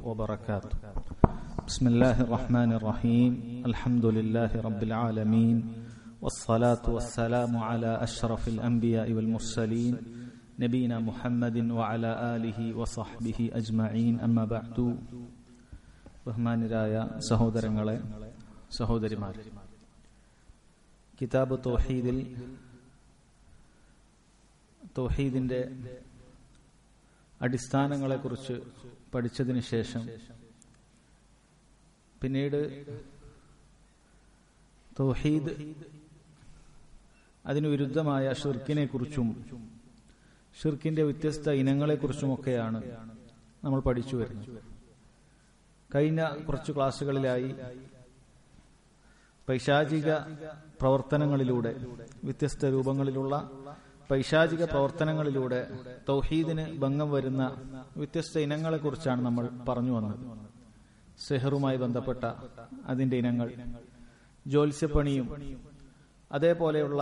وبركاته. بسم الله الرحمن الرحيم. الحمد لله رب العالمين والصلاة والسلام على أشرف الأنبياء والمرسلين نبينا محمد وعلى آله وصحبه أجمعين. أما بعد. ബഹുമാന്യരായ സഹോദരങ്ങളെ, സഹോദരിമാരെ, കിതാബ് തൗഹീദിൽ തൗഹീദിന്റെ അടിസ്ഥാനങ്ങളെക്കുറിച്ച് പഠിച്ചതിന് ശേഷം പിന്നീട് തൗഹീദ് അതിനു വിരുദ്ധമായ ഷിർക്കിനെ കുറിച്ചും ഷിർക്കിന്റെ വ്യത്യസ്ത ഇനങ്ങളെക്കുറിച്ചുമൊക്കെയാണ് നമ്മൾ പഠിച്ചു വരുന്നത്. കഴിഞ്ഞ കുറച്ചു ക്ലാസ്സുകളിലായി പൈശാചിക പ്രവർത്തനങ്ങളിലൂടെ, വ്യത്യസ്ത രൂപങ്ങളിലുള്ള പൈശാചിക പ്രവർത്തനങ്ങളിലൂടെ തൗഹീദിന് ഭംഗം വരുന്ന വ്യത്യസ്ത ഇനങ്ങളെക്കുറിച്ചാണ് നമ്മൾ പറഞ്ഞു വന്നത്. സെഹറുമായി ബന്ധപ്പെട്ട അതിന്റെ ഇനങ്ങൾ, ജ്യോത്സ്യപ്പണിയും അതേപോലെയുള്ള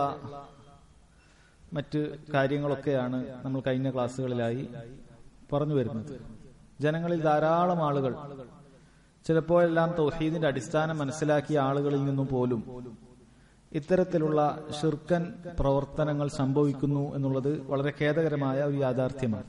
മറ്റ് കാര്യങ്ങളൊക്കെയാണ് നമ്മൾ കഴിഞ്ഞ ക്ലാസ്സുകളിലായി പറഞ്ഞു വരുന്നത്. ജനങ്ങളിൽ ധാരാളം ആളുകൾ, ചിലപ്പോഴെല്ലാം തൗഹീദിന്റെ അടിസ്ഥാനം മനസ്സിലാക്കിയ ആളുകളിൽ നിന്നും പോലും ഇത്തരത്തിലുള്ള ഷിർക്കൻ പ്രവർത്തനങ്ങൾ സംഭവിക്കുന്നു എന്നുള്ളത് വളരെ ഖേദകരമായ ഒരു യാഥാർത്ഥ്യമാണ്.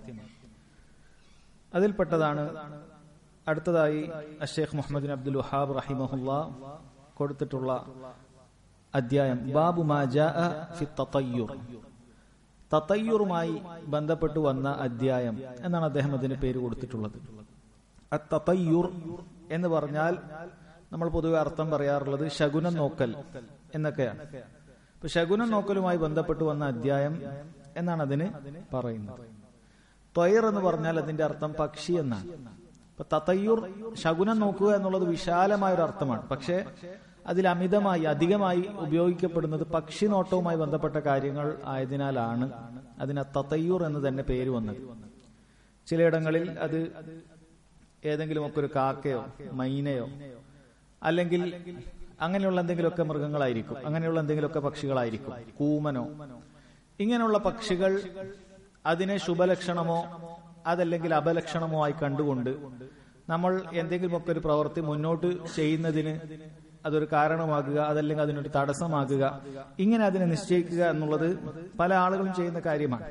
അതിൽപ്പെട്ടതാണ് അടുത്തതായി അഷേഖ് മുഹമ്മദ് ബിൻ അബ്ദുൽ വഹാബ് റഹിമഹുല്ലാ കൊടുത്തിട്ടുള്ള അധ്യായം, ബാബു മാ ജാഅ ഫി തതയ്യുർ. തതയ്യുറുമായി ബന്ധപ്പെട്ടു വന്ന അധ്യായം എന്നാണ് അദ്ദേഹം അതിന് പേര് കൊടുത്തിട്ടുള്ളത്. അത്തതയ്യുർ എന്ന് പറഞ്ഞാൽ നമ്മൾ പൊതുവെ അർത്ഥം പറയാറുള്ളത് ശകുനം നോക്കൽ എന്നൊക്കെയാണ്. ഇപ്പൊ ശകുനം നോക്കലുമായി ബന്ധപ്പെട്ടു വന്ന അധ്യായം എന്നാണ് അതിന് പറയുന്നത്. ത്വയർ എന്ന് പറഞ്ഞാൽ അതിന്റെ അർത്ഥം പക്ഷി എന്നാണ്. ഇപ്പൊ തതയ്യുർ, ശകുനം നോക്കുക എന്നുള്ളത് വിശാലമായ ഒരു അർത്ഥമാണ്. പക്ഷെ അതിൽ അമിതമായി, അധികമായി ഉപയോഗിക്കപ്പെടുന്നത് പക്ഷി നോട്ടവുമായി ബന്ധപ്പെട്ട കാര്യങ്ങൾ ആയതിനാലാണ് അതിന് തതയ്യുർ എന്ന് തന്നെ പേര് വന്നത്. ചിലയിടങ്ങളിൽ അത് ഏതെങ്കിലുമൊക്കെ ഒരു കാക്കയോ മൈനയോ അല്ലെങ്കിൽ അങ്ങനെയുള്ള എന്തെങ്കിലുമൊക്കെ മൃഗങ്ങളായിരിക്കും, അങ്ങനെയുള്ള എന്തെങ്കിലുമൊക്കെ പക്ഷികളായിരിക്കും, കൂമനോ. ഇങ്ങനെയുള്ള പക്ഷികൾ അതിനെ ശുഭലക്ഷണമോ അതല്ലെങ്കിൽ അപലക്ഷണമോ ആയി കണ്ടുകൊണ്ട് നമ്മൾ എന്തെങ്കിലുമൊക്കെ ഒരു പ്രവൃത്തി മുന്നോട്ട് ചെയ്യുന്നതിന് അതൊരു കാരണമാകുക, അതല്ലെങ്കിൽ അതിനൊരു തടസ്സമാകുക, ഇങ്ങനെ അതിനെ നിശ്ചയിക്കുക എന്നുള്ളത് പല ആളുകളും ചെയ്യുന്ന കാര്യമാണ്.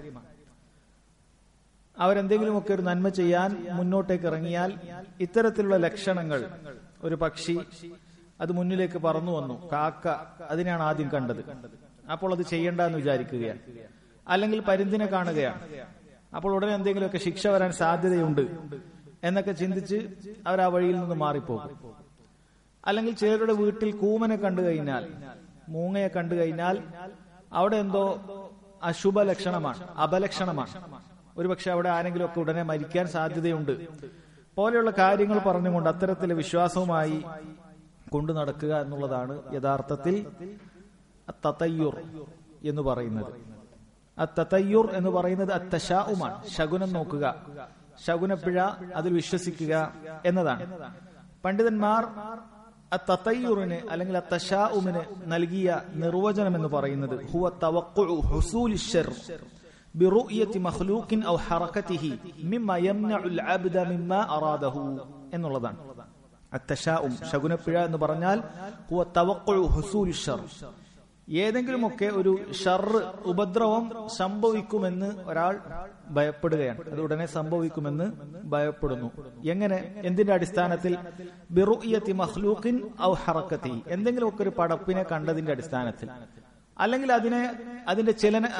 അവരെന്തെങ്കിലുമൊക്കെ ഒരു നന്മ ചെയ്യാൻ മുന്നോട്ടേക്ക് ഇറങ്ങിയാൽ ഇത്തരത്തിലുള്ള ലക്ഷണങ്ങൾ, ഒരു പക്ഷി അത് മുന്നിലേക്ക് പറന്നു വന്നു, കാക്ക അതിനെയാണ് ആദ്യം കണ്ടത്, അപ്പോൾ അത് ചെയ്യണ്ട എന്ന് വിചാരിക്കുകയാണ്. അല്ലെങ്കിൽ പരുന്തിനെ കാണുകയാണ്, അപ്പോൾ ഉടനെ എന്തെങ്കിലുമൊക്കെ ശിക്ഷ വരാൻ സാധ്യതയുണ്ട് എന്നൊക്കെ ചിന്തിച്ച് അവർ ആ വഴിയിൽ നിന്ന് മാറിപ്പോകും. അല്ലെങ്കിൽ ചിലരുടെ വീട്ടിൽ കൂമനെ കണ്ടു കഴിഞ്ഞാൽ, മൂങ്ങയെ കണ്ടു കഴിഞ്ഞാൽ അവിടെ എന്തോ അശുഭ ലക്ഷണമാണ്, അപലക്ഷണമാണ്, ഒരുപക്ഷെ അവിടെ ആരെങ്കിലും ഒക്കെ ഉടനെ മരിക്കാൻ സാധ്യതയുണ്ട് പോലെയുള്ള കാര്യങ്ങൾ പറഞ്ഞുകൊണ്ട് അത്തരത്തിലെ വിശ്വാസവുമായി കൊണ്ടു നടക്കുക എന്നുള്ളതാണ് യഥാർത്ഥത്തിൽ തതയ്യുർ എന്ന് പറയുന്നത്. തതയ്യുർ എന്ന് പറയുന്നത് അത്തശാഉമാണ്, ശകുനം നോക്കുക, ശകുനപ്പിഴ, അതിൽ വിശ്വസിക്കുക എന്നതാണ്. പണ്ഡിതന്മാർ തതയ്യുറിന് അല്ലെങ്കിൽ തശാഉമിന് നൽകിയ നിർവചനം എന്ന് പറയുന്നത് ഹുവ തവഖഉ ഹുസൂലി ശർ ബിറുഅയതി മഖ്ലൂഖിൻ ഔ ഹറകതിഹി മിമ്മ യംനഉൽ അബ്ദ മിമ്മ അറാദഹു എന്നുള്ളതാണ്. അത്തശാഉം, ശകുനപ്പിഴ എന്ന് പറഞ്ഞാൽ ഹുവ തവഖഉ ഹുസൂലി ശർ, ഏതെങ്കിലുമൊക്കെ ഒരു ഷർറ്, ഉപദ്രവം സംഭവിക്കുമെന്ന് ഒരാൾ ഭയപ്പെടുകയാണ്, അത് ഉടനെ സംഭവിക്കുമെന്ന് ഭയപ്പെടുന്നു. എങ്ങനെ, എന്തിന്റെ അടിസ്ഥാനത്തിൽ? ബിറുഅയതി മഖ്ലൂഖിൻ ഔ ഹറകതിഹി, എന്തെങ്കിലുമൊക്കെ ഒരു പടപ്പിനെ കണ്ടതിന്റെ അടിസ്ഥാനത്തിൽ, അല്ലെങ്കിൽ അതിന്റെ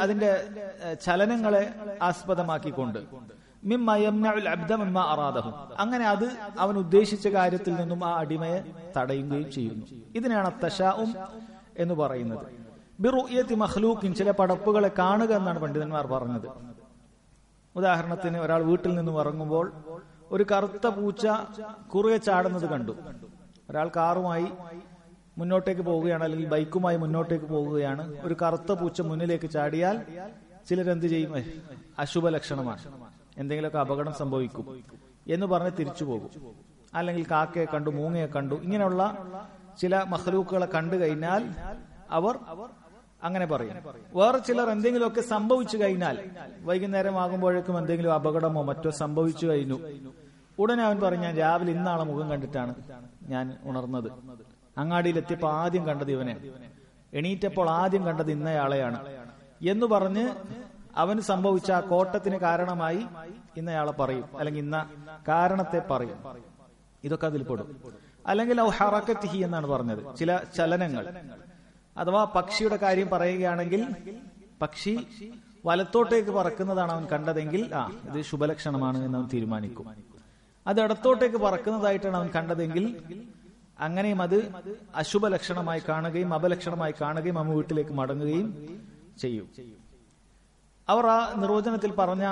ചലനങ്ങളെ ആസ്പദമാക്കിക്കൊണ്ട്, മിമ്മ യംനഉൽ അബ്ദ മിമ്മ അറാദഹു, അങ്ങനെ അത് അവൻ ഉദ്ദേശിച്ച കാര്യത്തിൽ നിന്നും ആ അടിമയെ തടയുകയും ചെയ്യുന്നു. ഇതിനെയാണ് തശാഉം എന്ന് പറയുന്നത്. ബിറുഅയതി മഖ്ലൂഖിൻ, ചില പടപ്പുകളെ കാണുക എന്നാണ് പണ്ഡിതന്മാർ പറഞ്ഞത്. ഉദാഹരണത്തിന്, ഒരാൾ വീട്ടിൽ നിന്നും ഇറങ്ങുമ്പോൾ ഒരു കറുത്ത പൂച്ച കുറുകെ ചാടുന്നത് കണ്ടു. ഒരാൾ കാറുമായി മുന്നോട്ടേക്ക് പോവുകയാണ്, അല്ലെങ്കിൽ ബൈക്കുമായി മുന്നോട്ടേക്ക് പോവുകയാണ്, ഒരു കറുത്ത പൂച്ച മുന്നിലേക്ക് ചാടിയാൽ ചിലരെന്ത് ചെയ്യും? അശുഭ ലക്ഷണമാണ്, എന്തെങ്കിലുമൊക്കെ അപകടം സംഭവിക്കും എന്ന് പറഞ്ഞ് തിരിച്ചു പോകും. അല്ലെങ്കിൽ കാക്കയെ കണ്ടു, മൂങ്ങയെ കണ്ടു, ഇങ്ങനെയുള്ള ചില മഖ്ലൂക്കുകളെ കണ്ടു കഴിഞ്ഞാൽ അവർ അങ്ങനെ പറയും. വേറെ ചിലർ എന്തെങ്കിലുമൊക്കെ സംഭവിച്ചു കഴിഞ്ഞാൽ, വൈകുന്നേരം ആകുമ്പോഴേക്കും എന്തെങ്കിലും അപകടമോ മറ്റോ സംഭവിച്ചു കഴിഞ്ഞു ഉടനെ അവൻ പറഞ്ഞു, ഞാൻ രാവിലെ ഇന്നാളെ മുഖം കണ്ടിട്ടാണ് ഞാൻ ഉണർന്നത്. അങ്ങാടിയിലെത്തിയപ്പോൾ ആദ്യം കണ്ടത് ഇവനെ, എണീറ്റപ്പോൾ ആദ്യം കണ്ടത് ഇന്നയാളെയാണ് എന്ന് പറഞ്ഞ് അവന് സംഭവിച്ച ആ കോട്ടത്തിന് കാരണമായി ഇന്നയാളെ പറയും, അല്ലെങ്കിൽ ഇന്ന കാരണത്തെ പറയും. ഇതൊക്കെ അതിൽ പെടും. അല്ലെങ്കിൽ ഔ ഹറക്കത്തിഹി എന്നാണ് പറഞ്ഞത്, ചില ചലനങ്ങൾ. അഥവാ പക്ഷിയുടെ കാര്യം പറയുകയാണെങ്കിൽ പക്ഷി വലത്തോട്ടേക്ക് പറക്കുന്നതാണ് അവൻ കണ്ടതെങ്കിൽ ഇത് ശുഭലക്ഷണമാണ് എന്ന് അവൻ തീരുമാനിക്കും. അത് ഇടത്തോട്ടേക്ക് പറക്കുന്നതായിട്ടാണ് അവൻ കണ്ടതെങ്കിൽ അങ്ങനെയും അത് അശുഭലക്ഷണമായി കാണുകയും അപലക്ഷണമായി കാണുകയും അവൻ വീട്ടിലേക്ക് മടങ്ങുകയും ചെയ്യും. അവർ ആ നിർവചനത്തിൽ പറഞ്ഞ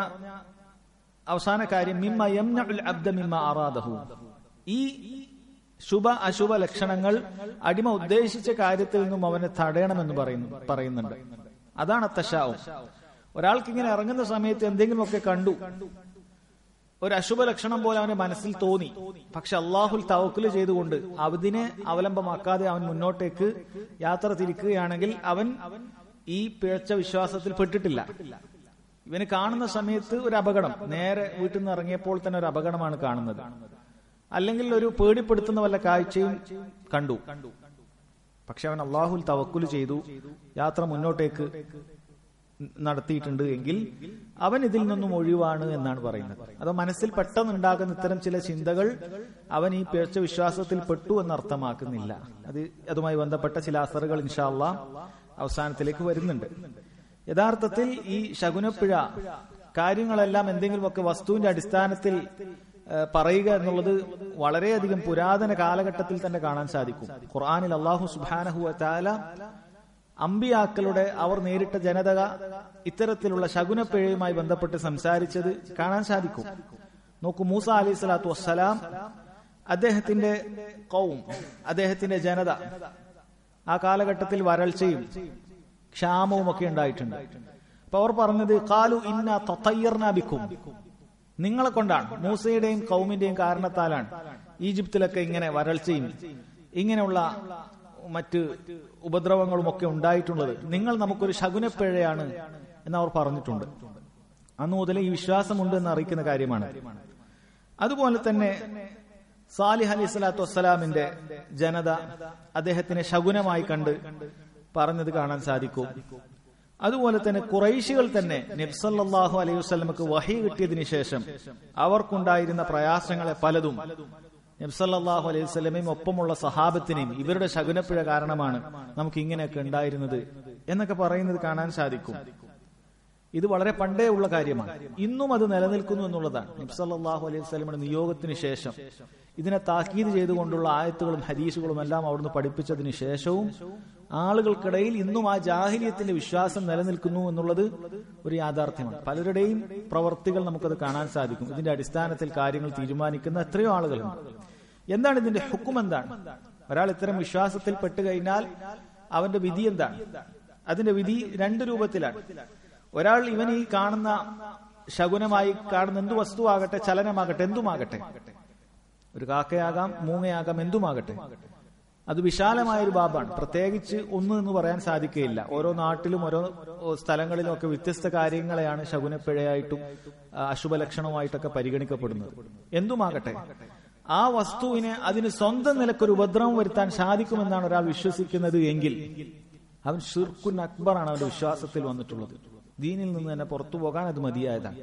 അവസാന കാര്യം മിമ്മ യംനഉൽ അബ്ദ മിമ്മ അറാദഹു, ഈ ശുഭ അശുഭ ലക്ഷണങ്ങൾ അടിമ ഉദ്ദേശിച്ച കാര്യത്തിൽ നിന്നും അവനെ തടയണമെന്ന് പറയുന്നുണ്ട്. അതാണ് തശാഉം. ഒരാൾക്ക് ഇങ്ങനെ ഇറങ്ങുന്ന സമയത്ത് എന്തെങ്കിലുമൊക്കെ കണ്ടു, ഒരു അശുഭ ലക്ഷണം പോലെ അവന്റെ മനസ്സിൽ തോന്നി, പക്ഷെ അള്ളാഹുൽ തവക്കുൽ ചെയ്തുകൊണ്ട് അതിനെ അവലംബമാക്കാതെ അവൻ മുന്നോട്ടേക്ക് യാത്ര തിരിക്കുകയാണെങ്കിൽ അവൻ ഈ പിഴച്ച വിശ്വാസത്തിൽ പെട്ടിട്ടില്ല. ഇവന് കാണുന്ന സമയത്ത് ഒരു അപകടം, നേരെ വീട്ടിൽ നിന്ന് ഇറങ്ങിയപ്പോൾ തന്നെ ഒരു അപകടമാണ് കാണുന്നത്, അല്ലെങ്കിൽ ഒരു പേടിപ്പെടുത്തുന്ന വല്ല കാഴ്ചയും കണ്ടു, പക്ഷെ അവൻ അള്ളാഹുൽ തവക്കുൽ ചെയ്തു യാത്ര മുന്നോട്ടേക്ക് നടത്തിയിട്ടുണ്ട് എങ്കിൽ അവൻ ഇതിൽ നിന്നും ഒഴിവാണ് എന്നാണ് പറയുന്നത്. അതോ മനസ്സിൽ പെട്ടെന്നുണ്ടാകുന്ന ഇത്തരം ചില ചിന്തകൾ അവൻ ഈ പിഴച്ച വിശ്വാസത്തിൽ പെട്ടു എന്ന് അർത്ഥമാക്കുന്നില്ല. അതുമായി ബന്ധപ്പെട്ട ചില അസറുകൾ ഇൻഷാ അല്ലാഹ് അവസാനത്തിലേക്ക് വരുന്നുണ്ട്. യഥാർത്ഥത്തിൽ ഈ ശകുനപ്പിഴ കാര്യങ്ങളെല്ലാം എന്തെങ്കിലുമൊക്കെ വസ്തുവിന്റെ അടിസ്ഥാനത്തിൽ പറയുക എന്നുള്ളത് വളരെയധികം പുരാതന കാലഘട്ടത്തിൽ തന്നെ കാണാൻ സാധിക്കും. ഖുർആനിൽ അല്ലാഹു സുബ്ഹാനഹു വ തആല അമ്പിയാക്കളുടെ അവർ നേരിട്ട ജനത ഇത്തരത്തിലുള്ള ശകുനപ്പിഴയുമായി ബന്ധപ്പെട്ട് സംസാരിച്ചത് കാണാൻ സാധിക്കും. നോക്കൂ, മൂസ അലൈഹി സ്വലാത്തു വസ്സലാം അദ്ദേഹത്തിന്റെ ഖൗം, അദ്ദേഹത്തിന്റെ ജനത, ആ കാലഘട്ടത്തിൽ വരൾച്ചയും ക്ഷാമവും ഒക്കെ ഉണ്ടായിട്ടുണ്ട്. അപ്പൊ അവർ പറഞ്ഞത് ഖാലു ഇന്നാ തതയ്യർനാ ബിക്കും, നിങ്ങളെ കൊണ്ടാണ്, മൂസയുടെയും ഖൗമിന്റെയും കാരണത്താലാണ് ഈജിപ്തിലൊക്കെ ഇങ്ങനെ വരൾച്ചയും ഇങ്ങനെയുള്ള മറ്റ് ഉപദ്രവങ്ങളും ഒക്കെ ഉണ്ടായിട്ടുള്ളത്, നിങ്ങൾ നമുക്കൊരു ശകുനപ്പിഴയാണ് എന്ന് അവർ പറഞ്ഞിട്ടുണ്ട്. അന്നു മുതൽ ഈ വിശ്വാസമുണ്ട് എന്ന് അറിയിക്കുന്ന കാര്യമാണ്. അതുപോലെ തന്നെ സാലിഹ് അലൈഹി സ്വലാത്തു വസ്സലാമിന്റെ ജനത അദ്ദേഹത്തിനെ ശകുനമായി കണ്ട് പറഞ്ഞത് കാണാൻ സാധിക്കും. അതുപോലെ തന്നെ ഖുറൈശികൾ തന്നെ നബി സല്ലല്ലാഹു അലൈഹി വസല്ലമക്ക് വഹി കിട്ടിയതിനു ശേഷം അവർക്കുണ്ടായിരുന്ന പ്രയാസങ്ങളെ പലതും നബി സല്ലല്ലാഹു അലൈഹി വസല്ലമയും ഒപ്പമുള്ള സഹാബത്തിനെയും ഇവരുടെ ശകുനപ്പിഴ കാരണമാണ് നമുക്ക് ഇങ്ങനെയൊക്കെ ഉണ്ടായിരുന്നത് എന്നൊക്കെ പറയുന്നത് കാണാൻ സാധിക്കും. ഇത് വളരെ പണ്ടേ ഉള്ള കാര്യമാണ്, ഇന്നും അത് നിലനിൽക്കുന്നു എന്നുള്ളതാണ്. നബി സല്ലല്ലാഹു അലൈഹി വസല്ലമയുടെ നിയോഗത്തിന് ശേഷം ഇതിനെ താക്കീത് ചെയ്തുകൊണ്ടുള്ള ആയത്തുകളും ഹദീസുകളും എല്ലാം അവിടുന്ന് പഠിപ്പിച്ചതിന് ശേഷവും ആളുകൾക്കിടയിൽ ഇന്നും ആ ജാഹിലിയത്തിന്റെ വിശ്വാസം നിലനിൽക്കുന്നു എന്നുള്ളത് ഒരു യാഥാർത്ഥ്യമാണ്. പലരുടെയും പ്രവർത്തികൾ നമുക്കത് കാണാൻ സാധിക്കും. ഇതിന്റെ അടിസ്ഥാനത്തിൽ കാര്യങ്ങൾ തീരുമാനിക്കുന്ന എത്രയോ ആളുകളുണ്ട്. എന്താണ് ഇതിന്റെ ഹുക്കും? എന്താണ്? ഒരാൾ ഇത്തരം വിശ്വാസത്തിൽ പെട്ടുകഴിഞ്ഞാൽ അവന്റെ വിധി എന്താണ്? അതിന്റെ വിധി രണ്ട് രൂപത്തിലാണ്. ഒരാൾ ഇവൻ ഈ കാണുന്ന ശകുനമായി കാണുന്ന എന്തു വസ്തുവാകട്ടെ, ചലനമാകട്ടെ, എന്തുമാകട്ടെ, ഒരു കാക്കയാകാം, മൂങ്ങയാകാം, എന്തുമാകട്ടെ, അത് വിശാലമായൊരു ബാബാണ്. പ്രത്യേകിച്ച് ഒന്ന് എന്ന് പറയാൻ സാധിക്കുകയില്ല. ഓരോ നാട്ടിലും ഓരോ സ്ഥലങ്ങളിലും ഒക്കെ വ്യത്യസ്ത കാര്യങ്ങളെയാണ് ശകുനപ്പിഴയായിട്ടും അശുഭലക്ഷണമായിട്ടൊക്കെ പരിഗണിക്കപ്പെടുന്നത്. എന്തുമാകട്ടെ, ആ വസ്തുവിനെ അതിന് സ്വന്തം നിലക്കൊരു ഉപദ്രവം വരുത്താൻ സാധിക്കുമെന്നാണ് ഒരാൾ വിശ്വസിക്കുന്നത് എങ്കിൽ അവൻ ഷിർക്കുൻ അക്ബറാണ് അവന്റെ വിശ്വാസത്തിൽ വന്നിട്ടുള്ളത്. ദീനിൽ നിന്ന് തന്നെ പുറത്തു പോകാൻ അത് മതിയായതാണ്.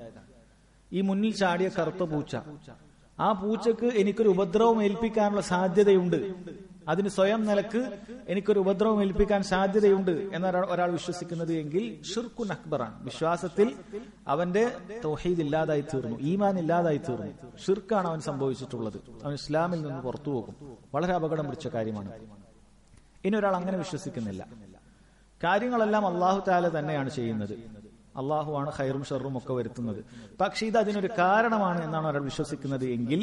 ഈ മുന്നിൽ ചാടിയ കറുത്ത പൂച്ച, ആ പൂച്ചക്ക് എനിക്കൊരു ഉപദ്രവം ഏൽപ്പിക്കാനുള്ള സാധ്യതയുണ്ട്, അതിന് സ്വയം നിലക്ക് എനിക്കൊരു ഉപദ്രവം ഏൽപ്പിക്കാൻ സാധ്യതയുണ്ട് എന്ന ഒരാൾ വിശ്വസിക്കുന്നത് എങ്കിൽ ഷിർക്കുൻ അക്ബറാണ്. വിശ്വാസത്തിൽ അവന്റെ തൗഹീദ് ഇല്ലാതായി തീർന്നു, ഈമാൻ ഇല്ലാതായി തീർന്നു. ഷിർക്കാണ് അവൻ സംഭവിച്ചിട്ടുള്ളത്. അവൻ ഇസ്ലാമിൽ നിന്ന് പുറത്തു പോകും. വളരെ അപകടം പിടിച്ച കാര്യമാണ്. ഇനി ഒരാൾ അങ്ങനെ വിശ്വസിക്കുന്നില്ല. കാര്യങ്ങളെല്ലാം അല്ലാഹു തആല തന്നെയാണ് ചെയ്യുന്നത്, അള്ളാഹുവാണ് ഖൈറും ഷർറും ഒക്കെ വരുത്തുന്നത്, പക്ഷെ ഇത് അതിനൊരു കാരണമാണ് എന്നാണ് ഒരാൾ വിശ്വസിക്കുന്നത് എങ്കിൽ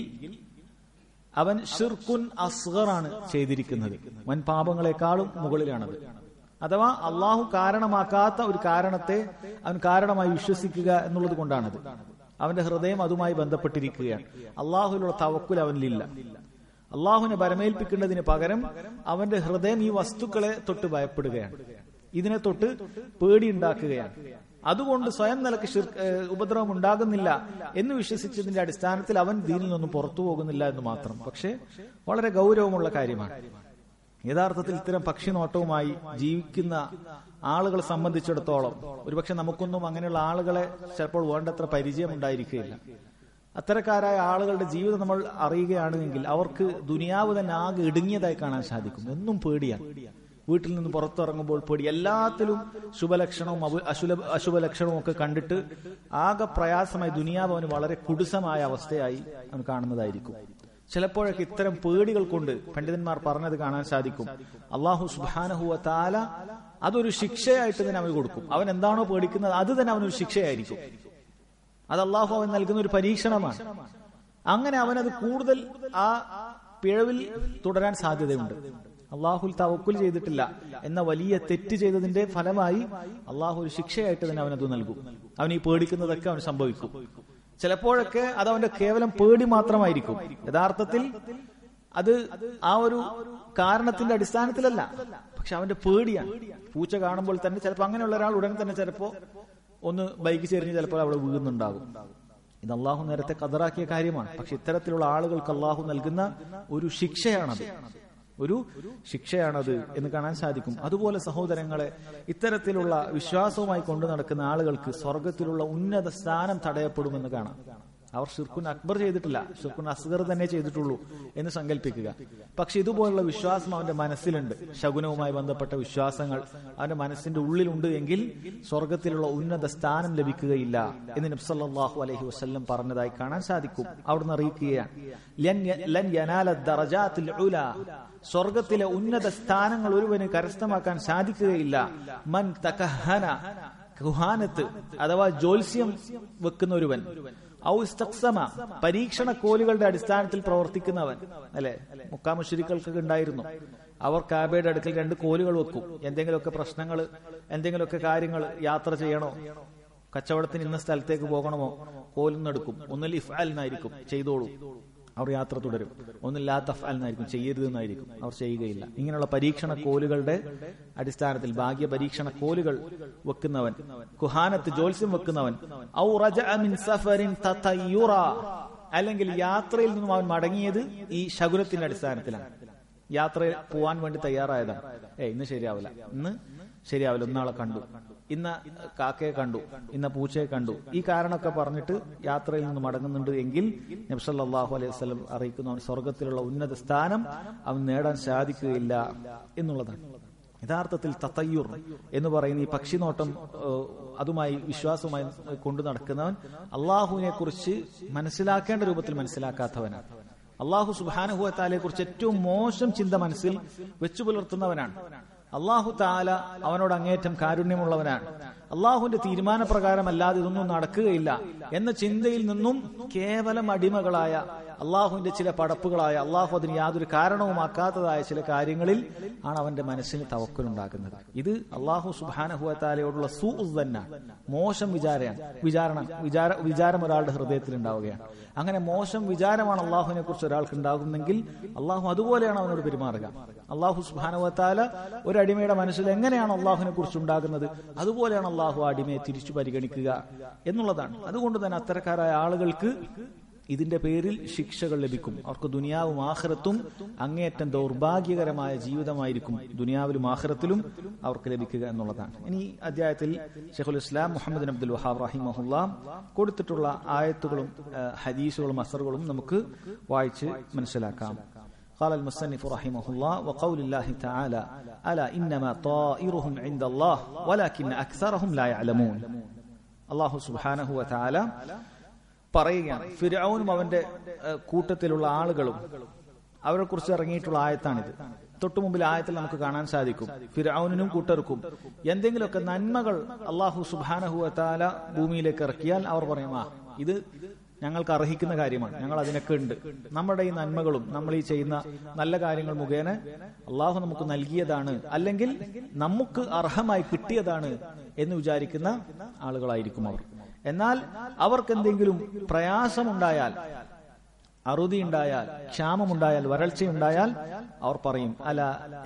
അവൻ ഷിർക്കുൻ അസ്ഗറാണ് ചെയ്തിരിക്കുന്നത്. വൻ പാപങ്ങളെക്കാളും മുകളിലാണത്. അഥവാ അള്ളാഹു കാരണമാക്കാത്ത ഒരു കാരണത്തെ അവൻ കാരണമായി വിശ്വസിക്കുക എന്നുള്ളത് കൊണ്ടാണത്. അവന്റെ ഹൃദയം അതുമായി ബന്ധപ്പെട്ടിരിക്കുകയാണ്. അള്ളാഹുവിലുള്ള തവക്കുൽ അവനിലില്ല. അള്ളാഹുവിനെ ബരമേൽപ്പിക്കേണ്ടതിന് പകരം അവന്റെ ഹൃദയം ഈ വസ്തുക്കളെ തൊട്ട് ഭയപ്പെടുകയാണ്, ഇതിനെ തൊട്ട് പേടിയുണ്ടാക്കുകയാണ്. അതുകൊണ്ട് സ്വയം നിലക്ക് ഉപദ്രവം ഉണ്ടാകുന്നില്ല എന്ന് വിശ്വസിച്ചതിന്റെ അടിസ്ഥാനത്തിൽ അവൻ ദീനിൽ നിന്നും പുറത്തു പോകുന്നില്ല എന്ന് മാത്രം. പക്ഷെ വളരെ ഗൗരവമുള്ള കാര്യമാണ്. യഥാർത്ഥത്തിൽ ഇത്തരം പക്ഷിനോട്ടവുമായി ജീവിക്കുന്ന ആളുകളെ സംബന്ധിച്ചിടത്തോളം ഒരുപക്ഷെ നമുക്കൊന്നും അങ്ങനെയുള്ള ആളുകളെ ചിലപ്പോൾ വേണ്ടത്ര പരിചയം ഉണ്ടായിരിക്കുകയില്ല. അത്തരക്കാരായ ആളുകളുടെ ജീവിതം നമ്മൾ അറിയുകയാണെങ്കിൽ അവർക്ക് ദുനിയാവ് തന്നെ ആകെ ഇടുങ്ങിയതായി കാണാൻ സാധിക്കും. എന്നും പേടിയാണ്. വീട്ടിൽ നിന്ന് പുറത്തിറങ്ങുമ്പോൾ പേടി, എല്ലാത്തിലും ശുഭലക്ഷണവും അശുഭലക്ഷണവും ഒക്കെ കണ്ടിട്ട് ആകെ പ്രയാസമായി ദുനിയാവ് അവന് വളരെ കുടുസമായ അവസ്ഥയായി അവൻ കാണുന്നതായിരിക്കും. ചിലപ്പോഴൊക്കെ ഇത്തരം പേടികൾ കൊണ്ട് പണ്ഡിതന്മാർ പറഞ്ഞത് കാണാൻ സാധിക്കും. അള്ളാഹു സുബ്ഹാനഹു വ തആല അതൊരു ശിക്ഷയായിട്ട് തന്നെ അവന് കൊടുക്കും. അവൻ എന്താണോ പേടിക്കുന്നത് അത് തന്നെ അവനൊരു ശിക്ഷയായിരിക്കും. അത് അള്ളാഹു അവൻ നൽകുന്ന ഒരു പരീക്ഷണമാണ്. അങ്ങനെ അവനത് കൂടുതൽ ആ പിഴവിൽ തുടരാൻ സാധ്യതയുണ്ട്. അള്ളാഹുൽ തവക്കുൽ ചെയ്തിട്ടില്ല എന്ന വലിയ തെറ്റ് ചെയ്തതിന്റെ ഫലമായി അള്ളാഹു ഒരു ശിക്ഷയായിട്ട് തന്നെ അവനത് നൽകും. അവൻ ഈ പേടിക്കുന്നതൊക്കെ അവൻ സംഭവിക്കും. ചിലപ്പോഴൊക്കെ അത് അവന്റെ കേവലം പേടി മാത്രമായിരിക്കും. യഥാർത്ഥത്തിൽ അത് ആ ഒരു കാരണത്തിന്റെ അടിസ്ഥാനത്തിലല്ല, പക്ഷെ അവന്റെ പേടിയാണ്. പൂച്ച കാണുമ്പോൾ തന്നെ ചിലപ്പോൾ അങ്ങനെയുള്ള ഒരാൾ ഉടൻ തന്നെ ചിലപ്പോ ഒന്ന് ബൈക്ക് ചെറിഞ്ഞ് ചിലപ്പോൾ അവിടെ വീഴുന്നുണ്ടാകും. ഇത് അള്ളാഹു നേരത്തെ ഖദറാക്കിയ കാര്യമാണ്. പക്ഷെ ഇത്തരത്തിലുള്ള ആളുകൾക്ക് അള്ളാഹു നൽകുന്ന ഒരു ശിക്ഷയാണത്, ഒരു ശിക്ഷയാണത് എന്ന് കാണാൻ സാധിക്കും. അതുപോലെ സഹോദരങ്ങളെ, ഇത്തരത്തിലുള്ള വിശ്വാസവുമായി കൊണ്ടു നടക്കുന്ന ആളുകൾക്ക് സ്വർഗത്തിലുള്ള ഉന്നത സ്ഥാനം തടയപ്പെടുമെന്ന് കാണാം. അവർ ഷിർക്കുൻ അക്ബർ ചെയ്തിട്ടില്ല, ഷിർക്കുൻ അസ്ഗർ തന്നെ ചെയ്തിട്ടുള്ളൂ എന്ന് സങ്കല്പിക്കുക. പക്ഷെ ഇതുപോലുള്ള വിശ്വാസം അവന്റെ മനസ്സിലുണ്ട്, ശകുനവുമായി ബന്ധപ്പെട്ട വിശ്വാസങ്ങൾ അവന്റെ മനസ്സിന്റെ ഉള്ളിലുണ്ട് എങ്കിൽ സ്വർഗത്തിലുള്ള ഉന്നത സ്ഥാനം ലഭിക്കുകയില്ല എന്ന് നബി സല്ലല്ലാഹു അലൈഹി വസല്ലം പറഞ്ഞതായി കാണാൻ സാധിക്കും. അവിടുന്ന് അറിയിക്കുകയാണ്, ലൻ യനാല ദറജാത്തുൽ ഉലാ, സ്വർഗത്തിലെ ഉന്നത സ്ഥാനങ്ങൾ ഒരുവന് കരസ്ഥമാക്കാൻ സാധിക്കുകയില്ല. മൻ തകഹന, കുഹാനത്ത് അഥവാ ജ്യോത്സ്യം വെക്കുന്ന ഒരുവൻ, ഔ ഇസ്തഖ്സമ, പരീക്ഷണ കോലുകളുടെ അടിസ്ഥാനത്തിൽ പ്രവർത്തിക്കുന്നവൻ. അല്ലെ, മുക്കാ മുശ്രിക്കുകൾക്കൊക്കെ ഉണ്ടായിരുന്നു. അവർ കാബയുടെ അടുക്കൽ 2 കോലുകൾ വെക്കും. എന്തെങ്കിലുമൊക്കെ പ്രശ്നങ്ങൾ, എന്തെങ്കിലുമൊക്കെ കാര്യങ്ങൾ, യാത്ര ചെയ്യണോ, കച്ചവടത്തിന് ഇന്ന സ്ഥലത്തേക്ക് പോകണമോ, കോലിന്നെടുക്കും. ഒന്നിൽ ഇഫ്അൽ എന്നായിരിക്കും, ചെയ്തോളൂ, അവർ യാത്ര തുടരും. ഒന്നില്ലാ തഫ്അൽ എന്നായിരിക്കും, ചെയ്യരുതെന്നായിരിക്കും, അവർ ചെയ്യുകയില്ല. ഇങ്ങനെയുള്ള പരീക്ഷണ കോലുകളുടെ അടിസ്ഥാനത്തിൽ ഭാഗ്യ പരീക്ഷണ കോലുകൾ വെക്കുന്നവൻ, കുഹാനത്ത് ജ്യോത്സ്യം വെക്കുന്നവൻ, ഔ റജഅ മിൻ സഫറിൻ തതയ്യുറ, അല്ലെങ്കിൽ യാത്രയിൽ നിന്നും അവൻ മടങ്ങിയത് ഈ ശകുനത്തിന്റെ അടിസ്ഥാനത്തിലാണ്. യാത്ര പോവാൻ വേണ്ടി തയ്യാറായതാണ്. ഇന്ന് ശരിയാവില്ല, ഒന്നാളെ കണ്ടു, ഇന്ന കാക്കയെ കണ്ടു, ഇന്ന പൂച്ചയെ കണ്ടു, ഈ കാരണമൊക്കെ പറഞ്ഞിട്ട് യാത്രയിൽ നിന്ന് മടങ്ങുന്നുണ്ട് എങ്കിൽ നബി സല്ലല്ലാഹു അലൈഹി വസല്ലം അറിയിക്കുന്നു, അവൻ സ്വർഗത്തിലുള്ള ഉന്നത സ്ഥാനം അവൻ നേടാൻ സാധിക്കുകയില്ല എന്നുള്ളതാണ്. യഥാർത്ഥത്തിൽ തതയ്യുർ എന്ന് പറയുന്ന ഈ പക്ഷിനോട്ടം, അതുമായി വിശ്വാസവുമായി കൊണ്ടു നടക്കുന്നവൻ അള്ളാഹുവിനെ കുറിച്ച് മനസ്സിലാക്കേണ്ട രൂപത്തിൽ മനസ്സിലാക്കാത്തവനാണ്. അള്ളാഹു സുബ്ഹാനഹു വ തആലയെ കുറിച്ച് ഏറ്റവും മോശം ചിന്ത മനസ്സിൽ വെച്ചു പുലർത്തുന്നവനാണ്. അള്ളാഹു തആല അവനോട് അങ്ങേറ്റം കാരുണ്യമുള്ളവനാണ്. അള്ളാഹുവിന്റെ തീരുമാനപ്രകാരം അല്ലാതെ ഇതൊന്നും നടക്കുകയില്ല എന്ന ചിന്തയിൽ നിന്നും കേവലം അടിമകളായ അള്ളാഹുവിന്റെ ചില പടപ്പുകളായ, അള്ളാഹു അതിന് യാതൊരു കാരണവുമാക്കാത്തതായ ചില കാര്യങ്ങളിൽ ആണ് അവന്റെ മനസ്സിന് തവക്കുലുണ്ടാക്കുന്നത്. ഇത് അള്ളാഹു സുബ്ഹാനഹു വ തആലയോടുള്ള സൂഉസ്സന്ന, മോശം വിചാരം ഒരാളുടെ ഹൃദയത്തിൽ ഉണ്ടാവുകയാണ്. അങ്ങനെ മോശം വിചാരമാണ് അള്ളാഹുവിനെ കുറിച്ച് ഒരാൾക്ക് ഉണ്ടാകുന്നെങ്കിൽ അള്ളാഹു അതുപോലെയാണ് അവനോട് പെരുമാറുക. അള്ളാഹു സുബ്ഹാനഹു വ തആല ഒരു അടിമയുടെ മനസ്സിൽ എങ്ങനെയാണ് അള്ളാഹുവിനെ കുറിച്ച് ഉണ്ടാകുന്നത്, അതുപോലെയാണ് അള്ളാഹു അടിമയെ തിരിച്ചു പരിഗണിക്കുക എന്നുള്ളതാണ്. അതുകൊണ്ട് തന്നെ അത്തരക്കാരായ ആളുകൾക്ക് ഇതിന്റെ പേരിൽ ശിക്ഷകൾ ലഭിക്കും. അവർക്ക് ദുനിയാവും ആഖിറത്തും അങ്ങേയറ്റം ദൗർഭാഗ്യകരമായ ജീവിതമായിരിക്കും ദുനിയാവിലും ആഖിറത്തിലും അവർക്ക് ലഭിക്കുക എന്നുള്ളതാണ്. ഇനി അധ്യായത്തിൽ ശൈഖുൽ ഇസ്ലാം മുഹമ്മദ് അബ്ദുൽ വഹാബ് റഹിമഹുല്ലാഹ് കൊടുത്തിട്ടുള്ള ആയത്തുകളും ഹദീസുകളും അസറുകളും നമുക്ക് വായിച്ച് മനസ്സിലാക്കാം. قال المصنف رحمه الله وقول الله تعالى ألا إنما طائرهم عند الله ولكن أكثرهم لا يعلمون. അല്ലാഹു സുബ്ഹാനഹു വ തആല പറയുകയാണ്, ഫിർഔനും അവന്റെ കൂട്ടത്തിലുള്ള ആളുകളും അവരെ കുറിച്ച് ഇറങ്ങിയിട്ടുള്ള ആയത്താണിത്. തൊട്ടു മുമ്പിൽ ആയത്തിൽ നമുക്ക് കാണാൻ സാധിക്കും, ഫിർഔനും കൂട്ടർക്കും എന്തെങ്കിലുമൊക്കെ നന്മകൾ അല്ലാഹു സുബ്ഹാനഹു വ തആല ഭൂമിയിലേക്ക് ഇറക്കിയാൽ അവർ പറയും, ഇത് ഞങ്ങൾക്ക് അർഹിക്കുന്ന കാര്യമാണ്, ഞങ്ങൾ അതിനൊക്കെ ഉണ്ട്. നമ്മുടെ ഈ നന്മകളും നമ്മൾ ഈ ചെയ്യുന്ന നല്ല കാര്യങ്ങൾ മുഖേന അള്ളാഹു നമുക്ക് നൽകിയതാണ്, അല്ലെങ്കിൽ നമുക്ക് അർഹമായി കിട്ടിയതാണ് എന്ന് വിചാരിക്കുന്ന ആളുകളായിരിക്കും അവർ. എന്നാൽ അവർക്ക് എന്തെങ്കിലും പ്രയാസമുണ്ടായാൽ അറുതി ഉണ്ടായാൽ, ക്ഷാമമുണ്ടായാൽ, വരൾച്ചയുണ്ടായാൽ അവർ പറയും, അല്ല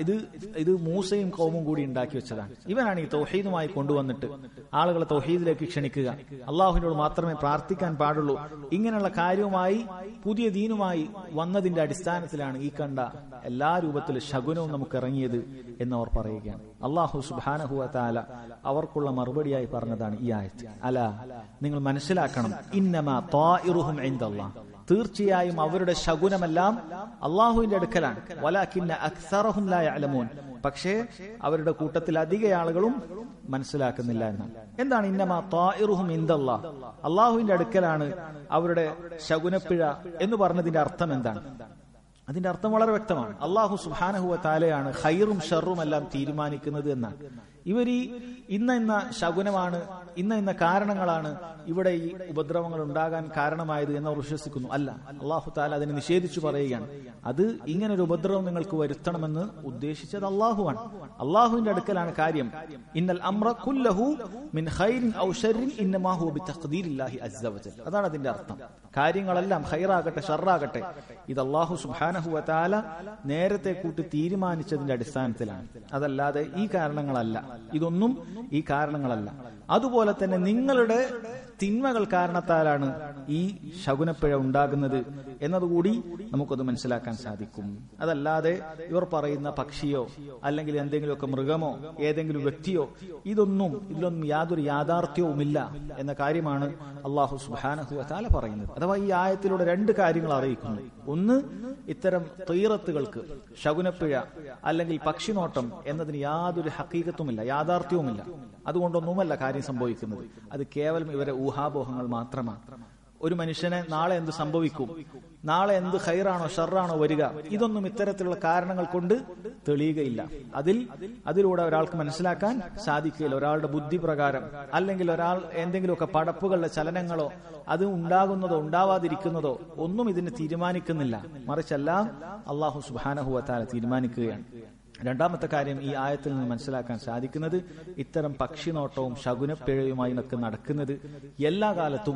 ഇത് മൂസയും കൗമും കൂടി ഉണ്ടാക്കി വെച്ചതാണ്. ഇവനാണ് ഈ തൗഹീദുമായി കൊണ്ടുവന്നിട്ട് ആളുകളെ തൗഹീദിലേക്ക് ക്ഷണിക്കുക, അള്ളാഹുവിനോട് മാത്രമേ പ്രാർത്ഥിക്കാൻ പാടുള്ളൂ, ഇങ്ങനെയുള്ള കാര്യവുമായി പുതിയ ദീനുമായി വന്നതിന്റെ അടിസ്ഥാനത്തിലാണ് ഈ കണ്ട എല്ലാ രൂപത്തിലും ശകുനവും നമുക്ക് ഇറങ്ങിയത് എന്നവർ പറയുകയാണ്. അള്ളാഹു സുബ്ഹാനഹു വ തആല അവർക്കുള്ള മറുപടിയായി പറഞ്ഞതാണ് ഈ ആയത്ത്. അല, നിങ്ങൾ മനസ്സിലാക്കണം, ഇന്നമാ ത്വാഇറുഹും ഇൻദല്ലാഹ്, തീർച്ചയായും അവരുടെ ശകുനമെല്ലാം അള്ളാഹുവിന്റെ അടുക്കലാണ്. വലാകിന്ന അക്സറഹും ലാ യഅലമൂൻ, പക്ഷേ അവരുടെ കൂട്ടത്തിൽ അധിക ആളുകളും മനസ്സിലാക്കുന്നില്ല എന്നാണ്. എന്താണ് ഇന്നമാ ത്വാഇറുഹും ഇൻദല്ലാഹ്, അള്ളാഹുവിന്റെ അടുക്കലാണ് അവരുടെ ശകുനപ്പിഴ എന്ന് പറഞ്ഞതിന്റെ അർത്ഥം എന്താണ്? അതിന്റെ അർത്ഥം വളരെ വ്യക്തമാണ്. അള്ളാഹു സുബ്ഹാനഹു വ തആലയാണ് ഖൈറും ഷർറും എല്ലാം തീരുമാനിക്കുന്നത് എന്നാണ്. ഇവർ ഇന്ന ശകുനമാണ്, ഇന്ന കാരണങ്ങളാണ് ഇവിടെ ഈ ഉപദ്രവങ്ങൾ ഉണ്ടാകാൻ കാരണമായത് എന്നവർ വിശ്വസിക്കുന്നു. അല്ല, അള്ളാഹു തആല അതിനെ നിഷേധിച്ചു പറയുകയാണ്. അത് ഇങ്ങനൊരു ഉപദ്രവം നിങ്ങൾക്ക് വരുത്തണമെന്ന് ഉദ്ദേശിച്ചത് അള്ളാഹുവാണ്. അള്ളാഹുവിന്റെ അടുക്കലാണ് കാര്യം. ഇന്നൽ അംറ കുല്ലഹു മിൻ ഖൈറിൻ ഔ ശർറിൻ ഇന്നമാ ഹുവ ബിതഖ്ദീരില്ലാഹി അസ്സ വജൽ. അതാണ് അതിന്റെ അർത്ഥം. കാര്യങ്ങളെല്ലാം ഖൈറാകട്ടെ ഷർറാകട്ടെ, ഇത് അള്ളാഹു സുബ്ഹാനഹു വ തആല നേരത്തെ കൂട്ടി തീരുമാനിച്ചതിന്റെ അടിസ്ഥാനത്തിലാണ്. അതല്ലാതെ ഈ കാരണങ്ങളല്ല, ഇതൊന്നും ഈ കാരണങ്ങളല്ല. അതുപോലെ തന്നെ നിങ്ങളുടെ തിന്മകൾ കാരണത്താലാണ് ഈ ശകുനപ്പിഴ ഉണ്ടാകുന്നത് എന്നതുകൂടി നമുക്കത് മനസ്സിലാക്കാൻ സാധിക്കും. അതല്ലാതെ ഇവർ പറയുന്ന പക്ഷിയോ അല്ലെങ്കിൽ എന്തെങ്കിലുമൊക്കെ മൃഗമോ ഏതെങ്കിലും വ്യക്തിയോ ഇതിലൊന്നും യാതൊരു യാഥാർത്ഥ്യവുമില്ല എന്ന കാര്യമാണ് അള്ളാഹു സുബ്ഹാനഹു വ തആല പറയുന്നത്. അഥവാ ഈ ആയത്തിലൂടെ രണ്ട് കാര്യങ്ങൾ അറിയിക്കുന്നു. ഒന്ന്, ഇത്തരം തീറത്തുകൾക്ക് ശകുനപ്പിഴ അല്ലെങ്കിൽ പക്ഷിനോട്ടം എന്നതിന് യാതൊരു ഹഖീഖത്തുമില്ല, യാഥാർത്ഥ്യവുമില്ല. അതുകൊണ്ടൊന്നുമല്ല കാര്യം സംഭവിക്കുന്നത്. അത് കേവലം ഇവരെ ഊഹാപോഹങ്ങൾ മാത്രമാണ്. ഒരു മനുഷ്യനെ നാളെ എന്ത് സംഭവിക്കും, നാളെ എന്ത് ഖൈറാണോ ഷർറാണോ വരിക, ഇതൊന്നും ഇത്തരത്തിലുള്ള കാരണങ്ങൾ കൊണ്ട് തെളിയുകയില്ല. അതിലൂടെ ഒരാൾക്ക് മനസ്സിലാക്കാൻ സാധിക്കുകയില്ല. ഒരാളുടെ ബുദ്ധി പ്രകാരം അല്ലെങ്കിൽ ഒരാൾ എന്തെങ്കിലുമൊക്കെ പടപ്പുകളുടെ ചലനങ്ങളോ അത് ഉണ്ടാകുന്നതോ ഉണ്ടാവാതിരിക്കുന്നതോ ഒന്നും ഇതിനെ തീരുമാനിക്കുന്നില്ല. മറിച്ചെല്ലാം അള്ളാഹു സുബ്ഹാനഹു വ തആല തീരുമാനിക്കുകയാണ്. രണ്ടാമത്തെ കാര്യം ഈ ആയത്തിൽ നിന്ന് മനസ്സിലാക്കാൻ സാധിക്കുന്നത്, ഇത്തരം പക്ഷിനോട്ടവും ശകുനപ്പിഴയുമായി നടക്കുന്നത് എല്ലാ കാലത്തും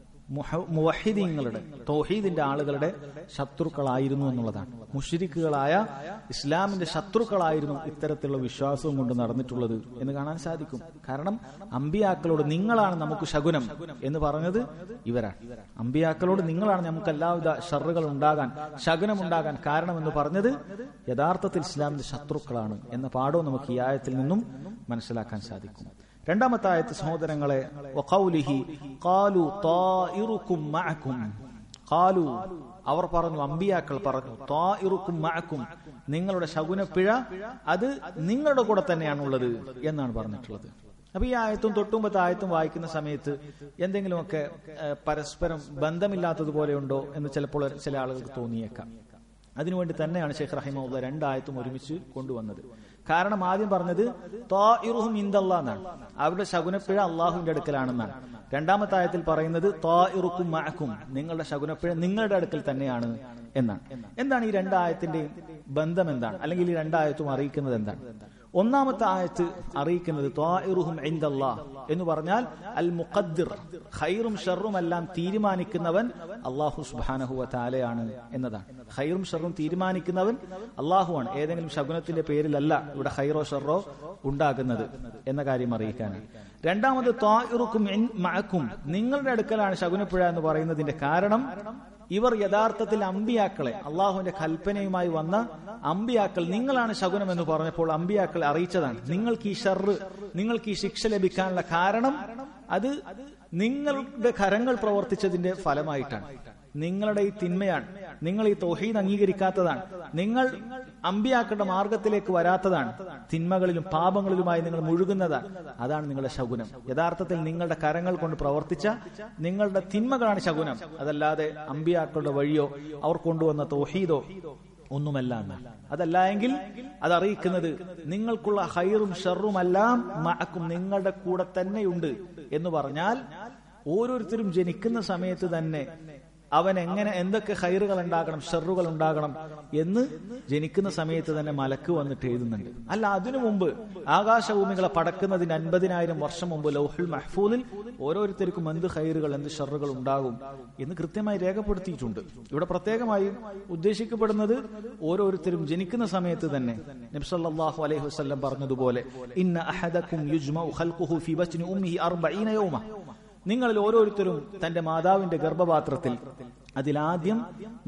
മുവഹിദീങ്ങളുടെ തൗഹീദിന്റെ ആളുകളുടെ ശത്രുക്കളായിരുന്നു എന്നുള്ളതാണ്. മുശ്രിക്കുകളായ ഇസ്ലാമിന്റെ ശത്രുക്കളായിരുന്നു ഇത്തരത്തിലുള്ള വിശ്വാസവും കൊണ്ട് നടന്നിട്ടുള്ളത് എന്ന് കാണാൻ സാധിക്കും. കാരണം അമ്പിയാക്കളോട് നിങ്ങളാണ് നമുക്ക് ശകുനം എന്ന് പറഞ്ഞത് ഇവരാണ്. അമ്പിയാക്കളോട് നിങ്ങളാണ് നമുക്ക് എല്ലാവിധ ഷർറുകൾ ഉണ്ടാകാൻ, ശകുനമുണ്ടാകാൻ കാരണമെന്ന് പറഞ്ഞത് യഥാർത്ഥത്തിൽ ഇസ്ലാമിന്റെ ശത്രുക്കളാണ് എന്ന പാഠവും നമുക്ക് ഈ ആയത്തിൽ നിന്നും മനസ്സിലാക്കാൻ സാധിക്കും. രണ്ടാമത്തെ ആയത്ത് സഹോദരങ്ങളെ, വഖൗലിഹി ഖാലു ത്വാഇറുക്കും മഅക്കും, ഖാലു അവർ പറഞ്ഞു, അമ്പിയാക്കൾ പറഞ്ഞു, ത്വാഇറുക്കും മഅക്കും, നിങ്ങളുടെ ശകുനപ്പിഴ അത് നിങ്ങളുടെ കൂടെ തന്നെയാണുള്ളത് എന്നാണ് പറഞ്ഞിട്ടുള്ളത്. അപ്പൊ ഈ ആയത്തും തൊട്ടുമ്പത്തെ ആയത്തും വായിക്കുന്ന സമയത്ത് എന്തെങ്കിലുമൊക്കെ പരസ്പരം ബന്ധമില്ലാത്തതുപോലെ ഉണ്ടോ എന്ന് ചിലപ്പോൾ ചില ആളുകൾക്ക് തോന്നിയേക്കാം. അതിനുവേണ്ടി തന്നെയാണ് ശൈഖ് റഹിമഹുല്ലാഹ് രണ്ടായത്തും ഒരുമിച്ച് കൊണ്ടുവന്നത്. കാരണം ആദ്യം പറഞ്ഞത് ത്വാഇറുഹും ഇൻദല്ലാഹ് എന്നാണ്, അവരുടെ ശകുനപ്പിഴ അള്ളാഹുവിന്റെ അടുക്കലാണെന്നാണ്. രണ്ടാമത്തെ ആയത്തിൽ പറയുന്നത് ത്വാഇറുക്കും മഅക്കും, നിങ്ങളുടെ ശകുനപ്പിഴ നിങ്ങളുടെ അടുക്കൽ തന്നെയാണ് എന്നാണ്. എന്താണ് ഈ രണ്ടായത്തിന്റെയും ബന്ധം എന്താണ്, അല്ലെങ്കിൽ ഈ രണ്ടായത്തും അറിയിക്കുന്നത് എന്താണ്? ഒന്നാമത്തെ ആയത്ത് അറിയിക്കുന്നത് ത്വാഇറുഹും ഇൻദല്ലാഹ് എന്ന് പറഞ്ഞാൽ അൽ മുഖദ്ദിർ, ഖൈറും ഷർറും എല്ലാം തീരുമാനിക്കുന്നവൻ അല്ലാഹു സുബ്ഹാനഹു വ തആലയാണ് എന്നതാണ്. ഖൈറും ഷർറും തീരുമാനിക്കുന്നവൻ അല്ലാഹുവാണ്. ഏതെങ്കിലും ശകുനത്തിന്റെ പേരിലല്ല ഇവിടെ ഖൈറോ ഷർറോ ഉണ്ടാകുന്നത് എന്ന കാര്യം അറിയിക്കാനാണ്. രണ്ടാമത് ത്വാഇറുക്കും മഅക്കും, നിങ്ങളുടെ അടുക്കലാണ് ശകുനപ്പിഴ എന്ന് പറയുന്നതിന്റെ കാരണം ഇവർ യഥാർത്ഥത്തിൽ അമ്പിയാക്കളെ, അള്ളാഹുവിന്റെ കൽപ്പനയുമായി വന്ന അമ്പിയാക്കൾ നിങ്ങളാണ് ശകുനം എന്ന് പറഞ്ഞപ്പോൾ അമ്പിയാക്കളെ അറിയിച്ചതാണ്. നിങ്ങൾക്ക് ഈ ഷർറ്, നിങ്ങൾക്ക് ഈ ശിക്ഷ ലഭിക്കാനുള്ള കാരണം അത് നിങ്ങളുടെ കരങ്ങൾ പ്രവർത്തിച്ചതിന്റെ ഫലമായിട്ടാണ്. നിങ്ങളുടെ ഈ തിന്മയാണ്, നിങ്ങൾ ഈ തൗഹീദ് അംഗീകരിക്കാത്തതാണ്, നിങ്ങൾ അമ്പിയാക്കളുടെ മാർഗത്തിലേക്ക് വരാത്തതാണ്, തിന്മകളിലും പാപങ്ങളിലുമായി നിങ്ങൾ മുഴുകുന്നതാണ്. അതാണ് നിങ്ങളുടെ ശകുനം. യഥാർത്ഥത്തിൽ നിങ്ങളുടെ കരങ്ങൾ കൊണ്ട് പ്രവർത്തിച്ച നിങ്ങളുടെ തിന്മകളാണ് ശകുനം, അതല്ലാതെ അമ്പിയാക്കളുടെ വഴിയോ അവർ കൊണ്ടുവന്ന തൗഹീദോ ഒന്നുമല്ല എന്നാണ്. അതല്ല എങ്കിൽ അതറിയിക്കുന്നത് നിങ്ങൾക്കുള്ള ഖൈറും ഷർറുമെല്ലാം മഅക്കും, നിങ്ങളുടെ കൂടെ തന്നെയുണ്ട് എന്ന് പറഞ്ഞാൽ ഓരോരുത്തരും ജനിക്കുന്ന സമയത്ത് തന്നെ അവൻ എങ്ങനെ എന്തൊക്കെ ഖൈറുകൾ ഉണ്ടാകണം ഷർറുകൾ ഉണ്ടാകണം എന്ന് ജനിക്കുന്ന സമയത്ത് തന്നെ മലക്ക് വന്നിട്ട് എഴുതുന്നുണ്ട്. അല്ല, അതിനു മുമ്പ് ആകാശഭൂമികളെ പടക്കുന്നതിന് 50,000 വർഷം മുമ്പ് ലൗഹുൽ മഹ്ഫൂദിൽ ഓരോരുത്തർക്കും എന്ത് ഖൈറുകൾ എന്ത് ഷർറുകൾ ഉണ്ടാകും എന്ന് കൃത്യമായി രേഖപ്പെടുത്തിയിട്ടുണ്ട്. ഇവിടെ പ്രത്യേകമായി ഉദ്ദേശിക്കപ്പെടുന്നത് ഓരോരുത്തരും ജനിക്കുന്ന സമയത്ത് തന്നെ നബി സല്ലല്ലാഹു അലൈഹി വസല്ലം പറഞ്ഞതുപോലെ ഇന്ന അഹദകും യുജ്മഉ ഖൽഖുഹു ഫീ ബത്നി ഉമ്മിഹി 40 യൗമ, നിങ്ങളിൽ ഓരോരുത്തരും തന്റെ മാതാവിന്റെ ഗർഭപാത്രത്തിൽ അതിലാദ്യം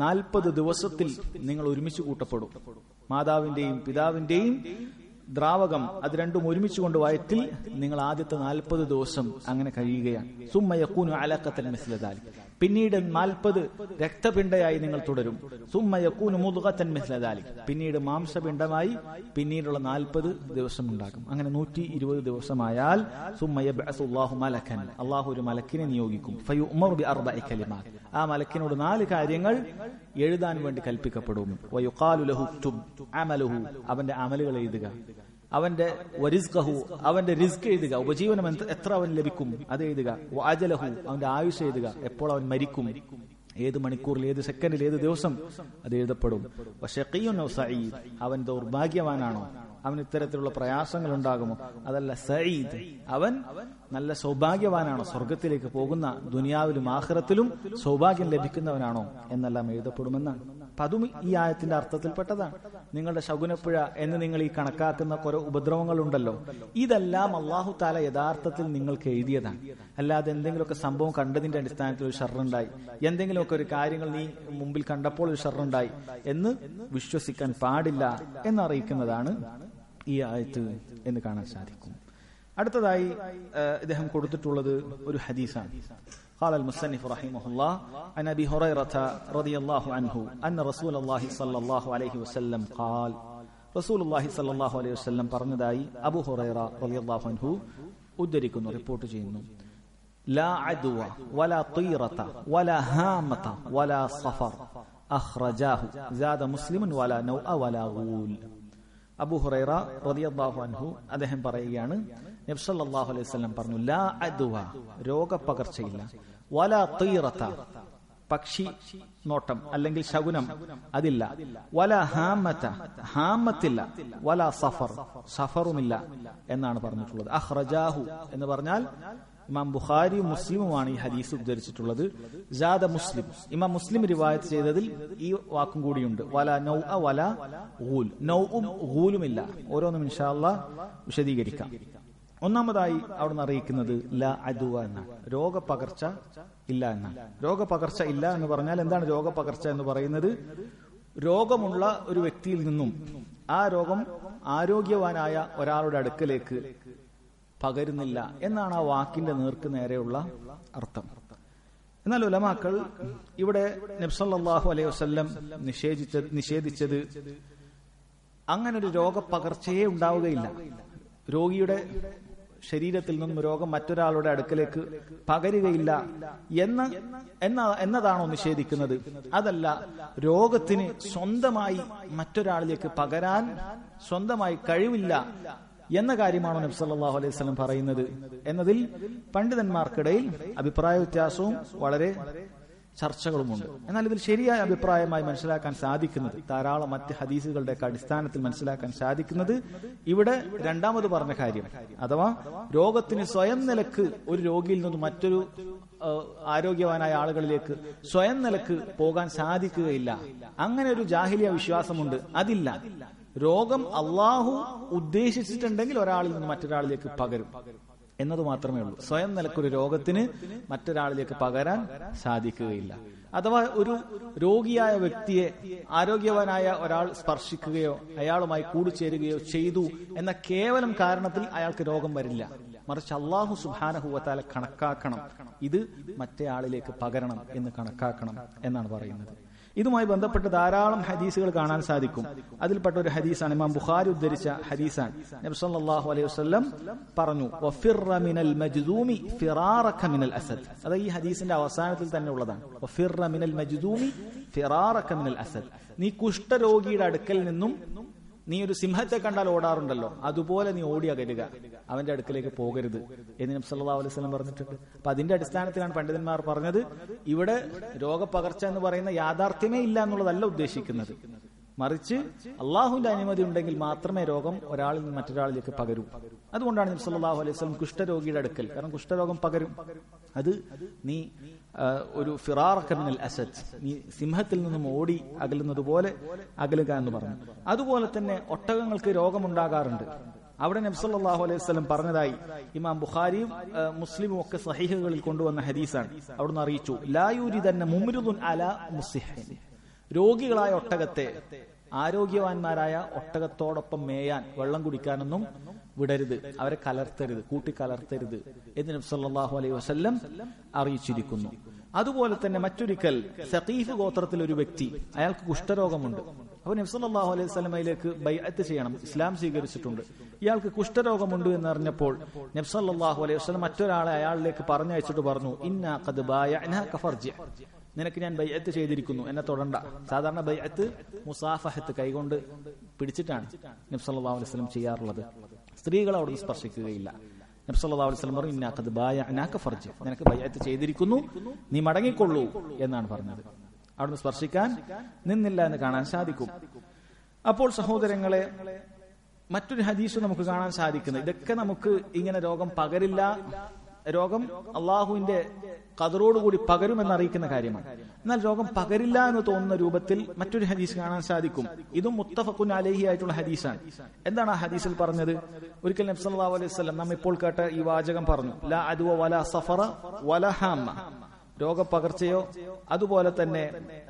40 ദിവസത്തിൽ നിങ്ങൾ ഒരുമിച്ച് കൂട്ടപ്പെടും. മാതാവിന്റെയും പിതാവിന്റെയും ദ്രാവകം അത് രണ്ടും ഒരുമിച്ച് കൊണ്ട് വയറ്റിൽ നിങ്ങൾ ആദ്യത്തെ 40 ദിവസം അങ്ങനെ കഴിയുകയാണ്. സുമ്മ യകൂനു അലഖതൻ മിസ്ല ദാലിക്, പിന്നീട് 40 രക്തപിണ്ഡയായി നിങ്ങൾ തുടരും. സുമ്മ യകൂനു മുദ്ഗതൻ മിസ്ല ദാലിക്, പിന്നീട് മാംസപിണ്ഡമായി പിന്നീടുള്ള 40 ദിവസം ഉണ്ടാകും. അങ്ങനെ 120 ദിവസമായാൽ സുമ്മ യബ്അസുല്ലാഹു മലക്കൻ, അല്ലാഹു ഒരു മലക്കിനെ നിയോഗിക്കും. ഫയുഅ്മറു ബിഅർബഇ കലിമാത്ത്, ആ മലക്കിനോട് 4 കാര്യങ്ങൾ എഴുതാൻ വേണ്ടി കൽപ്പിക്കപ്പെടും. വയുഖാലു ലഹു തുബ് അമലുഹു, അവന്റെ അമലുകൾ എഴുതുക. അവന്റെ വരിസ്ഖഹു, അവന്റെ റിസ്ക് എഴുതുക. ഉപജീവനം എത്ര അവൻ ലഭിക്കും അത് എഴുതുക. വഅജലഹു, അവന്റെ ആയുസ് എഴുതുക. എപ്പോൾ അവൻ മരിക്കും, ഏത് മണിക്കൂറിൽ, ഏത് സെക്കൻഡിൽ, ഏത് ദിവസം അത് എഴുതപ്പെടും. വശഖിയ്യുൻ ഔ സഈദ്, അവൻ ദൗർഭാഗ്യവാനാണോ, അവന് ഇത്തരത്തിലുള്ള പ്രയാസങ്ങൾ ഉണ്ടാകുമോ, അതല്ല സഈദ്, അവൻ നല്ല സൗഭാഗ്യവാനാണോ, സ്വർഗത്തിലേക്ക് പോകുന്ന ദുനിയാവിലും ആഖിറത്തിലും സൗഭാഗ്യം ലഭിക്കുന്നവനാണോ എന്നെല്ലാം എഴുതപ്പെടുമെന്നാണ്. അപ്പൊ അതും ഈ ആയത്തിന്റെ അർത്ഥത്തിൽപ്പെട്ടതാണ്. നിങ്ങളുടെ ശകുനപ്പുഴ എന്ന് നിങ്ങൾ ഈ കണക്കാക്കുന്ന കുറെ ഉപദ്രവങ്ങൾ ഉണ്ടല്ലോ, ഇതെല്ലാം അല്ലാഹു തആല യഥാർത്ഥത്തിൽ നിങ്ങൾക്ക് എഴുതിയതാണ്. അല്ലാതെ എന്തെങ്കിലുമൊക്കെ സംഭവം കണ്ടതിന്റെ അടിസ്ഥാനത്തിൽ ഒരു ഷർറുണ്ടായി, എന്തെങ്കിലുമൊക്കെ ഒരു കാര്യങ്ങൾ നീ മുമ്പിൽ കണ്ടപ്പോൾ ഒരു ഷർറുണ്ടായി എന്ന് വിശ്വസിക്കാൻ പാടില്ല എന്നറിയിക്കുന്നതാണ് ഈ ആയത്ത് എന്ന് കാണാൻ സാധിക്കും. അടുത്തതായി ഇദ്ദേഹം കൊടുത്തിട്ടുള്ളത് ഒരു ഹദീസാണ്. قال المصنف رحمه الله عن أبي هريرة رضي الله عنه أن رسول الله صلى الله عليه وسلم قال, رسول الله صلى الله عليه وسلم പറഞ്ഞതായി അബൂ ഹുറൈറ റളിയല്ലാഹു അൻഹു ഉദ്ധരിക്കുന്നു, റിപ്പോർട്ട് ചെയ്യുന്നു. لا عدوى ولا طيرة ولا هامة ولا صفر أخرجاه زاد مسلم ولا نوء ولا غول. അബൂ ഹുറൈറ റളിയല്ലാഹു അൻഹു അദ്ദേഹം പറയുകയാണ്, നബി സല്ലല്ലാഹു അലൈഹി വസല്ലം പറഞ്ഞു, ലാ അദ്വ, രോഗപകർച്ചയില്ല, വലാ തീറത, പക്ഷി നോട്ടം അല്ലെങ്കിൽ ശകുനം അതില്ല, വലാ ഹാമത, ഹാമത്തില്ല, വലാ സഫർ, സഫറുമില്ല എന്നാണ് പറഞ്ഞിട്ടുള്ളത്. അഖ്റജാഹു എന്ന് പറഞ്ഞാൽ ഇമാം ബുഖാരിയും മുസ്ലിമുമാണ് ഈ ഹദീസ് ഉദ്ധരിച്ചിട്ടുള്ളത്. ജാദ മുസ്ലിം, ഇമാം മുസ്ലിം റിവായത്ത് ചെയ്തതിൽ ഈ വാക്കും കൂടിയുണ്ട്, വലാ നൗഅ വലാ ഗൂൽ, നൗഉം ഗൂലുമില്ല. ഓരോന്നും ഇൻഷാ അല്ലാഹ് വിശദീകരിക്കാം. ഒന്നാമതായി അവിടുന്ന് അറിയിക്കുന്നത് ലാ അദ്വ എന്നാണ്, രോഗപകർച്ച ഇല്ല എന്നാണ്. രോഗപകർച്ച ഇല്ല എന്ന് പറഞ്ഞാൽ എന്താണ് രോഗപകർച്ച എന്ന് പറയുന്നത്? രോഗമുള്ള ഒരു വ്യക്തിയിൽ നിന്നും ആ രോഗം ആരോഗ്യവാനായ ഒരാളുടെ അടുക്കലേക്ക് പകരുന്നില്ല എന്നാണ് ആ വാക്കിന്റെ നേർക്ക് നേരെയുള്ള അർത്ഥം. എന്നാൽ ഉലമാക്കൾ ഇവിടെ നബി സല്ലല്ലാഹു അലൈഹി വസല്ലം നിഷേധിച്ചത് അങ്ങനെ ഒരു രോഗപകർച്ചയെ ഉണ്ടാവുകയില്ല, രോഗിയുടെ ശരീരത്തിൽ നിന്നും രോഗം മറ്റൊരാളുടെ അടുക്കലേക്ക് പകരുകയില്ല എന്നതാണോ നിഷേധിക്കുന്നത്? അതല്ല, രോഗത്തിന് സ്വന്തമായി മറ്റൊരാളിലേക്ക് പകരാൻ സ്വന്തമായി കഴിവില്ല എന്ന കാര്യമാണോ നബി സല്ലല്ലാഹു അലൈഹി വസല്ലം പറയുന്നത് എന്നതിൽ പണ്ഡിതന്മാർക്കിടയിൽ അഭിപ്രായ വ്യത്യാസവും വളരെ ചർച്ചകളുമുണ്ട്. എന്നാൽ ഇതിൽ ശരിയായ അഭിപ്രായമായി മനസ്സിലാക്കാൻ സാധിക്കുന്നത്, ധാരാളം മറ്റ് ഹദീസുകളുടെ അടിസ്ഥാനത്തിൽ മനസ്സിലാക്കാൻ സാധിക്കുന്നത്, ഇവിടെ രണ്ടാമത് പറഞ്ഞ കാര്യം, അഥവാ രോഗത്തിന് സ്വയം നിലക്ക് ഒരു രോഗിയിൽ നിന്ന് മറ്റൊരു ആരോഗ്യവാനായ ആളുകളിലേക്ക് സ്വയം നിലക്ക് പോകാൻ സാധിക്കുകയില്ല. അങ്ങനെ ഒരു ജാഹിലിയ വിശ്വാസമുണ്ട്, അതില്ല. രോഗം അള്ളാഹു ഉദ്ദേശിച്ചിട്ടുണ്ടെങ്കിൽ ഒരാളിൽ നിന്ന് മറ്റൊരാളിലേക്ക് പകരും എന്നത് മാത്രമേ ഉള്ളൂ. സ്വയം നിലക്കൊരു രോഗത്തിന് മറ്റൊരാളിലേക്ക് പകരാൻ സാധിക്കുകയില്ല. അഥവാ ഒരു രോഗിയായ വ്യക്തിയെ ആരോഗ്യവാനായ ഒരാൾ സ്പർശിക്കുകയോ അയാളുമായി കൂടിച്ചേരുകയോ ചെയ്തു എന്ന കേവലം കാരണത്തിൽ അയാൾക്ക് രോഗം വരില്ല. മറിച്ച് അല്ലാഹു സുബ്ഹാനഹു വ തആല കണക്കാക്കണം, ഇത് മറ്റേ ആളിലേക്ക് പകരണം എന്ന് കണക്കാക്കണം എന്നാണ് പറയുന്നത്. ഇതുമായി ബന്ധപ്പെട്ട് ധാരാളം ഹദീസുകൾ കാണാൻ സാധിക്കും. അതിൽപ്പെട്ട ഒരു ഹദീസാണ്, ഇമാം ബുഖാരി ഉദ്ധരിച്ച ഹദീസാണ്. നബി സല്ലല്ലാഹു അലൈഹി വസല്ലം പറഞ്ഞു, വഫിറ മിനൽ മജ്ദൂമി ഫിറാറക മിനൽ അസദ്. അത് ഈ ഹദീസിന്റെ അവസാനത്തിൽ തന്നെ ഉള്ളതാണ്. വഫിറ മിനൽ മജ്ദൂമി ഫിറാറക മിനൽ അസദ്. നീ കുഷ്ഠരോഗിയുടെ അടുക്കൽ നിന്നും നീ ഒരു സിംഹത്തെ കണ്ടാൽ ഓടാറുണ്ടല്ലോ, അതുപോലെ നീ ഓടി അകലുക, അവന്റെ അടുക്കലേക്ക് പോകരുത് എന്ന് നബി സല്ലല്ലാഹു അലൈഹി വസല്ലം പറഞ്ഞിട്ടുണ്ട്. അപ്പൊ അതിന്റെ അടിസ്ഥാനത്തിലാണ് പണ്ഡിതന്മാർ പറഞ്ഞത് ഇവിടെ രോഗപകർച്ച എന്ന് പറയുന്ന യാഥാർത്ഥ്യമേ ഇല്ല എന്നുള്ളതല്ല ഉദ്ദേശിക്കുന്നത്, മറിച്ച് അള്ളാഹുവിന്റെ അനുമതി ഉണ്ടെങ്കിൽ മാത്രമേ രോഗം ഒരാളിൽ നിന്ന് മറ്റൊരാളിലേക്ക് പകരൂ. അതുകൊണ്ടാണ് നബി സല്ലല്ലാഹു അലൈഹി വസല്ലം കുഷ്ഠരോഗിയുടെ അടുക്കൽ, കാരണം കുഷ്ഠരോഗം പകരും, അത് നീ ഒരു ഫിറാറക മിനൽ അസദ്, നീ സിംഹത്തിൽ നിന്നും ഓടി അകലുന്നത് പോലെ അകലുക എന്ന് പറഞ്ഞു. അതുപോലെ തന്നെ ഒട്ടകങ്ങൾക്ക് രോഗമുണ്ടാകാറുണ്ട്. അവിടെ നബി സല്ലല്ലാഹു അലൈഹി വസല്ലം പറഞ്ഞതായി ഇമാം ബുഖാരിയും മുസ്ലിമും ഒക്കെ സഹീഹുകളിൽ കൊണ്ടുവന്ന ഹദീസാണ്. അവിടുന്ന് അറിയിച്ചു, ലാ യൂരിദന്ന മുംരിദുൻ അലാ മുസിഹിൻ, രോഗികളായ ഒട്ടകത്തെ ആരോഗ്യവാന്മാരായ ഒട്ടകത്തോടൊപ്പം മേയാൻ, വെള്ളം കുടിക്കാനൊന്നും വിടരുത്, അവരെ കലർത്തരുത്, കൂട്ടിക്കലർത്തരുത് എന്ന് നബി സല്ലല്ലാഹു അലൈഹി വസല്ലം അറിയിച്ചിരിക്കുന്നു. അതുപോലെ തന്നെ മറ്റൊരിക്കൽ സഖീഫ് ഗോത്രത്തിൽ ഒരു വ്യക്തി, അയാൾക്ക് കുഷ്ഠരോഗമുണ്ട്. അപ്പൊ നബി സല്ലല്ലാഹു അലൈഹി വസല്ലമയിലേക്ക് ബൈഅത്ത് ചെയ്യണം, ഇസ്ലാം സ്വീകരിച്ചിട്ടുണ്ട്, ഇയാൾക്ക് കുഷ്ഠരോഗമുണ്ട് എന്നറിഞ്ഞപ്പോൾ നബി സല്ലല്ലാഹു അലൈഹി വസല്ലം മറ്റൊരാളെ അയാളിലേക്ക് പറഞ്ഞയച്ചിട്ട് പറഞ്ഞു, ഇന്നാ ഖദ് ബായഅനാക ഫർജി, നിനക്ക് ഞാൻ ബൈഅത്ത് ചെയ്തിരിക്കുന്നു, എന്നെ തൊടണ്ട. സാധാരണ ബൈഅത്ത് മുസാഫഹത്ത്, കൈകൊണ്ട് പിടിച്ചിട്ടാണ് നബി സല്ലല്ലാഹു അലൈഹി വസല്ലം ചെയ്യാറുള്ളത്. സ്ത്രീകൾ അവിടുന്ന് സ്പർശിക്കുകയില്ല. നബി സല്ലല്ലാഹു അലൈഹി വസല്ലം പറഞ്ഞു, ഇന്നാ ഖദ് ബായഅനാക ഫർജി, നിനക്ക് ബൈഅത്ത് ചെയ്തിരിക്കുന്നു, നീ മടങ്ങിക്കൊള്ളൂ എന്നാണ് പറഞ്ഞത്. അവിടുന്ന് സ്പർശിക്കാൻ നിന്നില്ല എന്ന് കാണാൻ സാധിക്കും. അപ്പോൾ സഹോദരങ്ങളെ, മറ്റൊരു ഹദീസ് നമുക്ക് കാണാൻ സാധിക്കുന്നത്, ഇതൊക്കെ നമുക്ക് ഇങ്ങനെ രോഗം പകരില്ല, രോഗം അള്ളാഹുവിന്റെ ഖദറോടുകൂടി പകരുമെന്ന് അറിയിക്കുന്ന കാര്യമാണ്. എന്നാൽ രോഗം പകരില്ല എന്ന് തോന്നുന്ന രൂപത്തിൽ മറ്റൊരു ഹദീസ് കാണാൻ സാധിക്കും. ഇതും മുത്തഫഖുൻ അലൈഹി ആയിട്ടുള്ള ഹദീസാണ്. എന്താണ് ആ ഹദീസിൽ പറഞ്ഞത്? ഒരിക്കൽ നബി സല്ലല്ലാഹു അലൈഹി വസല്ലം നാം ഇപ്പോൾ കേട്ട ഈ വാചകം പറഞ്ഞു, ലാ അദ്വ വലാ സഫറ വലാ ഹാമ, രോഗപകർച്ചയോ അതുപോലെ തന്നെ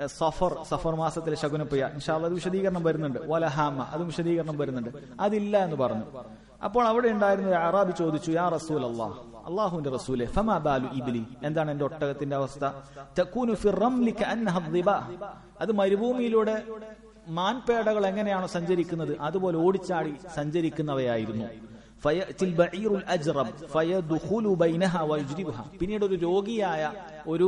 സഫർ മാസത്തിലെ ശകുനപ്പുയ, ഇൻഷാ അല്ലാഹ് അത് വിശദീകരണം വരുന്നുണ്ട്, വലഹാമ അതും വിശദീകരണം വരുന്നുണ്ട്, അതില്ല എന്ന് പറഞ്ഞു. അപ്പോൾ അവിടെ ഉണ്ടായിരുന്ന ഒരു അറാബി ചോദിച്ചു, യാ റസൂലല്ലാഹ്, അള്ളാഹുവിന്റെ റസൂലെ, ഫമാ ബാലു ഇബ്ലി, എന്താണ് എന്റെ ഒട്ടകത്തിന്റെ അവസ്ഥ? തകൂനു ഫി റംലി കഅന്നഹ ദിബാ, അത് മരുഭൂമിയിലൂടെ മാൻപേടകൾ എങ്ങനെയാണോ സഞ്ചരിക്കുന്നത് അതുപോലെ ഓടിച്ചാടി സഞ്ചരിക്കുന്നവയായിരുന്നു. ഫയഅതിൽ ബഈറുൽ അജ്റബ് ഫയദ്ഖുലു ബൈനഹാ വയജ്രിബുഹാ, പിന്നീട് ഒരു രോഗിയായ ഒരു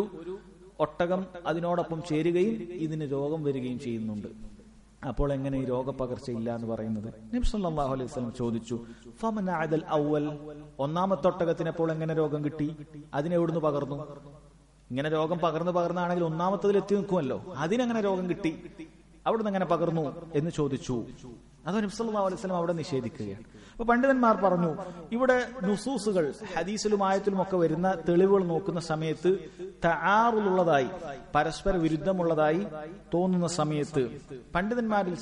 ഒട്ടകം അതിനോടൊപ്പം ചേരുകയും ഇതിന് രോഗം വരികയും ചെയ്യുന്നുണ്ട്. അപ്പോൾ എങ്ങനെ ഈ രോഗപകർച്ചയില്ല എന്ന് പറയുന്നത്? നബി സല്ലല്ലാഹു അലൈഹി വസല്ലം ചോദിച്ചു, ഫമനഅദൽ അവൽ, ഒന്നാമത്തെ ഒട്ടകത്തിനപ്പോൾ എങ്ങനെ രോഗം കിട്ടി? അതിനെവിടുന്ന് പകർന്നു? ഇങ്ങനെ രോഗം പകർന്നാണെങ്കിൽ ഒന്നാമത്തതിൽ എത്തി നിൽക്കുമല്ലോ, അതിനെങ്ങനെ രോഗം കിട്ടി? അവിടുന്ന് എങ്ങനെ പകർന്നു എന്ന് ചോദിച്ചു. അത് നബി സല്ലല്ലാഹു അലൈഹി വസല്ലം അവിടെ നിഷേധിക്കുകയാണ്. അപ്പൊ പണ്ഡിതന്മാർ പറഞ്ഞു, ഇവിടെ നുസൂസുകൾ ഹദീസിലും ആയത്തിലും ഒക്കെ വരുന്ന തെളിവുകൾ നോക്കുന്ന സമയത്ത് തആറുള്ളതായി, പരസ്പര വിരുദ്ധമുള്ളതായി തോന്നുന്ന സമയത്ത് പണ്ഡിതന്മാരിൽ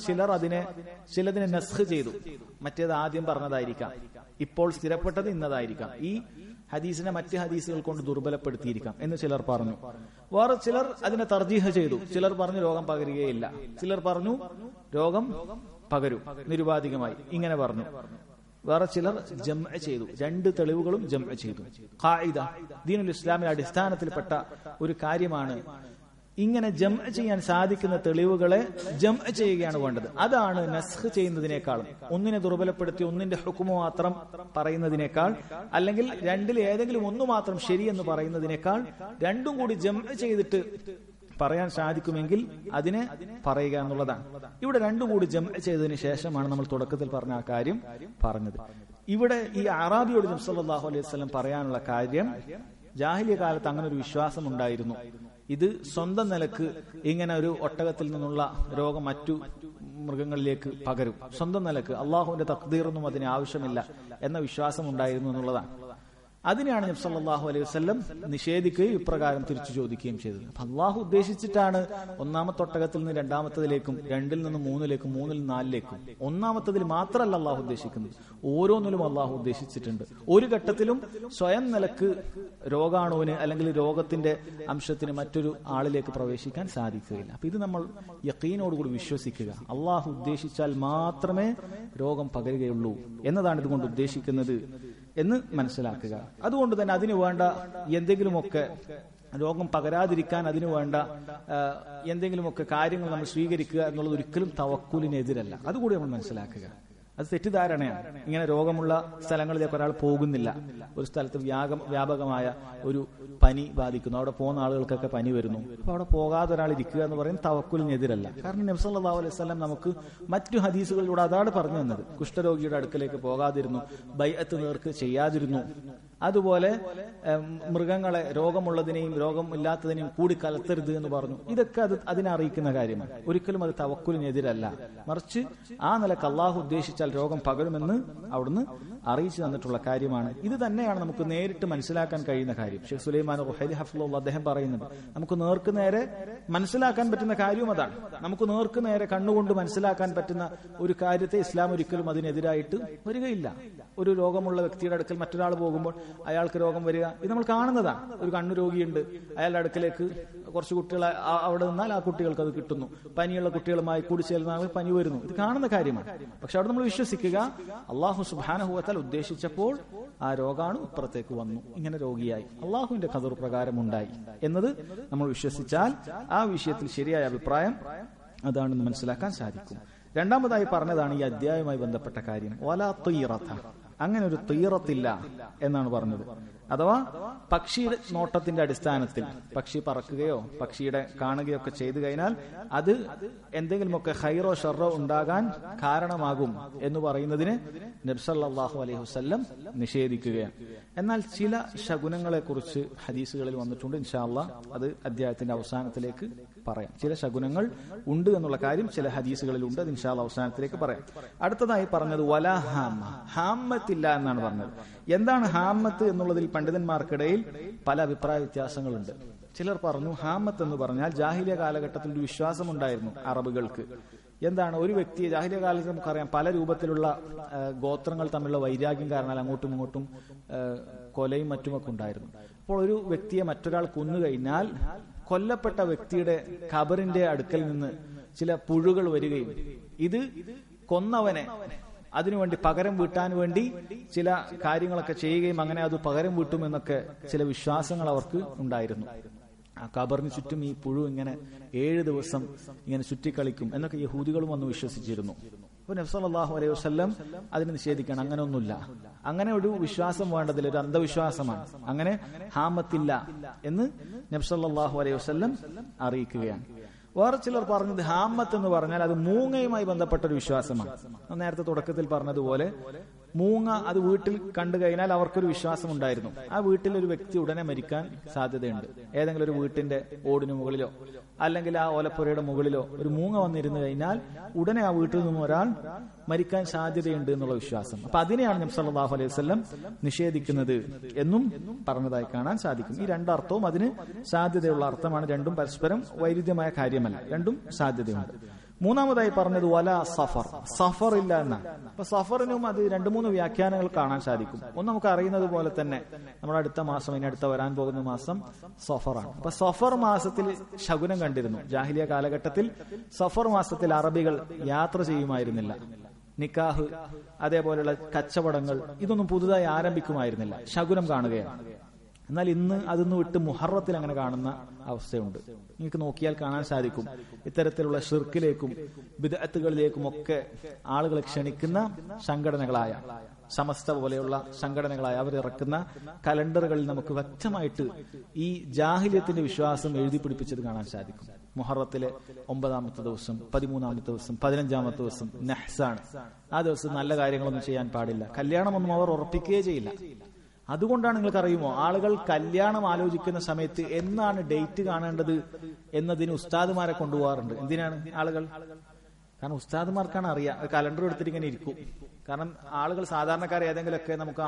ചിലതിനെ നസ്ഖ് ചെയ്തു. മറ്റേത് ആദ്യം പറഞ്ഞതായിരിക്കാം, ഇപ്പോൾ സ്ഥിരപ്പെട്ടത് ഇന്നതായിരിക്കാം, ഈ ഹദീസിനെ മറ്റ് ഹദീസുകൾ കൊണ്ട് ദുർബലപ്പെടുത്തിയിരിക്കാം എന്ന് ചിലർ പറഞ്ഞു. വേറെ ചിലർ അതിനെ തർജീഹ് ചെയ്തു. ചിലർ പറഞ്ഞു രോഗം പകരുകയില്ല, ചിലർ പറഞ്ഞു രോഗം പകരും നിരുപാധികമായി, ഇങ്ങനെ പറഞ്ഞു. വേറെ ചിലർ ജംഅ ചെയ്തു, രണ്ട് തെളിവുകളും ജംഅ ചെയ്തു. ഖായിദ, ദീനുൽ ഇസ്ലാമിന്റെ അടിസ്ഥാനത്തിൽപ്പെട്ട ഒരു കാര്യമാണ്, ഇങ്ങനെ ജംഅ ചെയ്യാൻ സാധിക്കുന്ന തെളിവുകളെ ജംഅ ചെയ്യുകയാണ് വേണ്ടത്. അതാണ് നസ്ഖ് ചെയ്യുന്നതിനേക്കാളും, ഒന്നിനെ ദുർബലപ്പെടുത്തി ഒന്നിന്റെ ഹുക്മ മാത്രം പറയുന്നതിനേക്കാൾ, അല്ലെങ്കിൽ രണ്ടിൽ ഏതെങ്കിലും ഒന്ന് മാത്രം ശരിയെന്ന് പറയുന്നതിനേക്കാൾ രണ്ടും കൂടി ജംഅ ചെയ്തിട്ട് പറയാൻ സാധിക്കുമെങ്കിൽ അതിനെ പറയുക എന്നുള്ളതാണ്. ഇവിടെ രണ്ടും കൂടി ജംഅ ചെയ്തതിനു ശേഷമാണ് നമ്മൾ തുടക്കത്തിൽ പറഞ്ഞ ആ കാര്യം പറഞ്ഞത്. ഇവിടെ ഈ അറാബിയോട് നബി സല്ലല്ലാഹു അലൈഹി വസല്ലം പറയാനുള്ള കാര്യം, ജാഹിലിയ കാലത്ത് അങ്ങനെ ഒരു വിശ്വാസം ഉണ്ടായിരുന്നു, ഇത് സ്വന്തം നിലക്ക് ഇങ്ങനെ ഒരു ഒട്ടകത്തിൽ നിന്നുള്ള രോഗം മറ്റു മൃഗങ്ങളിലേക്ക് പകരും, സ്വന്തം നിലക്ക്, അള്ളാഹുവിന്റെ തഖ്ദീറൊന്നും അതിന് ആവശ്യമില്ല എന്ന വിശ്വാസം ഉണ്ടായിരുന്നു എന്നുള്ളതാണ്. അതിനെയാണ് നബി സല്ലല്ലാഹു അലൈഹി വസല്ലം നിഷേധിക്കുകയും ഇപ്രകാരം തിരിച്ചു ചോദിക്കുകയും ചെയ്തത്. അപ്പൊ അള്ളാഹു ഉദ്ദേശിച്ചിട്ടാണ് ഒന്നാമത്തെ ഒട്ടകത്തിൽ നിന്ന് രണ്ടാമത്തതിലേക്കും, രണ്ടിൽ നിന്ന് മൂന്നിലേക്കും, മൂന്നിൽ നിന്ന് നാലിലേക്കും. ഒന്നാമത്തതിൽ മാത്രമല്ല അള്ളാഹു ഉദ്ദേശിക്കുന്നത്, ഓരോന്നിലും അള്ളാഹു ഉദ്ദേശിച്ചിട്ടുണ്ട്. ഒരു ഘട്ടത്തിലും സ്വയം നിലക്ക് രോഗാണുവിന് അല്ലെങ്കിൽ രോഗത്തിന്റെ അംശത്തിന് മറ്റൊരു ആളിലേക്ക് പ്രവേശിക്കാൻ സാധിക്കുകയില്ല. അപ്പൊ ഇത് നമ്മൾ യഖീനോടുകൂടി വിശ്വസിക്കുക, അള്ളാഹു ഉദ്ദേശിച്ചാൽ മാത്രമേ രോഗം പകരുകയുള്ളൂ എന്നതാണ് ഇതുകൊണ്ട് ഉദ്ദേശിക്കുന്നത് എന്ന് മനസ്സിലാക്കുക. അതുകൊണ്ട് തന്നെ അതിനു വേണ്ട എന്തെങ്കിലുമൊക്കെ, രോഗം പകരാതിരിക്കാൻ അതിനു വേണ്ട എന്തെങ്കിലുമൊക്കെ കാര്യങ്ങൾ നമ്മൾ സ്വീകരിക്കുക എന്നുള്ളത് ഒരിക്കലും തവക്കുലിനെതിരല്ല. അതുകൂടി നമ്മൾ മനസ്സിലാക്കുക. അത് തെറ്റിദ്ധാരണയാണ്. ഇങ്ങനെ രോഗമുള്ള സ്ഥലങ്ങളിലേക്ക് ഒരാൾ പോകുന്നില്ല. ഒരു സ്ഥലത്ത് വ്യാപകമായ ഒരു പനി ബാധിക്കുന്നു, അവിടെ പോകുന്ന ആളുകൾക്കൊക്കെ പനി വരുന്നു, അപ്പൊ അവിടെ പോകാതെ ഒരാൾ ഇരിക്കുക എന്ന് പറയുന്നത് തവക്കുലിനെതിരല്ല. കാരണം നബി സല്ലല്ലാഹു അലൈഹി വസല്ലം നമുക്ക് മറ്റു ഹദീസുകളിലൂടെ അതാണ് പറഞ്ഞു തന്നത്. കുഷ്ഠരോഗിയുടെ അടുക്കലേക്ക് പോകാതിരുന്നു, ബൈഅത്ത് നേർക്ക് ചെയ്യാതിരുന്നു, അതുപോലെ മൃഗങ്ങളെ രോഗമുള്ളതിനെയും രോഗമില്ലാത്തതിനെയും കൂടി കലർത്തരുത് എന്ന് പറഞ്ഞു. ഇതൊക്കെ അതിനെ അറിയിക്കുന്ന കാര്യമാണ്. ഒരിക്കലും അത് തവക്കുലിനെതിരല്ല. മറിച്ച് ആ നിലക്ക് അള്ളാഹു ഉദ്ദേശിച്ചാൽ രോഗം പകരുമെന്ന് അവിടുന്ന് അറിയിച്ചു തന്നിട്ടുള്ള കാര്യമാണ്. ഇത് തന്നെയാണ് നമുക്ക് നേരിട്ട് മനസ്സിലാക്കാൻ കഴിയുന്ന കാര്യം. ഷെയ്ഖ് സുലൈമാൻ റുഹൈലി ഹഫ്ളുല്ലാഹ് അദ്ദേഹം പറയുന്നുണ്ട്, നമുക്ക് നേർക്ക് നേരെ മനസ്സിലാക്കാൻ പറ്റുന്ന കാര്യവും അതാണ്. നമുക്ക് നേർക്ക് നേരെ കണ്ണുകൊണ്ട് മനസ്സിലാക്കാൻ പറ്റുന്ന ഒരു കാര്യത്തെ ഇസ്ലാം ഒരിക്കലും അതിനെതിരായിട്ട് വരികയില്ല. ഒരു രോഗമുള്ള വ്യക്തിയുടെ അടുക്കൽ മറ്റൊരാൾ പോകുമ്പോൾ അയാൾക്ക് രോഗം വരിക, ഇത് നമ്മൾ കാണുന്നതാണ്. ഒരു കണ്ണു രോഗിയുണ്ട്, അയാളുടെ അടുക്കലേക്ക് കുറച്ച് കുട്ടികൾ അവിടെ നിന്നാൽ ആ കുട്ടികൾക്ക് അത് കിട്ടുന്നു. പനിയുള്ള കുട്ടികളുമായി കൂടി ചേർന്നാൽ പനി വരുന്നു, ഇത് കാണുന്ന കാര്യമാണ്. പക്ഷെ അവിടെ നമ്മൾ വിശ്വസിക്കുക, അള്ളാഹു സുബ്ഹാനഹു വ തആല ഉദ്ദേശിച്ചപ്പോൾ ആ രോഗാണു ഇപ്പുറത്തേക്ക് വന്നു, ഇങ്ങനെ രോഗിയായി, അള്ളാഹുവിന്റെ ഖദർ പ്രകാരം ഉണ്ടായി എന്നത് നമ്മൾ വിശ്വസിച്ചാൽ ആ വിഷയത്തിൽ ശരിയായ അഭിപ്രായം അതാണെന്ന് മനസ്സിലാക്കാൻ സാധിക്കും. രണ്ടാമതായി പറഞ്ഞതാണ് ഈ അധ്യായവുമായി ബന്ധപ്പെട്ട കാര്യം, വലാ തീറത, അങ്ങനെ ഒരു തീറത്തില്ല എന്നാണ് പറഞ്ഞത്. അഥവാ പക്ഷിയുടെ നോട്ടത്തിന്റെ അടിസ്ഥാനത്തിൽ പക്ഷി പറക്കുകയോ പക്ഷിയുടെ കാണുകയോ ഒക്കെ ചെയ്തു കഴിഞ്ഞാൽ അത് എന്തെങ്കിലുമൊക്കെ ഖൈറോ ഷർറോ ഉണ്ടാകാൻ കാരണമാകും എന്ന് പറയുന്നതിന് നബി സല്ലല്ലാഹു അലൈഹി വസല്ലം നിഷേധിക്കുകയാണ്. എന്നാൽ ചില ശകുനങ്ങളെ കുറിച്ച് ഹദീസുകളിൽ വന്നിട്ടുണ്ട്. ഇൻഷാ അല്ലാഹ് അത് അധ്യായത്തിന്റെ അവസാനത്തിലേക്ക് പറയാം. ചില ശകുനങ്ങൾ ഉണ്ട് എന്നുള്ള കാര്യം ചില ഹദീസുകളിലുണ്ട്. അത് ഇൻഷാ അല്ലാഹ് അവസാനത്തിലേക്ക് പറയാം. അടുത്തതായി പറഞ്ഞത് വലാ ഹാമ, ഹാമത്തില്ല എന്നാണ് പറഞ്ഞത്. എന്താണ് ഹാമത്ത് എന്നുള്ളതിൽ പണ്ഡിതന്മാർക്കിടയിൽ പല അഭിപ്രായ വ്യത്യാസങ്ങളുണ്ട്. ചിലർ പറഞ്ഞു ഹാമത്ത് എന്ന് പറഞ്ഞാൽ ജാഹിലിയ കാലഘട്ടത്തിൽ ഒരു വിശ്വാസം ഉണ്ടായിരുന്നു അറബുകൾക്ക്. എന്താണ്, ഒരു വ്യക്തിയെ ജാഹിലിയ കാലത്ത് നമുക്കറിയാം പല രൂപത്തിലുള്ള ഗോത്രങ്ങൾ തമ്മിലുള്ള വൈരാഗ്യം കാരണം അങ്ങോട്ടും ഇങ്ങോട്ടും കൊലയും മറ്റുമൊക്കെ ഉണ്ടായിരുന്നു. അപ്പോൾ ഒരു വ്യക്തിയെ മറ്റൊരാൾ കൊന്നുകഴിഞ്ഞാൽ കൊല്ലപ്പെട്ട വ്യക്തിയുടെ ഖബറിന്റെ അടുക്കൽ നിന്ന് ചില പുഴുകൾ വരികയും ഇത് കൊന്നവനെ അതിനുവേണ്ടി പകരം വീട്ടാൻ വേണ്ടി ചില കാര്യങ്ങളൊക്കെ ചെയ്യുകയും അങ്ങനെ അത് പകരം വീട്ടുമെന്നൊക്കെ ചില വിശ്വാസങ്ങൾ അവർക്ക് ഉണ്ടായിരുന്നു. ആ ഖബറിന് ചുറ്റും ഈ പുഴു ഇങ്ങനെ 7 ദിവസം ഇങ്ങനെ ചുറ്റിക്കളിക്കും എന്നൊക്കെ യഹൂദികളും വന്ന് വിശ്വസിച്ചിരുന്നു. അപ്പൊ നബി സല്ലല്ലാഹു അലൈഹി വസല്ലം അതിനെ നിഷേധിക്കണം. അങ്ങനെ ഒന്നുമില്ല, അങ്ങനെ ഒരു വിശ്വാസം വേണ്ടതിൽ ഒരു അന്ധവിശ്വാസമാണ്, അങ്ങനെ ഹാമത്തില്ല എന്ന് നബി സല്ലല്ലാഹു അലൈഹി വസല്ലം അറിയിക്കുകയാണ്. വേറെ ചിലർ പറഞ്ഞത് ഹാമത്ത് എന്ന് പറഞ്ഞാൽ അത് മൂങ്ങയുമായി ബന്ധപ്പെട്ട ഒരു വിശ്വാസമാണ്. നേരത്തെ തുടക്കത്തിൽ പറഞ്ഞതുപോലെ മൂങ്ങ അത് വീട്ടിൽ കണ്ടു കഴിഞ്ഞാൽ അവർക്കൊരു വിശ്വാസം ഉണ്ടായിരുന്നു, ആ വീട്ടിൽ ഒരു വ്യക്തി ഉടനെ മരിക്കാൻ സാധ്യതയുണ്ട്. ഏതെങ്കിലും ഒരു വീട്ടിന്റെ ഓടിന് മുകളിലോ അല്ലെങ്കിൽ ആ ഓലപ്പുരയുടെ മുകളിലോ ഒരു മൂങ്ങ വന്നിരുന്നു കഴിഞ്ഞാൽ ഉടനെ ആ വീട്ടിൽ നിന്നും ഒരാൾ മരിക്കാൻ സാധ്യതയുണ്ട് എന്നുള്ള വിശ്വാസം. അപ്പൊ അതിനെയാണ് നബി സല്ലല്ലാഹു അലൈഹി വസല്ലം നിഷേധിക്കുന്നത് എന്നും പറഞ്ഞതായി കാണാൻ സാധിക്കും. ഈ രണ്ടർത്ഥവും അതിന് സാധ്യതയുള്ള അർത്ഥമാണ്. രണ്ടും പരസ്പരം വൈരുദ്ധ്യമായ കാര്യമല്ല, രണ്ടും സാധ്യതയുണ്ട്. മൂന്നാമതായി പറഞ്ഞത് വല സഫർ, സഫർ ഇല്ല എന്നാണ്. അപ്പൊ സഫറിനും അത് 2-3 വ്യാഖ്യാനങ്ങൾ കാണാൻ സാധിക്കും. ഒന്ന് നമുക്ക് അറിയുന്നത് പോലെ തന്നെ നമ്മുടെ അടുത്ത മാസം, ഇനി അടുത്ത വരാൻ പോകുന്ന മാസം സഫറാണ്. അപ്പൊ സഫർ മാസത്തിൽ ശകുനം കണ്ടിരുന്നു. ജാഹിലിയ കാലഘട്ടത്തിൽ സഫർ മാസത്തിൽ അറബികൾ യാത്ര ചെയ്യുമായിരുന്നില്ല. നിക്കാഹ് അതേപോലെയുള്ള കച്ചവടങ്ങൾ ഇതൊന്നും പുതുതായി ആരംഭിക്കുമായിരുന്നില്ല, ശകുനം കാണുകയാണ്. എന്നാൽ ഇന്ന് അതൊന്ന് വിട്ട് മുഹറത്തിൽ അങ്ങനെ കാണുന്ന അവസ്ഥയുണ്ട്. നിങ്ങൾക്ക് നോക്കിയാൽ കാണാൻ സാധിക്കും ഇത്തരത്തിലുള്ള ഷിർക്കിലേക്കും ബിദ്അത്തുകളിലേക്കും ഒക്കെ ആളുകളെ ക്ഷണിക്കുന്ന സംഘടനകളായ സമസ്ത പോലെയുള്ള സംഘടനകളായ അവരിറക്കുന്ന കലണ്ടറുകളിൽ നമുക്ക് വ്യക്തമായിട്ട് ഈ ജാഹിലിയത്തിന്റെ വിശ്വാസം എഴുതി പിടിപ്പിച്ചത് കാണാൻ സാധിക്കും. മുഹറത്തിലെ 9-ാമത്തെ ദിവസം, 13-ാമത്തെ ദിവസം, 15-ാമത്തെ ദിവസം നഹ്സാണ്. ആ ദിവസം നല്ല കാര്യങ്ങളൊന്നും ചെയ്യാൻ പാടില്ല, കല്യാണമൊന്നും അവർ ഉറപ്പിക്കുകയേ ചെയ്യില്ല. അതുകൊണ്ടാണ് നിങ്ങൾക്ക് അറിയുമോ, ആളുകൾ കല്യാണം ആലോചിക്കുന്ന സമയത്ത് എന്നാണ് ഡേറ്റ് കാണേണ്ടത് എന്നതിന് ഉസ്താദുമാരെ കൊണ്ടുപോകാറുണ്ട്. എന്തിനാണ് ആളുകൾ? കാരണം ഉസ്താദുമാർക്കാണ് അറിയാം, കലണ്ടർ എടുത്തിട്ട് ഇങ്ങനെ ഇരിക്കും. കാരണം ആളുകൾ സാധാരണക്കാർ ഏതെങ്കിലുമൊക്കെ നമുക്ക്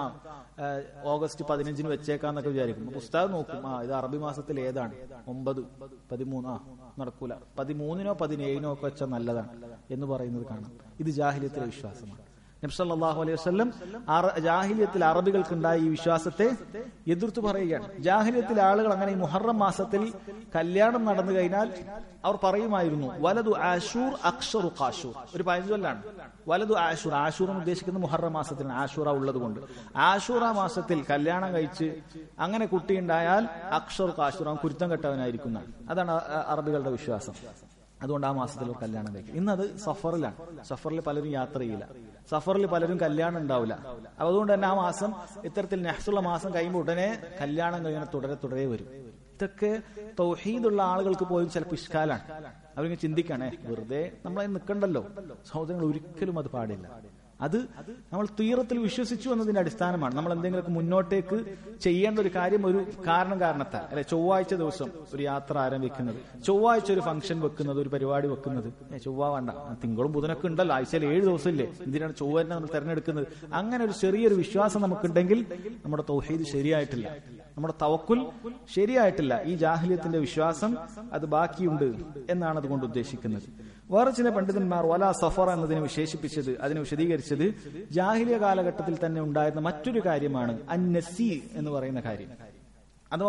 ഓഗസ്റ്റ് 15-ന് വെച്ചേക്കാന്നൊക്കെ വിചാരിക്കും. അപ്പൊ ഉസ്താദ് നോക്കും, ഇത് അറബി മാസത്തിൽ ഏതാണ്, 9, 13, നടക്കൂല, 13-നോ 17-നോ ഒക്കെ വെച്ചാൽ നല്ലതാണ് എന്ന് പറയുന്നത് കാണാം. ഇത് ജാഹിലിയത്തിലെ വിശ്വാസമാണ്. നബി സല്ലല്ലാഹു അലൈഹി വസല്ലം ജാഹിലിയത്തിൽ അറബികൾക്കുണ്ടായ ഈ വിശ്വാസത്തെ എതിർത്തു പറയുകയാണ്. ജാഹിലിയത്തിലെ ആളുകൾ അങ്ങനെ ഈ മുഹറം മാസത്തിൽ കല്യാണം നടന്നു കഴിഞ്ഞാൽ അവർ പറയുമായിരുന്നു വലതു ആഷൂർ അക്ഷറു ഖാഷൂർ. ഒരു പഴഞ്ചൊല്ലാണ് വലതു ആഷൂർ. ആഷൂർ എന്ന് ഉദ്ദേശിക്കുന്നത് മുഹറം മാസത്തിലാണ്, ആഷൂറ ഉള്ളത് കൊണ്ട്. ആഷൂറ മാസത്തിൽ കല്യാണം കഴിച്ച് അങ്ങനെ കുട്ടിയുണ്ടായാൽ അക്ഷർ ഖാഷൂർ, അവൻ കുരുത്തം കെട്ടവനായിരിക്കുന്ന, അതാണ് അറബികളുടെ വിശ്വാസം. അതുകൊണ്ട് ആ മാസത്തിൽ ഒരു കല്യാണം കഴിക്കും. ഇന്നത് സഫറിലാണ്. സഫറിൽ പലരും യാത്ര ചെയ്യില്ല, സഫറിൽ പലരും കല്യാണം ഉണ്ടാവില്ല. അതുകൊണ്ട് തന്നെ ആ മാസം ഇത്തരത്തിൽ നെഹ്സുള്ള മാസം കഴിയുമ്പോൾ ഉടനെ കല്യാണം കഴിയുന്ന തുടരെ വരും. ഇതൊക്കെ തൗഹീദുള്ള ആളുകൾക്ക് പോലും ചിലപ്പോൾ ഇഷ്കാലാണ്. അവരിങ്ങനെ ചിന്തിക്കണേ, വെറുതെ നമ്മളെ നിൽക്കണ്ടല്ലോ. സഹോദരങ്ങൾ, ഒരിക്കലും അത് പാടില്ല. അത് നമ്മൾ തീരത്തിൽ വിശ്വസിച്ചു എന്നതിന്റെ അടിസ്ഥാനമാണ്. നമ്മൾ എന്തെങ്കിലുമൊക്കെ മുന്നോട്ടേക്ക് ചെയ്യേണ്ട ഒരു കാര്യം ഒരു കാരണത്താൽ, അല്ലെ, ചൊവ്വാഴ്ച ദിവസം ഒരു യാത്ര ആരംഭിക്കുന്നത്, ചൊവ്വാഴ്ച ഒരു ഫംഗ്ഷൻ വെക്കുന്നത്, ഒരു പരിപാടി വെക്കുന്നത്. ചൊവ്വ വേണ്ട, തിങ്കളും ബുധനൊക്കെ ഉണ്ടല്ലോ, ആഴ്ചയിൽ 7 ദിവസമില്ലേ, എന്തിനാണ് ചൊവ്വനെ നമ്മൾ തെരഞ്ഞെടുക്കുന്നത്? അങ്ങനെ ഒരു ചെറിയൊരു വിശ്വാസം നമുക്കുണ്ടെങ്കിൽ നമ്മുടെ തൗഹീദ് ശരിയായിട്ടില്ല, നമ്മുടെ തവക്കുൽ ശരിയായിട്ടില്ല. ഈ ജാഹിലിയത്തിന്റെ വിശ്വാസം അത് ബാക്കിയുണ്ട് എന്നാണ് അതുകൊണ്ട് ഉദ്ദേശിക്കുന്നത്. വേറെ ചില പണ്ഡിതന്മാർ വലാ സഫർ എന്നതിനെ വിശേഷിപ്പിച്ചത്, അതിനെ വിശദീകരിച്ചത് ജാഹിലിയ കാലഘട്ടത്തിൽ തന്നെ ഉണ്ടായിരുന്ന മറ്റൊരു കാര്യമാണ് അന്നസി എന്ന് പറയുന്ന കാര്യം. അഥവാ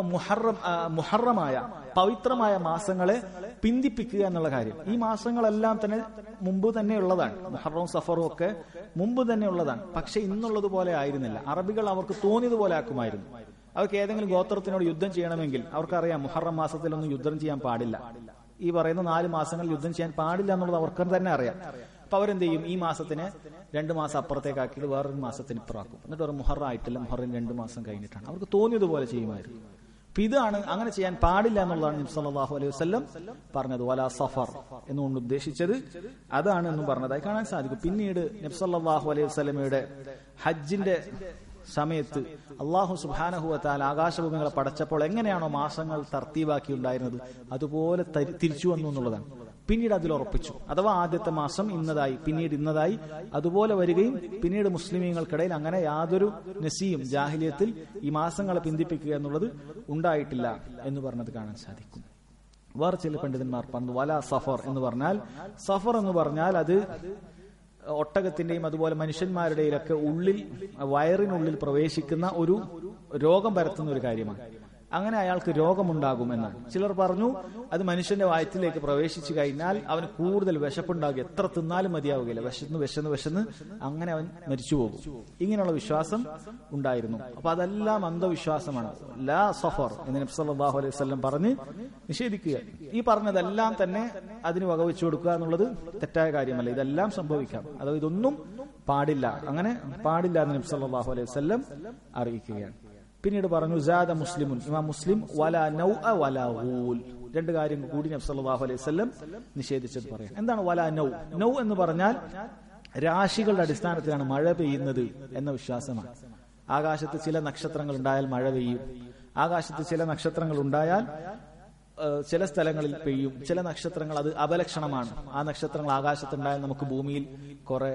മുഹറമായ പവിത്രമായ മാസങ്ങളെ പിന്തിപ്പിക്കുക എന്നുള്ള കാര്യം. ഈ മാസങ്ങളെല്ലാം തന്നെ മുമ്പ് തന്നെ ഉള്ളതാണ്. മുഹറവും സഫറും ഒക്കെ മുമ്പ് തന്നെ ഉള്ളതാണ്. പക്ഷെ ഇന്നുള്ളതുപോലെ ആയിരുന്നില്ല. അറബികൾ അവർക്ക് തോന്നിയതുപോലെ ആക്കുമായിരുന്നു. അവർക്ക് ഏതെങ്കിലും ഗോത്രത്തിനോട് യുദ്ധം ചെയ്യണമെങ്കിൽ അവർക്കറിയാം മുഹറം മാസത്തിലൊന്നും യുദ്ധം ചെയ്യാൻ പാടില്ല. ഈ പറയുന്ന 4 മാസങ്ങൾ യുദ്ധം ചെയ്യാൻ പാടില്ല എന്നുള്ളത് അവർക്ക് തന്നെ അറിയാം. അപ്പൊ അവരെന്ത് ചെയ്യും? ഈ മാസത്തിന് 2 മാസം അപ്പുറത്തേക്കാക്കിയിട്ട് വേറൊരു മാസത്തിന് ഇപ്പുറമാക്കും. എന്നിട്ട് ഒരു മുഹറം ആയിട്ടില്ല, മുഹറം 2 മാസം കഴിഞ്ഞിട്ടാണ്. അവർക്ക് തോന്നിയതുപോലെ ചെയ്യുമായിരുന്നു. അപ്പൊ ഇതാണ്, അങ്ങനെ ചെയ്യാൻ പാടില്ല എന്നുള്ളതാണ് നബി സല്ലല്ലാഹു അലൈഹി വസല്ലം പറഞ്ഞത്. വലാ സഫർ എന്നുകൊണ്ട് ഉദ്ദേശിച്ചത് അതാണ് എന്നും പറഞ്ഞതായി കാണാൻ സാധിക്കും. പിന്നീട് നബി സല്ലല്ലാഹു അലൈഹി വസല്ലമയുടെ ഹജ്ജിന്റെ സമയത്ത് അള്ളാഹു സുബ്ഹാനഹു വ തആല ആകാശഭൂമികളെ പടച്ചപ്പോൾ എങ്ങനെയാണോ മാസങ്ങൾ തർത്തീബാക്കി ഉണ്ടായിരുന്നത്, അതുപോലെ തിരിച്ചു വന്നു എന്നുള്ളതാണ്. പിന്നീട് അതിൽ ഉറപ്പിച്ചു. അഥവാ ആദ്യത്തെ മാസം ഇന്നതായി, പിന്നീട് ഇന്നതായി, അതുപോലെ വരികയും പിന്നീട് മുസ്ലിമീങ്ങൾക്കിടയിൽ അങ്ങനെ യാതൊരു നസിയും ജാഹിലിയത്തിൽ ഈ മാസങ്ങളെ പിന്തിപ്പിക്കുക എന്നുള്ളത് ഉണ്ടായിട്ടില്ല എന്ന് പറഞ്ഞത് കാണാൻ സാധിക്കും. വേറെ ചില പണ്ഡിതന്മാർ പറഞ്ഞു വലാ സഫർ എന്ന് പറഞ്ഞാൽ, സഫർ എന്ന് പറഞ്ഞാൽ അത് ഒട്ടകത്തിന്റെയും അതുപോലെ മനുഷ്യന്മാരുടെയിലൊക്കെ ഉള്ളിൽ, വയറിനുള്ളിൽ പ്രവേശിക്കുന്ന ഒരു രോഗം പരത്തുന്ന ഒരു കാര്യമാണ്. അങ്ങനെ അയാൾക്ക് രോഗമുണ്ടാകുമെന്നാണ്. ചിലർ പറഞ്ഞു അത് മനുഷ്യന്റെ വയറ്റിലേക്ക് പ്രവേശിച്ചു കഴിഞ്ഞാൽ അവന് കൂടുതൽ വിശപ്പുണ്ടാകും, എത്ര തിന്നാലും മതിയാവുകയില്ല, വിശന്ന് അങ്ങനെ അവൻ മരിച്ചു പോകും. ഇങ്ങനെയുള്ള വിശ്വാസം ഉണ്ടായിരുന്നു. അപ്പൊ അതെല്ലാം അന്ധവിശ്വാസമാണ്. ലാ സഫർ എന്ന് നബി സല്ലല്ലാഹു അലൈഹി വസല്ലം പറഞ്ഞ് നിഷേധിക്കുക. ഈ പറഞ്ഞതെല്ലാം തന്നെ അതിന് വകവെച്ചു കൊടുക്കുക എന്നുള്ളത് തെറ്റായ കാര്യമല്ല. ഇതെല്ലാം സംഭവിക്കാം. അഥവാ ഇതൊന്നും പാടില്ല, അങ്ങനെ പാടില്ല എന്ന് നബി സല്ലല്ലാഹു അലൈഹി വസല്ലം അറിയിക്കുകയാണ്. പിന്നീട് പറഞ്ഞു സാദ മുസ്ലിമുൻ, ഇമാം മുസ്ലിം, വലാ നൗഅ വലാ ഗൂൽ, 2 കാര്യങ്ങൾ കൂടി നബി സല്ലല്ലാഹു അലൈഹി വസല്ലം നിഷേധിച്ചത് പറയാം. എന്താണ് വലാ നൗ? നൗ എന്ന് പറഞ്ഞാൽ രാശികളുടെ അടിസ്ഥാനത്തിലാണ് മഴ പെയ്യുന്നത് എന്ന വിശ്വാസമാണ്. ആകാശത്ത് ചില നക്ഷത്രങ്ങൾ ഉണ്ടായാൽ മഴ പെയ്യും, ആകാശത്ത് ചില നക്ഷത്രങ്ങൾ ഉണ്ടായാൽ ചില സ്ഥലങ്ങളിൽ പെയ്യും, ചില നക്ഷത്രങ്ങൾ അത് അപലക്ഷണമാണ്. ആ നക്ഷത്രങ്ങൾ ആകാശത്തുണ്ടായാൽ നമുക്ക് ഭൂമിയിൽ കുറെ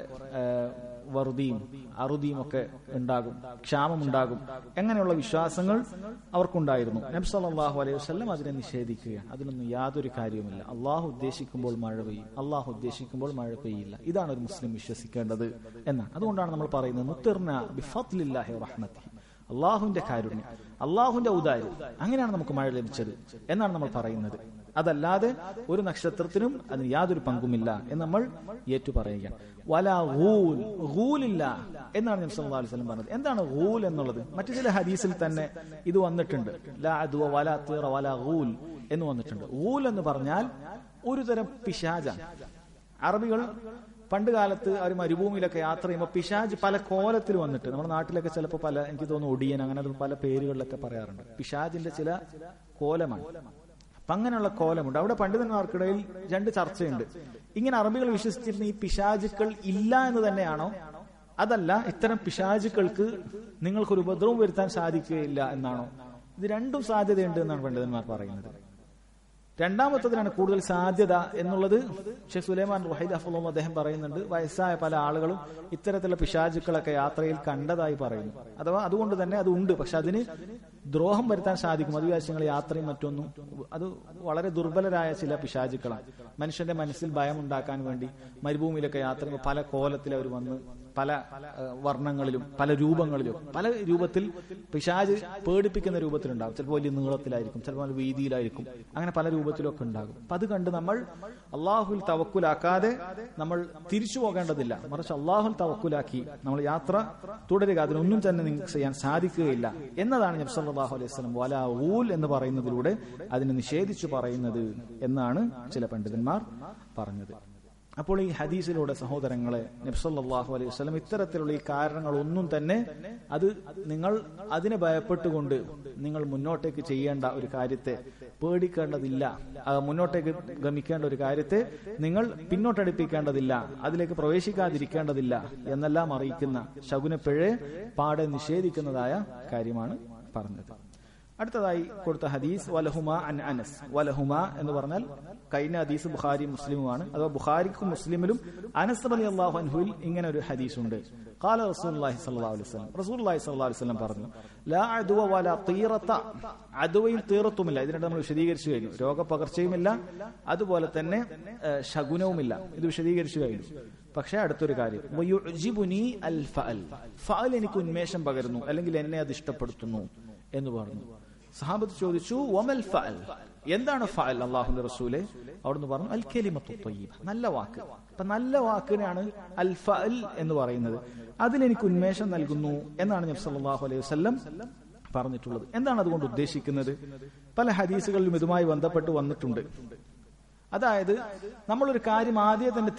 വറുതിയും അറുതിയും ഒക്കെ ഉണ്ടാകും, ക്ഷാമമുണ്ടാകും. എങ്ങനെയുള്ള വിശ്വാസങ്ങൾ അവർക്കുണ്ടായിരുന്നു. നബി സല്ലല്ലാഹു അലൈഹി വസല്ലം അതിനെ നിഷേധിക്കുകയാണ്. അതിനൊന്നും യാതൊരു കാര്യവുമില്ല. അള്ളാഹു ഉദ്ദേശിക്കുമ്പോൾ മഴ പെയ്യും, അള്ളാഹു ഉദ്ദേശിക്കുമ്പോൾ മഴ പെയ്യില്ല. ഇതാണ് ഒരു മുസ്ലിം വിശ്വസിക്കേണ്ടത് എന്നാണ്. അതുകൊണ്ടാണ് നമ്മൾ പറയുന്നത് മുത്തിർന ബിഫദ്ലില്ലാഹി വറഹ്മതിഹി, അള്ളാഹുവിന്റെ കാരുണ്യം, അള്ളാഹുവിന്റെ ഔദാര്യം, അങ്ങനെയാണ് നമുക്ക് മഴ ലഭിച്ചത് എന്നാണ് നമ്മൾ പറയുന്നത്. അതല്ലാതെ ഒരു നക്ഷത്രത്തിനും അതിന് യാതൊരു പങ്കുമില്ല എന്ന് നമ്മൾ ഏറ്റുപറയുകയാണ്. വലാ ഗൂൽ, ഗൂലില്ല എന്നാണ് നബി സല്ലല്ലാഹു അലൈഹി വസല്ലം പറഞ്ഞത്. എന്താണ് ഗൂൽ എന്നുള്ളത്? മറ്റു ചില ഹദീസിൽ തന്നെ ഇത് വന്നിട്ടുണ്ട്. ലാ അദ്വ വലാ തീറ വലാ ഗൂൽ എന്ന് വന്നിട്ടുണ്ട്. ഗൂൽ എന്ന് പറഞ്ഞാൽ ഒരു തരം പിശാചാണ്. അറബികൾ പണ്ട് കാലത്ത് അവർ മരുഭൂമിയിലൊക്കെ യാത്ര ചെയ്യുമ്പോൾ പിശാജ് പല കോലത്തിൽ വന്നിട്ട്, നമ്മുടെ നാട്ടിലൊക്കെ ചിലപ്പോൾ പല, എനിക്ക് തോന്നുന്നു ഒടിയൻ, അങ്ങനെ പല പേരുകളിലൊക്കെ പറയാറുണ്ട്. പിശാജിന്റെ ചില കോലമാണ്. അപ്പൊ അങ്ങനെയുള്ള കോലമുണ്ട്. അവിടെ പണ്ഡിതന്മാർക്കിടയിൽ 2 ചർച്ചയുണ്ട്. ഇങ്ങനെ അറബികൾ വിശ്വസിച്ചിരുന്ന ഈ പിശാചുക്കൾ ഇല്ല എന്ന് തന്നെയാണോ, അതല്ല ഇത്തരം പിശാചുക്കൾക്ക് നിങ്ങൾക്കൊരു ഉപദ്രവം വരുത്താൻ സാധിക്കുകയില്ല എന്നാണോ? ഇത് രണ്ടും സാധ്യതയുണ്ട് എന്നാണ് പണ്ഡിതന്മാർ പറയുന്നത്. രണ്ടാമത്തതിനാണ് കൂടുതൽ സാധ്യത എന്നുള്ളത് ഷെയ്ഖ് സുലൈമാൻ റുഹൈദി ഹഫ്ളഹുല്ലാഹ് അദ്ദേഹം പറയുന്നുണ്ട്. വയസ്സായ പല ആളുകളും ഇത്തരത്തിലുള്ള പിശാചുക്കളൊക്കെ യാത്രയിൽ കണ്ടതായി പറയുന്നു. അഥവാ അതുകൊണ്ട് തന്നെ അത് ഉണ്ട്, പക്ഷെ അതിന് ദ്രോഹം വരുത്താൻ സാധിക്കും. അതിവാസ്യങ്ങൾ യാത്രയും മറ്റൊന്നും, അത് വളരെ ദുർബലരായ ചില പിശാചുക്കളാണ്. മനുഷ്യന്റെ മനസ്സിൽ ഭയം ഉണ്ടാക്കാൻ വേണ്ടി മരുഭൂമിയിലൊക്കെ യാത്ര ചെയ്യുമ്പോൾ പല കോലത്തിൽ അവർ വന്ന് പല വർണ്ണങ്ങളിലും പല രൂപങ്ങളിലും പല രൂപത്തിൽ പിശാച് പേടിപ്പിക്കുന്ന രൂപത്തിലുണ്ടാകും. ചിലപ്പോൾ വലിയ നീളത്തിലായിരിക്കും, ചിലപ്പോൾ നല്ല വീതിയിലായിരിക്കും, അങ്ങനെ പല രൂപത്തിലൊക്കെ ഉണ്ടാകും. അപ്പൊ അത് കണ്ട് നമ്മൾ അള്ളാഹുൽ തവക്കുലാക്കാതെ നമ്മൾ തിരിച്ചു പോകേണ്ടതില്ല. മറിച്ച് അള്ളാഹുൽ തവക്കുലാക്കി നമ്മൾ യാത്ര തുടരുക. അതിനൊന്നും തന്നെ നിങ്ങൾക്ക് ചെയ്യാൻ സാധിക്കുകയില്ല എന്നതാണ് നബി സല്ലല്ലാഹു അലൈഹി വസല്ലം വലാ ഊൽ എന്ന് പറയുന്നതിലൂടെ അതിനെ നിഷേധിച്ചു പറയുന്നത് എന്നാണ് ചില പണ്ഡിതന്മാർ പറഞ്ഞത്. അപ്പോൾ ഈ ഹദീസിലൂടെ സഹോദരങ്ങളെ നബി സല്ലല്ലാഹു അലൈഹി വസല്ലം ഇത്തരത്തിലുള്ള ഈ കാരണങ്ങളൊന്നും തന്നെ അത് നിങ്ങൾ അതിനെ ഭയപ്പെട്ടുകൊണ്ട് നിങ്ങൾ മുന്നോട്ടേക്ക് ചെയ്യേണ്ട ഒരു കാര്യത്തെ പേടിക്കേണ്ടതില്ല, മുന്നോട്ടേക്ക് ഗമിക്കേണ്ട ഒരു കാര്യത്തെ നിങ്ങൾ പിന്നോട്ടടിപ്പിക്കേണ്ടതില്ല, അതിലേക്ക് പ്രവേശിക്കാതിരിക്കേണ്ടതില്ല എന്നെല്ലാം അറിയിക്കുന്ന ശകുനപ്പിഴയെ പാടെ നിഷേധിക്കുന്നതായ കാര്യമാണ് പറഞ്ഞത്. അടുത്തതായി കൊടുത്ത ഹദീസ് വലഹുമ അൻ അനസ്. വലഹുമ എന്ന് പറഞ്ഞാൽ കഴിഞ്ഞ ഹദീസ് ബുഖാരി മുസ്ലിമുമാണ്. അഥവാ ബുഖാരിക്കും മുസ്ലിമിലും അനസ് റളിയല്ലാഹു അൻഹുവിൽ ഇങ്ങനെ ഒരു ഹദീസ് ഉണ്ട്. ഖാല റസൂലുള്ളാഹി സ്വല്ലല്ലാഹു അലൈഹി വസല്ലം, റസൂലുള്ളാഹി സ്വല്ലല്ലാഹു അലൈഹി വസല്ലം പറഞ്ഞു, ലാ അദ്വ വലാ തീറത, അദ്വയും തീറത്തുമില്ല. ഇതിനെ നമ്മൾ വിശദീകരിച്ചു കഴിഞ്ഞു. രോഗപകർച്ചയുമില്ല, അതുപോലെ തന്നെ ശകുനവുമില്ല. ഇത് വിശദീകരിച്ചു കഴിഞ്ഞു. പക്ഷേ അടുത്തൊരു കാര്യം, വയുജിബുനി അൽ ഫഅൽ, ഫഅൽ എനിക്ക് ഉന്മേഷം പകരുന്നു, അല്ലെങ്കിൽ എന്നെ അത് ഇഷ്ടപ്പെടുത്തുന്നു എന്ന് പറഞ്ഞു. സഹാബത്ത് ചോദിച്ചു, വമൽ ഫഅൽ, എന്താണ് ഫഅൽ അല്ലാഹുവിന്റെ റസൂലേ? അവിടുന്ന് പറഞ്ഞു, അൽ കലിമത്തു ത്വയ്യിബ, നല്ല വാക്ക്. അപ്പൊ നല്ല വാക്കിനാണ് അൽ ഫഅൽ എന്ന് പറയുന്നത്. അതിലെനിക്ക് ഉന്മേഷം നൽകുന്നു എന്നാണ് നബി സല്ലല്ലാഹു അലൈഹി വസല്ലം പറഞ്ഞിട്ടുള്ളത്. എന്താണ് അതുകൊണ്ട് ഉദ്ദേശിക്കുന്നത്? പല ഹദീസുകളിലും ഇതുമായി ബന്ധപ്പെട്ട് വന്നിട്ടുണ്ട്. അതായത് നമ്മളൊരു കാര്യം ആദ്യം തന്നെ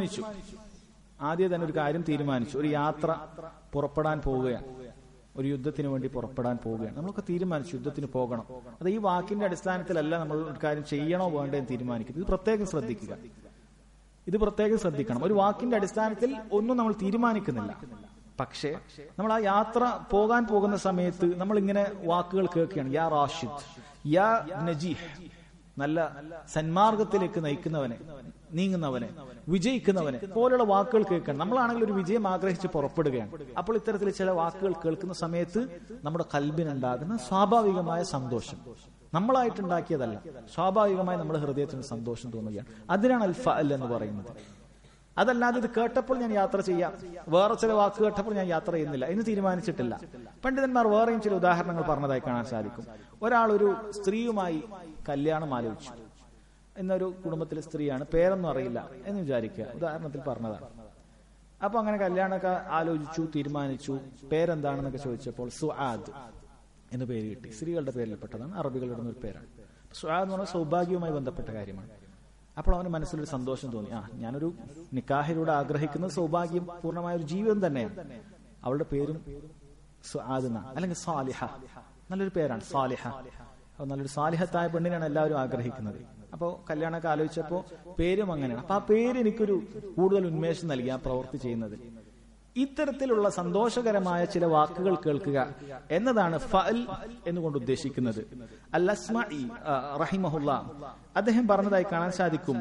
ഒരു കാര്യം തീരുമാനിച്ചു, ഒരു യാത്ര പുറപ്പെടാൻ പോവുകയാണ്, ഒരു യുദ്ധത്തിന് വേണ്ടി പുറപ്പെടാൻ പോവുകയാണ്. നമ്മളൊക്കെ തീരുമാനിച്ചു യുദ്ധത്തിന് പോകണം. അത് ഈ വാക്കിന്റെ അടിസ്ഥാനത്തിലല്ല നമ്മൾ ഒരു കാര്യം ചെയ്യണോ വേണ്ടോ എന്ന് തീരുമാനിക്കുന്നത്. ഇത് പ്രത്യേകം ശ്രദ്ധിക്കണം. ഒരു വാക്കിന്റെ അടിസ്ഥാനത്തിൽ ഒന്നും നമ്മൾ തീരുമാനിക്കുന്നില്ല. പക്ഷേ നമ്മൾ ആ യാത്ര പോകാൻ പോകുന്ന സമയത്ത് നമ്മൾ ഇങ്ങനെ വാക്കുകൾ കേൾക്കുകയാണ്, യാ റാഷിദ്, യാ നജീഹ്, നല്ല സന്മാർഗത്തിലേക്ക് നീങ്ങുന്നവനെ, വിജയിക്കുന്നവനെ പോലുള്ള വാക്കുകൾ കേൾക്കണം. നമ്മളാണെങ്കിൽ ഒരു വിജയം ആഗ്രഹിച്ച് പുറപ്പെടുകയാണ്. അപ്പോൾ ഇത്തരത്തിൽ ചില വാക്കുകൾ കേൾക്കുന്ന സമയത്ത് നമ്മുടെ കൽബിനുണ്ടാകുന്ന സ്വാഭാവികമായ സന്തോഷം, നമ്മളായിട്ടുണ്ടാക്കിയതല്ല, സ്വാഭാവികമായി നമ്മുടെ ഹൃദയത്തിന് സന്തോഷം തോന്നുകയാണ്. അതിനാണ് അൽ ഫഅൽ എന്ന് പറയുന്നത്. അതല്ലാതെ ഇത് കേട്ടപ്പോൾ ഞാൻ യാത്ര ചെയ്യാം, വേറെ ചില വാക്ക് കേട്ടപ്പോൾ ഞാൻ യാത്ര ചെയ്യുന്നില്ല എന്ന് തീരുമാനിച്ചിട്ടില്ല. പണ്ഡിതന്മാർ വേറെയും ചില ഉദാഹരണങ്ങൾ പറഞ്ഞതായി കാണാൻ സാധിക്കും. ഒരാൾ ഒരു സ്ത്രീയുമായി കല്യാണം ആലോചിച്ചു. എന്നൊരു കുടുംബത്തിലെ സ്ത്രീയാണ്, പേരൊന്നും അറിയില്ല എന്ന് വിചാരിക്കുക, ഉദാഹരണത്തിൽ പറഞ്ഞതാണ്. അപ്പൊ അങ്ങനെ കല്യാണമൊക്കെ ആലോചിച്ചു, തീരുമാനിച്ചു. പേരെന്താണെന്നൊക്കെ ചോദിച്ചപ്പോൾ സുആദ് എന്ന് പേര് കിട്ടി. സ്ത്രീകളുടെ പേരിൽപ്പെട്ടതാണ്, അറബികളുടെ ഒരു പേരാണ്. സുആദ് എന്ന് പറഞ്ഞാൽ സൗഭാഗ്യവുമായി ബന്ധപ്പെട്ട കാര്യമാണ്. അപ്പോൾ അവന് മനസ്സിലൊരു സന്തോഷം തോന്നി, ഞാനൊരു നിക്കാഹിലൂടെ ആഗ്രഹിക്കുന്നത് സൗഭാഗ്യം പൂർണ്ണമായ ഒരു ജീവിതം തന്നെയാണ്. അവളുടെ പേരും സുആദ് എന്നാണ്, അല്ലെങ്കിൽ സാലിഹ, നല്ലൊരു പേരാണ് സാലിഹ. നല്ലൊരു സാലിഹത്തായ പെണ്ണിനാണ് എല്ലാവരും ആഗ്രഹിക്കുന്നത്. അപ്പോൾ കല്യാണമൊക്കെ ആലോചിച്ചപ്പോ പേരും അങ്ങനെയാണ്. അപ്പൊ ആ പേര് എനിക്കൊരു കൂടുതൽ ഉന്മേഷം നൽകി ആ പ്രവൃത്തി ചെയ്യുന്നത്. ഇത്തരത്തിലുള്ള സന്തോഷകരമായ ചില വാക്കുകൾ കേൾക്കുക എന്നതാണ് ഫഅൽ എന്നുകൊണ്ട് ഉദ്ദേശിക്കുന്നത്. അൽ-അസ്മഈ റഹിമഹുല്ലാഹ് അദ്ദേഹം പറഞ്ഞതായി കാണാൻ സാധിക്കും,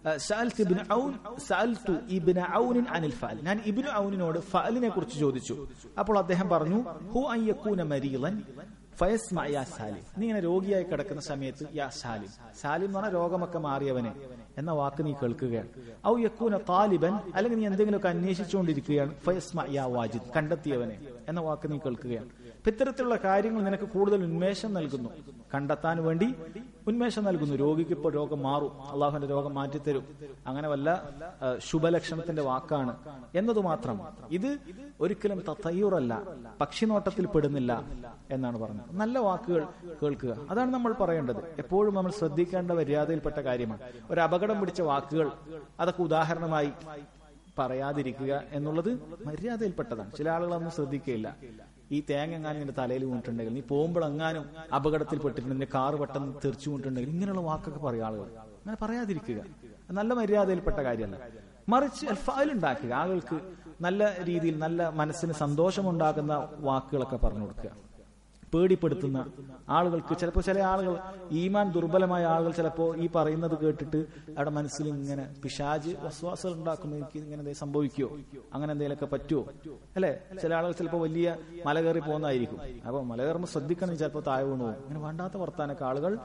സഅൽതു ഇബ്നു ഔൻ അനിൽ ഫഅൽ, ഞാൻ ഇബ്നു ഔനിനോട് ഫഅലിനെ കുറിച്ച് ചോദിച്ചു. അപ്പോൾ അദ്ദേഹം പറഞ്ഞു, ഹു അൻ യകൂന മരീളൻ ഫയസ്മഅ യാ സാലിം, നീ ഇങ്ങനെ രോഗിയായി കിടക്കുന്ന സമയത്ത് യാ സാലിം, സാലിം എന്ന് പറഞ്ഞാൽ രോഗമൊക്കെ മാറിയവനെ എന്ന വാക്ക് നീ കേൾക്കുകയാണ്. ഔ യകൂന താലിബൻ, അല്ലെങ്കിൽ നീ എന്തെങ്കിലുമൊക്കെ അന്വേഷിച്ചുകൊണ്ടിരിക്കുകയാണ്, ഫയസ്മഅ യാ വാജിദ്, കണ്ടെത്തിയവനെ എന്ന വാക്ക് നീ കേൾക്കുകയാണ്. ഇത്തരത്തിലുള്ള കാര്യങ്ങൾ നിനക്ക് കൂടുതൽ ഉന്മേഷം നൽകുന്നു, കണ്ടെത്താൻ വേണ്ടി ഉന്മേഷം നൽകുന്നു. രോഗിക്ക് ഇപ്പോൾ രോഗം മാറും, അള്ളാഹുവിന്റെ രോഗം മാറ്റിത്തരും, അങ്ങനെ വല്ല ശുഭലക്ഷണത്തിന്റെ വാക്കാണ് എന്നതു മാത്രം. ഇത് ഒരിക്കലും തത്തയ്യൂറല്ല, പക്ഷിനോട്ടത്തിൽ പെടുന്നില്ല എന്നാണ് പറഞ്ഞത്. നല്ല വാക്കുകൾ കേൾക്കുക, അതാണ് നമ്മൾ പറയേണ്ടത്. എപ്പോഴും നമ്മൾ ശ്രദ്ധിക്കേണ്ട മര്യാദയിൽപ്പെട്ട കാര്യമാണ്. ഒരു അപകടം പിടിച്ച വാക്കുകൾ അതൊക്കെ ഉദാഹരണമായി പറയാതിരിക്കുക എന്നുള്ളത് മര്യാദയിൽപ്പെട്ടതാണ്. ചില ആളുകൾ അതൊന്നും ശ്രദ്ധിക്കുകയില്ല. ഈ തേങ്ങ എങ്ങാനും നിന്റെ തലയിൽ വീണിട്ടുണ്ടെങ്കിൽ, നീ പോകുമ്പോൾ എങ്ങാനും അപകടത്തിൽപ്പെട്ടിട്ടുണ്ട്, നിന്റെ കാറ് പെട്ടെന്ന് തെറിച്ചു വീണിട്ടുണ്ടെങ്കിൽ, ഇങ്ങനെയുള്ള വാക്കൊക്കെ പറയും ആളുകൾ. അങ്ങനെ പറയാതിരിക്കുക നല്ല മര്യാദയിൽപ്പെട്ട കാര്യമല്ല. മറിച്ച് ഫഅൽ ഉണ്ടാക്കുക, ആളുകൾക്ക് നല്ല രീതിയിൽ നല്ല മനസ്സിന് സന്തോഷമുണ്ടാകുന്ന വാക്കുകളൊക്കെ പറഞ്ഞു കൊടുക്കുക. പേടിപ്പെടുത്തുന്ന ആളുകൾക്ക്, ചിലപ്പോൾ ചില ആളുകൾ ഈമാൻ ദുർബലമായ ആളുകൾ ചിലപ്പോൾ ഈ പറയുന്നത് കേട്ടിട്ട് അവിടെ മനസ്സിൽ ഇങ്ങനെ പിശാച് വസ്വാസകൾ ഉണ്ടാക്കുന്നു, എനിക്ക് ഇങ്ങനെ എന്തെങ്കിലും സംഭവിക്കുമോ, അങ്ങനെ എന്തെങ്കിലുമൊക്കെ പറ്റുമോ, അല്ലെ? ചില ആളുകൾ ചിലപ്പോൾ വലിയ മല കയറി പോകുന്നതായിരിക്കും. അപ്പൊ മല കയറുമ്പോൾ ശ്രദ്ധിക്കണം, ചിലപ്പോൾ താഴെ വീണു പോകും. ഇങ്ങനെ വേണ്ടാത്ത വർത്താനൊക്കെ ആളുകൾ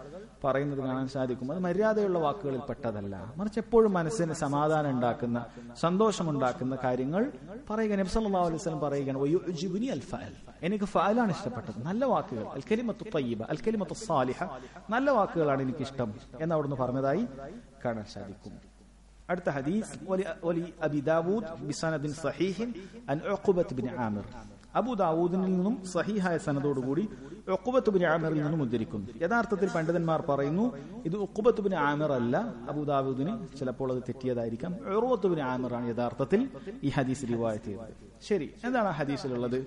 പറയുന്നത് കാണാൻ സാധിക്കും. അത് മര്യാദയുള്ള വാക്കുകളിൽ പെട്ടതല്ല, മറിച്ച് എപ്പോഴും മനസ്സിന് സമാധാനം ഉണ്ടാക്കുന്ന, സന്തോഷമുണ്ടാക്കുന്ന കാര്യങ്ങൾ പറയുക. നബി സല്ലല്ലാഹു അലൈഹി വസല്ലം പറയുകയാണ്, വയുജിബുനി അൽ ഫഅൽ, എനിക്ക് ഫഅലാണ് ഇഷ്ടപ്പെട്ടത്, നല്ല വാക്കുകൾ, അൽ കലിമത്തു തയ്യിബ, അൽ കലിമത്തു സാലിഹ, നല്ല വാക്കുകളാണ് എനിക്കിഷ്ടം എന്ന് അവിടുന്ന് പറഞ്ഞതായി കാണാൻ സാധിക്കും. അടുത്ത ഹദീസ്, വലി അബി ദാവൂദ് ബിസനദിൻ സഹീഹിൻ അൻ ഉഖബത്ത് ബിൻ ആമിർ, അബൂ ദാവൂദിൽ നിന്നും സഹീഹായ സനദോടുകൂടി ഉഖബത്ത് ബിൻ ആമിറിൽ നിന്നും ഉദ്ധരിക്കുന്നു. യഥാർത്ഥത്തിൽ പണ്ഡിതന്മാർ പറയുന്നു ഇത് ഉഖബത്ത് ബിൻ ആമിർ അല്ല, അബൂ ദാവൂദിന് ചിലപ്പോൾ അത് തെറ്റിയതായിരിക്കാം, ഉർവത്ത് ബിൻ ആമിറാണ് യഥാർത്ഥത്തിൽ ഈ ഹദീസ് റിവായത്ത് ചെയ്തത്. ശരി, എന്താണ് ആ ഹദീസിലുള്ളത്?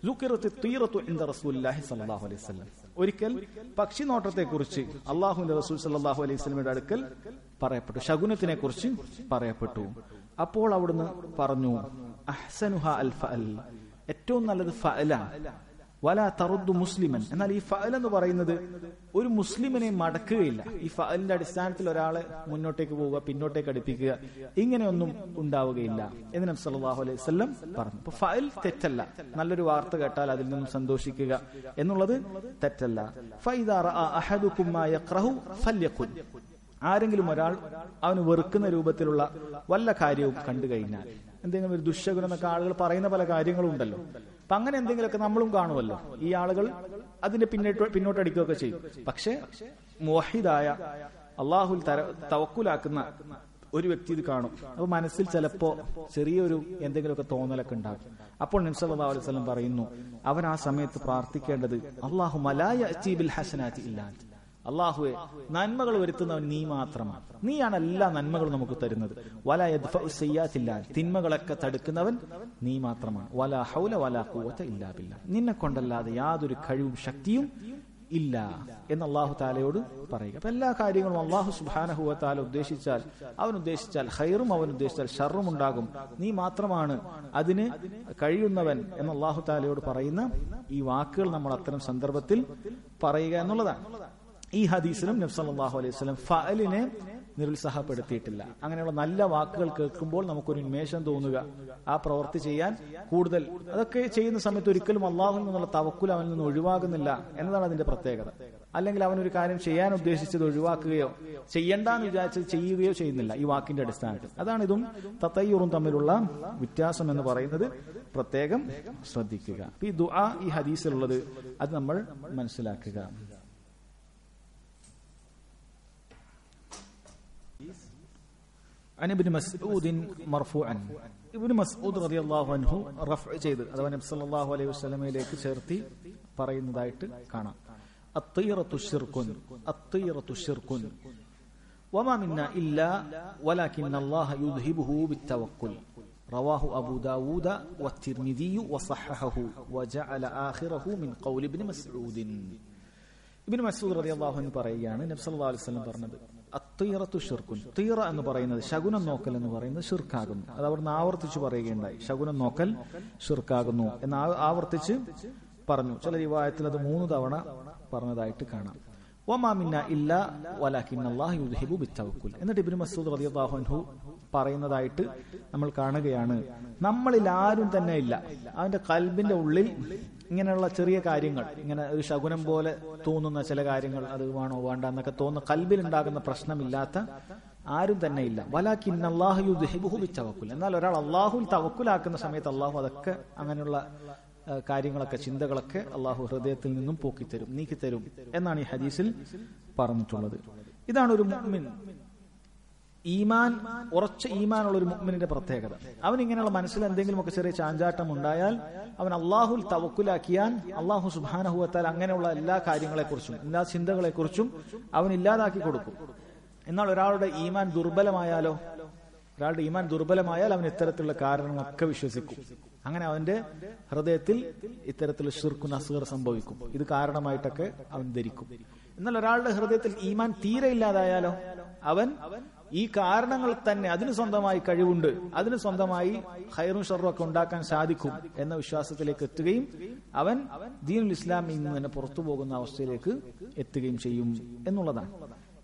ഒരിക്കൽ പക്ഷി നോട്ടത്തെ കുറിച്ച് അള്ളാഹുവിന്റെ റസൂൽ സല്ലല്ലാഹു അലൈഹി വസല്ലമയുടെ അടുക്കൽ പറയപ്പെട്ടു, ശകുനത്തിനെ കുറിച്ച് പറയപ്പെട്ടു. അപ്പോൾ അവിടുന്ന് പറഞ്ഞു, അഹ്സനുഹ അൽ ഫഅൽ, ഏറ്റവും നല്ലത് ഫഅലാണ്, വലാ തറുദ്ദു മുസ്ലിമൻ, എന്നാൽ ഈ ഫഅൽ എന്ന് പറയുന്നത് ഒരു മുസ്ലിമിനെ മടക്കുകയില്ല. ഈ ഫഅലിന്റെ അടിസ്ഥാനത്തിൽ ഒരാളെ മുന്നോട്ടേക്ക് പോവുക, പിന്നോട്ടേക്ക് അടുപ്പിക്കുക, ഇങ്ങനെയൊന്നും ഉണ്ടാവുകയില്ല എന്ന് നബി സല്ലല്ലാഹു അലൈഹി വസല്ലം പറഞ്ഞു. അപ്പൊ ഫഅൽ തെറ്റല്ല, നല്ലൊരു വാർത്ത കേട്ടാൽ അതിൽ നിന്നും സന്തോഷിക്കുക എന്നുള്ളത് തെറ്റല്ല. ഫഇദാ റഅ അഹദുകും മാ യക്റഹു ഫല്യഖുൽ, ആരെങ്കിലും ഒരാൾ അവന് വെറുക്കുന്ന രൂപത്തിലുള്ള വല്ല കാര്യവും കണ്ടു കഴിഞ്ഞാൽ, എന്തെങ്കിലും ഒരു ദുശ്ശകുനം എന്നൊക്കെ ആളുകൾ പറയുന്ന പല കാര്യങ്ങളും ഉണ്ടല്ലോ, അപ്പൊ അങ്ങനെ എന്തെങ്കിലുമൊക്കെ നമ്മളും കാണുമല്ലോ. ഈ ആളുകൾ അതിന്റെ പിന്നോട്ടടിക്കുകയൊക്കെ ചെയ്യും. പക്ഷെ മുവഹിദായ അള്ളാഹുൽ തവക്കുലാക്കുന്ന ഒരു വ്യക്തി ഇത് കാണും. അപ്പൊ മനസ്സിൽ ചിലപ്പോ ചെറിയൊരു എന്തെങ്കിലുമൊക്കെ തോന്നലൊക്കെ ഉണ്ടാകും. അപ്പോൾ നബി സല്ലല്ലാഹു അലൈഹി വസല്ലം പറയുന്നു, അവൻ ആ സമയത്ത് പ്രാർത്ഥിക്കേണ്ടത്, അല്ലാഹുമ്മ ലാ യഅതി ബിൽ ഹസനാതി ഇല്ലാ അൻത, അള്ളാഹുവെ നന്മകൾ വരുത്തുന്നവൻ നീ മാത്രമാണ്, നീയാണ് എല്ലാ നന്മകളും നമുക്ക് തരുന്നത്. വലാ യദ്ഫഉ സയ്യാത്തില്ല, തിന്മകളൊക്കെ തടുക്കുന്നവൻ നീ മാത്രമാണ്. വലാ ഹൗല വലാ ഖുവത ഇല്ലാ ബില്ലാഹ്, നിന്നെ കൊണ്ടല്ലാതെ യാതൊരു കഴിവും ശക്തിയും ഇല്ല എന്ന് അള്ളാഹു താലയോട് പറയുക. അപ്പൊ എല്ലാ കാര്യങ്ങളും അള്ളാഹു സുബ്ഹാനഹു വ തആല ഉദ്ദേശിച്ചാൽ, അവൻ ഉദ്ദേശിച്ചാൽ ഖൈറും അവൻ ഉദ്ദേശിച്ചാൽ ഷർറും ഉണ്ടാകും. നീ മാത്രമാണ് അതിന് കഴിയുന്നവൻ എന്ന് അള്ളാഹു താലയോട് പറയുന്ന ഈ വാക്കുകൾ നമ്മൾ അത്തരം സന്ദർഭത്തിൽ പറയുക എന്നുള്ളതാണ്. ഈ ഹദീസിലും നബി സല്ലല്ലാഹു അലൈഹി വസല്ലം ഫഅലിനെ നിരുത്സാഹപ്പെടുത്തിയിട്ടില്ല. അങ്ങനെയുള്ള നല്ല വാക്കുകൾ കേൾക്കുമ്പോൾ നമുക്കൊരു ഉന്മേഷം തോന്നുക, ആ പ്രവൃത്തി ചെയ്യാൻ കൂടുതൽ, അതൊക്കെ ചെയ്യുന്ന സമയത്ത് ഒരിക്കലും അള്ളാഹുവിൽ നിന്നുള്ള തവക്കുൽ അവനിൽ നിന്ന് ഒഴിവാകുന്നില്ല എന്നതാണ് അതിന്റെ പ്രത്യേകത. അല്ലെങ്കിൽ അവനൊരു കാര്യം ചെയ്യാൻ ഉദ്ദേശിച്ചത് ഒഴിവാക്കുകയോ ചെയ്യണ്ടെന്ന് വിചാരിച്ചത് ചെയ്യുകയോ ചെയ്യുന്നില്ല ഈ വാക്കിന്റെ അടിസ്ഥാനത്തിൽ. അതാണ് ഇതും തതയ്യുറും തമ്മിലുള്ള വ്യത്യാസം എന്ന് പറയുന്നത് പ്രത്യേകം ശ്രദ്ധിക്കുക. ഈ ദുആ ഈ ഹദീസിലുള്ളത് അത് നമ്മൾ മനസ്സിലാക്കുക. عن ابن مسعود مرفوعا, ഇബ്നു മസ്ഊദ് റളിയല്ലാഹു അൻഹു റഫ്അ ചെയ്ത് അഥവാ നബി സല്ലല്ലാഹു അലൈഹി വസല്ലമയിലേക്ക് ചേർത്തി പറയുന്നതായിട്ട് കാണാം. അത്തയ്റതു ശിർകുൻ, അത്തയ്റതു ശിർകുൻ വമാ മിന്നാ ഇല്ലാ വലാകിന്നല്ലാഹ യുദ്ഹിബുഹു ബിത്തവക്കുൽ. റവാഹു അബൂ ദാവൂദ വത്തിർമിദി വസഹഹഹു വജഅല ആഖിറഹു മിൻ ഖൗലി ഇബ്നു മസ്ഊദ്. ഇബ്നു മസ്ഊദ് റളിയല്ലാഹു അൻഹു പറയുകയാണ്, നബി സല്ലല്ലാഹു അലൈഹി വസല്ലം പറഞ്ഞത്, അത്തയ്റതു ശിർകുൻ, തീറ എന്ന് പറയുന്നത്, ശകുനം നോക്കൽ എന്ന് പറയുന്നത് ഷിർക്കാകുന്നു. അത് അവിടുന്ന് ആവർത്തിച്ച് പറയുകയുണ്ടായി, ശകുനം നോക്കൽ ഷിർക്കാകുന്നു എന്ന് ആവർത്തിച്ച് പറഞ്ഞു. ചില റിവായത്തിൽ അത് 3 തവണ പറഞ്ഞതായിട്ട് കാണാം. വമാ മിന്നാ ഇല്ലാ വലാകിന്നല്ലാഹു യുദ്ഹിബു ബിത്തവക്കുൽ. എന്നിട്ട് ഇബ്നു മസ്ഊദ് റളിയല്ലാഹു അൻഹു പറയുന്നതായിട്ട് നമ്മൾ കാണുകയാണ്, നമ്മളിൽ ആരും തന്നെ ഇല്ല, അവന്റെ ഖൽബിന്റെ ഉള്ളിൽ ഇങ്ങനെയുള്ള ചെറിയ കാര്യങ്ങൾ, ഇങ്ങനെ ഒരു ശകുനം പോലെ തോന്നുന്ന ചില കാര്യങ്ങൾ, അത് വേണോ വേണ്ട എന്നൊക്കെ തോന്നുന്ന ഖൽബിൽ ഉണ്ടാകുന്ന പ്രശ്നമില്ലാത്ത ആരും തന്നെ ഇല്ല. വലാകിന്നല്ലാഹു യുദ്ഹിബുഹു ബിത്തവക്കുൽ. എന്നാൽ ഒരാൾ അള്ളാഹുൽ തവക്കുലാക്കുന്ന സമയത്ത് അള്ളാഹു അതൊക്കെ, അങ്ങനെയുള്ള കാര്യങ്ങളൊക്കെ, ചിന്തകളൊക്കെ അള്ളാഹു ഹൃദയത്തിൽ നിന്നും പോക്കിത്തരും, നീക്കിത്തരും എന്നാണ് ഈ ഹദീസിൽ പറഞ്ഞിട്ടുള്ളത്. ഇതാണ് ഒരു മുഅ്മിൻ, ഈമാൻ, ഉറച്ച ഈമാനുള്ള ഒരു മുഅ്മിനിന്റെ പ്രത്യേകത. അവൻ ഇങ്ങനെയുള്ള മനസ്സിൽ എന്തെങ്കിലുമൊക്കെ ചെറിയ ചാഞ്ചാട്ടം ഉണ്ടായാൽ അവൻ അള്ളാഹുൽ തവക്കുലാക്കിയാൽ അള്ളാഹു സുബ്ഹാനഹു വ തആല അങ്ങനെയുള്ള എല്ലാ കാര്യങ്ങളെക്കുറിച്ചും, എല്ലാ ചിന്തകളെക്കുറിച്ചും അവൻ ഇല്ലാതാക്കി കൊടുക്കും. എന്നാൽ ഒരാളുടെ ഈമാൻ ദുർബലമായാലോ, ഒരാളുടെ ഈമാൻ ദുർബലമായാൽ അവൻ ഇത്തരത്തിലുള്ള കാരണങ്ങളൊക്കെ വിശ്വസിക്കും. അങ്ങനെ അവന്റെ ഹൃദയത്തിൽ ഇത്തരത്തിലുള്ള ശിർക്കുൻ അസ്ഗർ സംഭവിക്കും. ഇത് കാരണമായിട്ടൊക്കെ അവൻ ധരിക്കും. എന്നാൽ ഒരാളുടെ ഹൃദയത്തിൽ ഈമാൻ തീരെ ഇല്ലാതായാലോ, അവൻ ഈ കാരണങ്ങൾ തന്നെ, അതിന് സ്വന്തമായി കഴിവുണ്ട്, അതിന് സ്വന്തമായി ഖൈറും ഷർറും ഒക്കെ ഉണ്ടാക്കാൻ സാധിക്കും എന്ന വിശ്വാസത്തിലേക്ക് എത്തുകയും അവൻ ദീനുൽ ഇസ്ലാമിൽ നിന്ന് തന്നെ പുറത്തു പോകുന്ന അവസ്ഥയിലേക്ക് എത്തുകയും ചെയ്യും എന്നുള്ളതാണ്.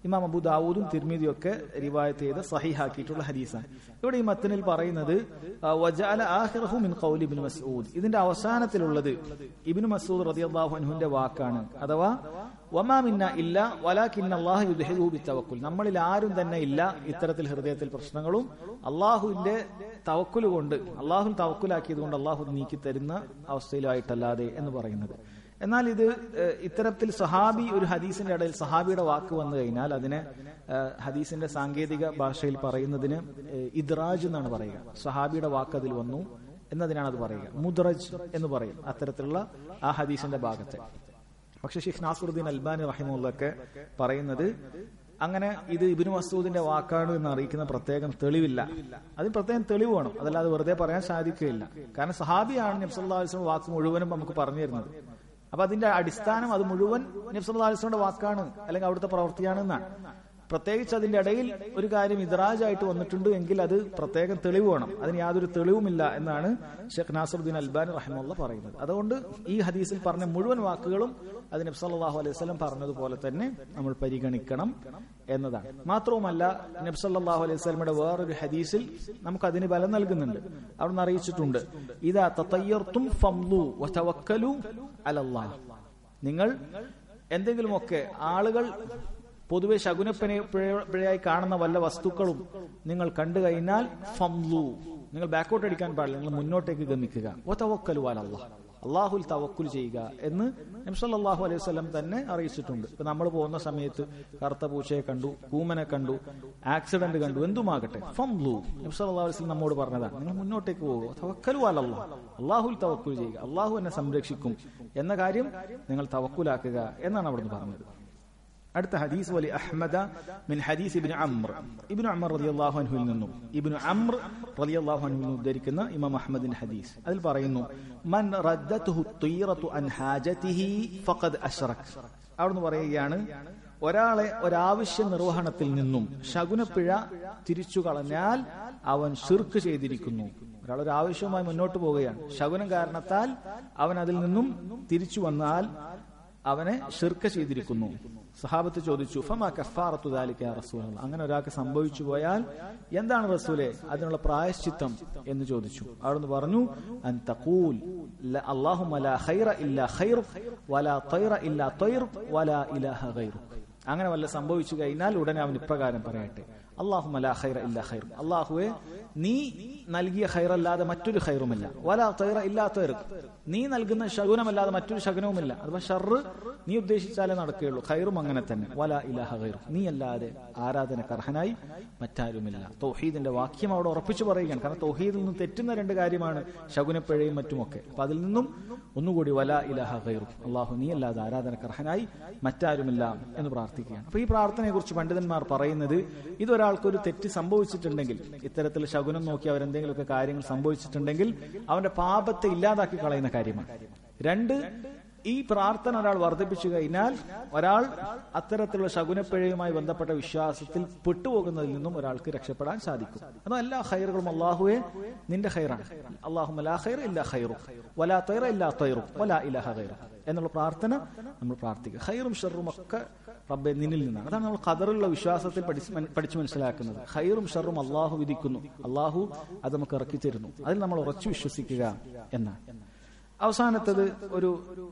ഇമാം അബൂ ദാവൂദും തിർമിദിയും ഒക്കെ റിവായത്ത് ചെയ്ത് സഹീഹാക്കിയിട്ടുള്ള ഹദീസാണ്. ഇവിടെ ഈ മത്തനിൽ പറയുന്നത് വജഅല ആഖിറഹു മിൻ ഖൗലി ഇബ്നു മസ്ഊദ്, ഇതിന്റെ അവസാനത്തിലുള്ളത് ഇബ്നു മസ്ഊദ് റളിയല്ലാഹു അൻഹുവിന്റെ വാക്കാണ്. അഥവാ വമാ മിന്ന ഇല്ല വലാകിന്നല്ലാഹു യുദ്ഹിദു ബിത്തവക്കുൽ, നമ്മളിൽ ആരും തന്നെ ഇല്ല ഇത്തരത്തിൽ ഹൃദയത്തിൽ പ്രശ്നങ്ങളും അള്ളാഹുവിന്റെ തവക്കുൽ കൊണ്ട്, അള്ളാഹു തവക്കുലാക്കിയത് കൊണ്ട് അള്ളാഹു നീക്കി തരുന്ന അവസ്ഥയിലായിട്ടല്ലാതെ എന്ന് പറയുന്നത്. എന്നാൽ ഇത് ഇത്തരത്തിൽ സഹാബി ഒരു ഹദീസിന്റെ ഇടയിൽ സഹാബിയുടെ വാക്ക് വന്നു കഴിഞ്ഞാൽ അതിനെ ഹദീസിന്റെ സാങ്കേതിക ഭാഷയിൽ പറയുന്നതിന് ഇദ്റാജ് എന്നാണ് പറയുക. സഹാബിയുടെ വാക്ക് അതിൽ വന്നു എന്നതിനാണ് അത് പറയുക. മുദ്റജ് എന്ന് പറയും അത്തരത്തിലുള്ള ആ ഹദീസിന്റെ ഭാഗത്തെ. പക്ഷെ ഷെയ്ഖ് നാസറുദ്ദീൻ അൽബാനി റഹിമഹുള്ളാഹ് പറയുന്നത് അങ്ങനെ ഇത് ഇബ്നു മസ്ഊദിന്റെ വാക്കാണ് എന്ന് അറിയിക്കുന്ന പ്രത്യേകം തെളിവില്ല. അതിന് പ്രത്യേകം തെളിവ് വേണം, അതല്ലാതെ വെറുതെ പറയാൻ സാധിക്കുകയില്ല. കാരണം സഹാബിയാണ് നബി സല്ലല്ലാഹു അലൈഹി വസല്ലം വാക്ക് മുഴുവനും നമുക്ക് പറഞ്ഞു തരുന്നത്. അപ്പൊ അതിന്റെ അടിസ്ഥാനം അത് മുഴുവൻ നബി സല്ലല്ലാഹു അലൈഹി വസല്ലമയുടെ വാക്കാണ് അല്ലെങ്കിൽ അവിടുത്തെ പ്രവൃത്തിയാണ് എന്നാണ്. പ്രത്യേകിച്ച് അതിന്റെ ഇടയിൽ ഒരു കാര്യം ഇദ്റാജായിട്ട് വന്നിട്ടുണ്ട് എങ്കിൽ അത് പ്രത്യേകം തെളിവ് വേണം. അതിന് യാതൊരു തെളിവുമില്ല എന്നാണ് ഷെയ്ഖ് നാസറുദ്ദീൻ അൽബാനി റഹിമഹുല്ലാഹ് പറയുന്നത്. അതുകൊണ്ട് ഈ ഹദീസിൽ പറഞ്ഞ മുഴുവൻ വാക്കുകളും അത് നബി സല്ലല്ലാഹു അലൈഹി വസല്ലം പറഞ്ഞതുപോലെ തന്നെ നമ്മൾ പരിഗണിക്കണം എന്നതാണ്. മാത്രവുമല്ല നബി സല്ലല്ലാഹു അലൈഹി വസല്ലമയുടെ വേറൊരു ഹദീസിൽ നമുക്ക് അതിന് ബലം നൽകുന്നുണ്ട്. അവിടുന്ന് അറിയിച്ചിട്ടുണ്ട്, ഇദാ തതയ്യർതും ഫംലു വതവക്കലു അലല്ലാഹ്, നിങ്ങൾ എന്തെങ്കിലുമൊക്കെ ആളുകൾ പൊതുവെ ശകുനപ്പിഴയായി കാണുന്ന വല്ല വസ്തുക്കളും നിങ്ങൾ കണ്ടു കഴിഞ്ഞാൽ ഫംലു, നിങ്ങൾ ബാക്കോട്ട് അടിക്കാൻ പാടില്ല, നിങ്ങൾ മുന്നോട്ടേക്ക് ഗമിക്കുക. വതവക്കലു അലല്ലാഹ്, അള്ളാഹുൽ തവക്കുൽ ചെയ്യുക എന്ന് നബി സല്ലല്ലാഹു അലൈഹി വസല്ലം തന്നെ അറിയിച്ചിട്ടുണ്ട്. ഇപ്പൊ നമ്മൾ പോകുന്ന സമയത്ത് കറുത്ത പൂച്ചയെ കണ്ടു, കൂമനെ കണ്ടു, ആക്സിഡന്റ് കണ്ടു, എന്തുമാകട്ടെ ഫംലു, നബി സല്ലല്ലാഹു അലൈഹി വസല്ലം നമ്മോട് പറഞ്ഞതാണ്, നിങ്ങൾ മുന്നോട്ടേക്ക് പോകുക. തവക്കലു അലല്ലാഹ്, അള്ളാഹുൽ തവക്കുൽ ചെയ്യുക, അള്ളാഹു എന്നെ സംരക്ഷിക്കും എന്ന കാര്യം നിങ്ങൾ തവക്കുലാക്കുക എന്നാണ് അവിടുന്ന് പറഞ്ഞത്. അടുത്ത ഹദീസ് വലി അഹ്മദ മിൻ ഹദീസ് ഇബ്നു അംർ, ഇബ്നു അംർ റളിയല്ലാഹു അൻഹുവിൽ നിന്നും ഇബ്നു അംർ റളിയല്ലാഹു അൻഹു ഉദ്ധരിക്കുന്ന ഇമാം അഹ്മദിന്റെ ഹദീസ്. അതിൽ പറയുന്നു, മൻ റദ്ദതുഹു ത്വീറതു അൻ ഹാജതിഹി ഫഖദ് അശ്റക്. അവിടുന്ന് പറയുകയാണ്, ഒരാളെ ഒരാവശ്യ നിർവഹണത്തിൽ നിന്നും ശകുനപ്പിഴ തിരിച്ചു കളഞ്ഞാൽ അവൻ ശിർക്ക് ചെയ്തിരിക്കുന്നു. ഒരാൾ ഒരു ആവശ്യവുമായി മുന്നോട്ട് പോവുകയാണ്, ശകുനം കാരണത്താൽ അവൻ അതിൽ നിന്നും തിരിച്ചു വന്നാൽ അവനെ ശിർക്ക് ചെയ്തിരിക്കുന്നു. സഹാബത്ത് ചോദിച്ചു, ഫമാ കഫാറത്തു ദാലിക യാ റസൂലല്ലാഹ്, അങ്ങനെ ഒരാൾക്ക് സംഭവിച്ചു പോയാൽ എന്താണ് റസൂലേ അതിനുള്ള പ്രായശ്ചിത്തം എന്ന് ചോദിച്ചു. അവിടുന്ന് പറഞ്ഞു, അൻ തഖൂൽ അല്ലാഹുമ്മ ലാ ഖൈറ ഇല്ലാ ഖൈറുക് വലാ തൈറ ഇല്ലാ തൈറുക് വലാ ഇലാഹ ഗൈറുക്. അങ്ങനെ വല്ല സംഭവിച്ചു കഴിഞ്ഞാൽ ഉടനെ അവൻ ഇപ്രകാരം പറയട്ടെ, അല്ലാഹുമ്മ ലാ ഖൈറ ഇല്ലാ ഖൈറുക്, അല്ലാഹുവേ നീ നൽകിയ ഖൈറല്ലാതെ മറ്റൊരു ഖൈറുമില്ല, വലാ തൈറ ഇല്ലാ തൈറുക്, നീ നൽകുന്ന ശകുനമല്ലാതെ മറ്റൊരു ശകുനവുമില്ല. അഥവാ ഷർറ് നീ ഉദ്ദേശിച്ചാലേ നടക്കുകയുള്ളൂ, ഖൈറും അങ്ങനെ തന്നെ. വലാ ഇലാഹ ഗൈറുക്, നീ അല്ലാതെ ആരാധനക്ക് അർഹനായി മറ്റാരുമില്ല. തൗഹീദിന്റെ വാക്യം അവിടെ ഉറപ്പിച്ചു പറയുകയാണ്. കാരണം തൗഹീദിൽ നിന്ന് തെറ്റുന്ന രണ്ട് കാര്യമാണ് ശകുനപ്പിഴയും മറ്റുമൊക്കെ. അപ്പൊ അതിൽ നിന്നും ഒന്നുകൂടി വലാ ഇലാഹ ഗൈറുക്, അല്ലാഹു നീ അല്ലാതെ ആരാധനക്ക് അർഹനായി മറ്റാരുമില്ല എന്ന് പ്രാർത്ഥിക്കുകയാണ്. അപ്പൊ ഈ പ്രാർത്ഥനയെ കുറിച്ച് പണ്ഡിതന്മാർ പറയുന്നത്, ഇതൊരാൾക്കൊരു തെറ്റ് സംഭവിച്ചിട്ടുണ്ടെങ്കിൽ, ഇത്തരത്തിൽ ശകുനം നോക്കി അവരെന്തെങ്കിലുമൊക്കെ കാര്യങ്ങൾ സംഭവിച്ചിട്ടുണ്ടെങ്കിൽ അവന്റെ പാപത്തെ ഇല്ലാതാക്കി കളയുന്ന കാര്യമാണ്. രണ്ട്, ഈ പ്രാർത്ഥന ഒരാൾ വർദ്ധിപ്പിച്ചു കഴിഞ്ഞാൽ ഒരാൾ അത്തരത്തിലുള്ള ശകുനപ്പിഴയുമായി ബന്ധപ്പെട്ട വിശ്വാസത്തിൽ പെട്ടുപോകുന്നതിൽ നിന്നും ഒരാൾക്ക് രക്ഷപ്പെടാൻ സാധിക്കും. അതോ എല്ലാ ഖൈറുകളും അല്ലാഹുവേ നിന്റെ ഖൈറാണ്, അല്ലാഹുമ്മ ലാ ഖൈറ ഇല്ലാ ഖൈറുക് വലാ തൈറ ഇല്ലാ തൈറുക് വലാ ഇലാഹ ഗൈറുക് എന്നുള്ള പ്രാർത്ഥന നമ്മൾ പ്രാർത്ഥിക്കുക. ഖൈറും ഷർറും ഒക്കെ റബ്ബേ നിന്നിൽ നിന്നാണ്. അതാണ് നമ്മൾ ഖദറിലുള്ള വിശ്വാസത്തിൽ പഠിച്ചു മനസ്സിലാക്കുന്നത്. ഖൈറും ഷർറും അള്ളാഹു വിധിക്കുന്നു, അള്ളാഹു അത് നമുക്ക് ഇറക്കി തരുന്നു, അതിൽ നമ്മൾ ഉറച്ചു വിശ്വസിക്കുക എന്നാണ്. അവസാനത്തത് ഒരു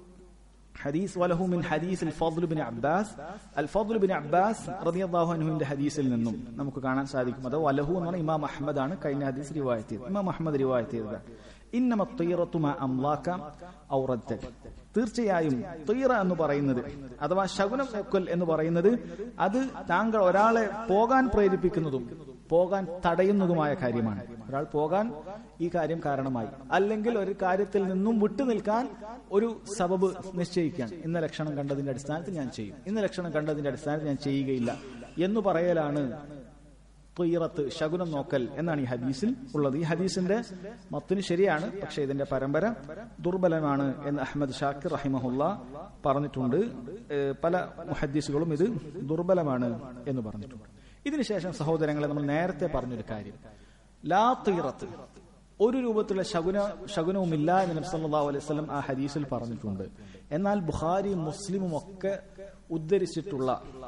ഹദീസ്, വലഹു മിൻ ഹദീസ് Al Fadl ibn Abbas, Al Fadl ibn Abbas റളിയല്ലാഹു അൻഹുവിന്റെ ഹദീസിൽ നിന്നും നമുക്ക് കാണാൻ സാധിക്കും. അത് വലഹു എന്ന് പറഞ്ഞാൽ ഇമാം അഹ്മദ് ആണ് കഴിഞ്ഞ ഹദീസ് റിവായത്ത് ചെയ്തത്. ഇമാം അഹ്മദ് റിവായത്ത് ചെയ്തത്, ഇന്നമ ത്വീറതു മാ അംലാക ഔ റദ്ദ, തീർച്ചയായും ത്വീറ എന്ന് പറയുന്നത് അഥവാ ശകുനം നോക്കൽ എന്ന് പറയുന്നത് അത് താങ്കൾ ഒരാളെ പോകാൻ പ്രേരിപ്പിക്കുന്നതും പോകാൻ തടയുന്നതുമായ കാര്യമാണ്. ഒരാൾ പോകാൻ ഈ കാര്യം കാരണമായി, അല്ലെങ്കിൽ ഒരു കാര്യത്തിൽ നിന്നും വിട്ടുനിൽക്കാൻ ഒരു സബബ് നിശ്ചയിക്കാൻ, ഇന്ന ലക്ഷണം കണ്ടതിന്റെ അടിസ്ഥാനത്തിൽ ഞാൻ ചെയ്യും, ഇന്ന ലക്ഷണം കണ്ടതിന്റെ അടിസ്ഥാനത്തിൽ ഞാൻ ചെയ്യുകയില്ല എന്ന് പറയലാണ് ത്വീറത്ത്, ശകുനം നോക്കൽ എന്നാണ് ഈ ഹദീസിൽ ഉള്ളത്. ഈ ഹദീസിന്റെ മത്തിന് ശരിയാണ്, പക്ഷെ ഇതിന്റെ പരമ്പര ദുർബലമാണ് എന്ന് അഹ്മദ് ഷാക്കിർ റഹിമഹുല്ല പറഞ്ഞിട്ടുണ്ട്. പല മുഹദ്ദിസുകളും ഇത് ദുർബലമാണ് എന്ന് പറഞ്ഞിട്ടുണ്ട്. ഇതിനുശേഷം സഹോദരങ്ങളെ, നമ്മൾ നേരത്തെ പറഞ്ഞൊരു കാര്യം, ലാ ത്വീറത്ത്, ഒരു രൂപത്തിലുള്ള ശകുനവുമില്ല എന്ന് നബി സല്ലല്ലാഹു അലൈഹി വസല്ലം ആ ഹദീസിൽ പറഞ്ഞിട്ടുണ്ട്. എന്നാൽ ബുഖാരിയും മുസ്ലിമും ഒക്കെ ഉദ്ധരിച്ചിട്ടുള്ള